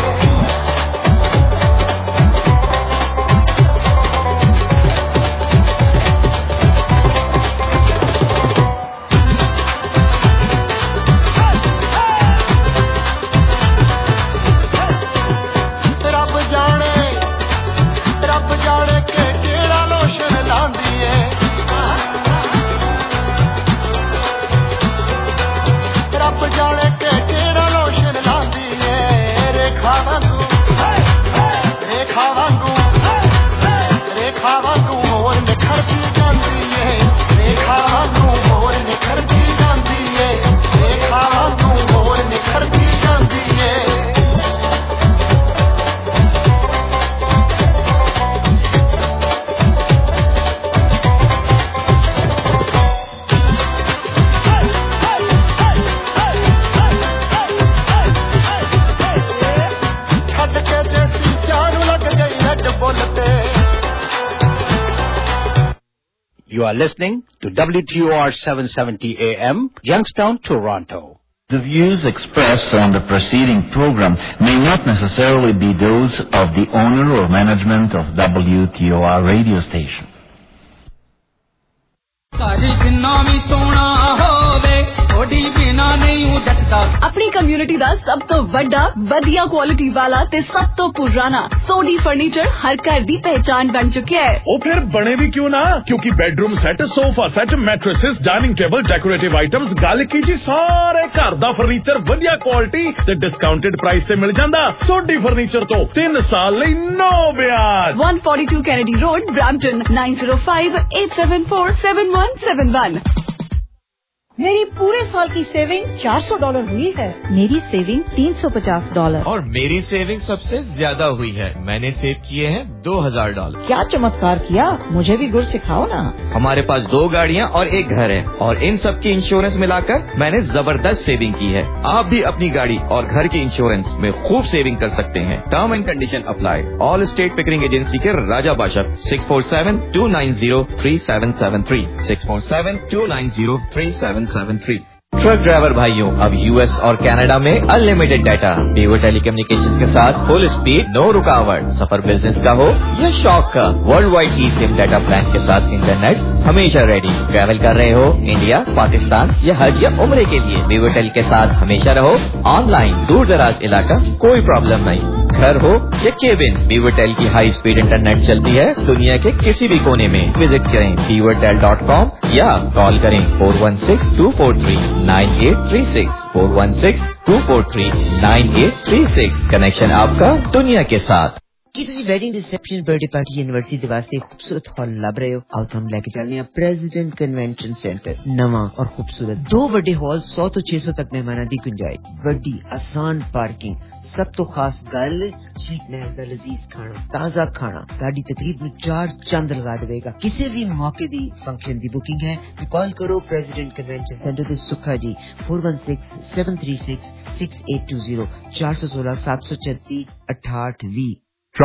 You are listening to WTOR 770 AM, Youngstown, Toronto. The views expressed on the preceding program may not necessarily be those of the owner or management of WTOR radio station. अपनी community दा सब तो बड़ा बढ़िया quality वाला ते सब तो पुराना सोडी फर्नीचर हर घर दी पहचान बन चुके है। ओ फिर बने भी क्यों ना, क्योंकि bedroom set, sofa set, mattresses, dining table, decorative items, गल की जी सारे घर दा फर्नीचर बढ़िया क्वालिटी ते डिस्काउंटेड प्राइस से मिल जांदा। सोडी फर्नीचर तो 3 साल लई नो ब्याज। 142 कैनेडी रोड, ब्रैम्पटन 9058747171। मेरी पूरे साल की सेविंग $400 हुई है। मेरी सेविंग $350 और मेरी सेविंग सबसे ज्यादा हुई है। मैंने सेव किए हैं $2000। क्या चमत्कार किया, मुझे भी गुर सिखाओ ना। हमारे पास 2 गाड़ियाँ और 1 घर है और इन सब की इंश्योरेंस मिलाकर मैंने जबरदस्त सेविंग की है। आप भी अपनी गाड़ी और घर की इंश्योरेंस में खूब सेविंग कर सकते हैं। Term and condition apply. Allstate Pickering agency के राजा बाशक 647-290-3773 647-290-3773। ट्रक ड्राइवर भाइयों, अब यूएस और कनाडा में अनलिमिटेड डाटा। Beaver टेलीकम्युनिकेशंस के साथ फुल स्पीड, नो रुकावट। सफर बिजनेस का हो या शौक का, world wide eSIM data plan के साथ इंटरनेट हमेशा रेडी। ट्रैवल कर रहे हो इंडिया, पाकिस्तान या हज या उम्रे के लिए, Beaver टेल के साथ हमेशा रहो ऑनलाइन। दूर दराज इलाका कोई प्रॉब्लम नहीं, घर हो या केबिन, Beaver टेल की हाई स्पीड इंटरनेट चलती है दुनिया के किसी भी कोने में। विजिट करें beavertel.com या कॉल करें 416-243-9836 416-243-9836। कनेक्शन आपका दुनिया के साथ। ਕੀ ਤੁਸੀਂ wedding reception birthday party anniversary ਦੇ ਵਾਸਤੇ ਖੂਬਸੂਰਤ ਹਾਲ ਲੱਭ ਰਹੇ ਹੋ? ਆਓ ਤੁਹਾਨੂੰ ਲੈ ਕੇ ਚੱਲਦੇ ਹਾਂ ਪ੍ਰੈਜ਼ੀਡੈਂਟ ਕਨਵੈਨਸ਼ਨ ਸੈਂਟਰ। ਨਵਾਂ और खूबसूरत 2 ਵੱਡੇ ਹਾਲ, 100 ਤੋਂ 600 ਤੱਕ ਮਹਿਮਾਨਾਂ ਦੀ ਗੁੰਜਾਇਸ਼, ਵੱਡੀ ਆਸਾਨ ਪਾਰਕਿੰਗ, ਸਭ ਤੋਂ ਖਾਸ ਗੱਲ ਸਵੀਟ ਮਹਿਲ ਦਾ ਲਜ਼ੀਜ਼ ਖਾਣਾ, ਤਾਜ਼ਾ ਖਾਣਾ ਤੁਹਾਡੀ ਤਕਰੀਬ ਨੂੰ 4 ਚੰਦ ਲਗਾ ਦੇਵੇਗਾ। ਕਿਸੇ ਵੀ ਮੌਕੇ ਦੀ ਫੰਕਸ਼ਨ ਦੀ ਬੁਕਿੰਗ ਹੈ ਤੇ ਕਾਲ ਕਰੋ ਪ੍ਰੈਜ਼ੀਡੈਂਟ ਕਨਵੈਨਸ਼ਨ ਸੈਂਟਰ ਦੇ ਸੁੱਖਾ ਜੀ 4167366820 416 736 6820।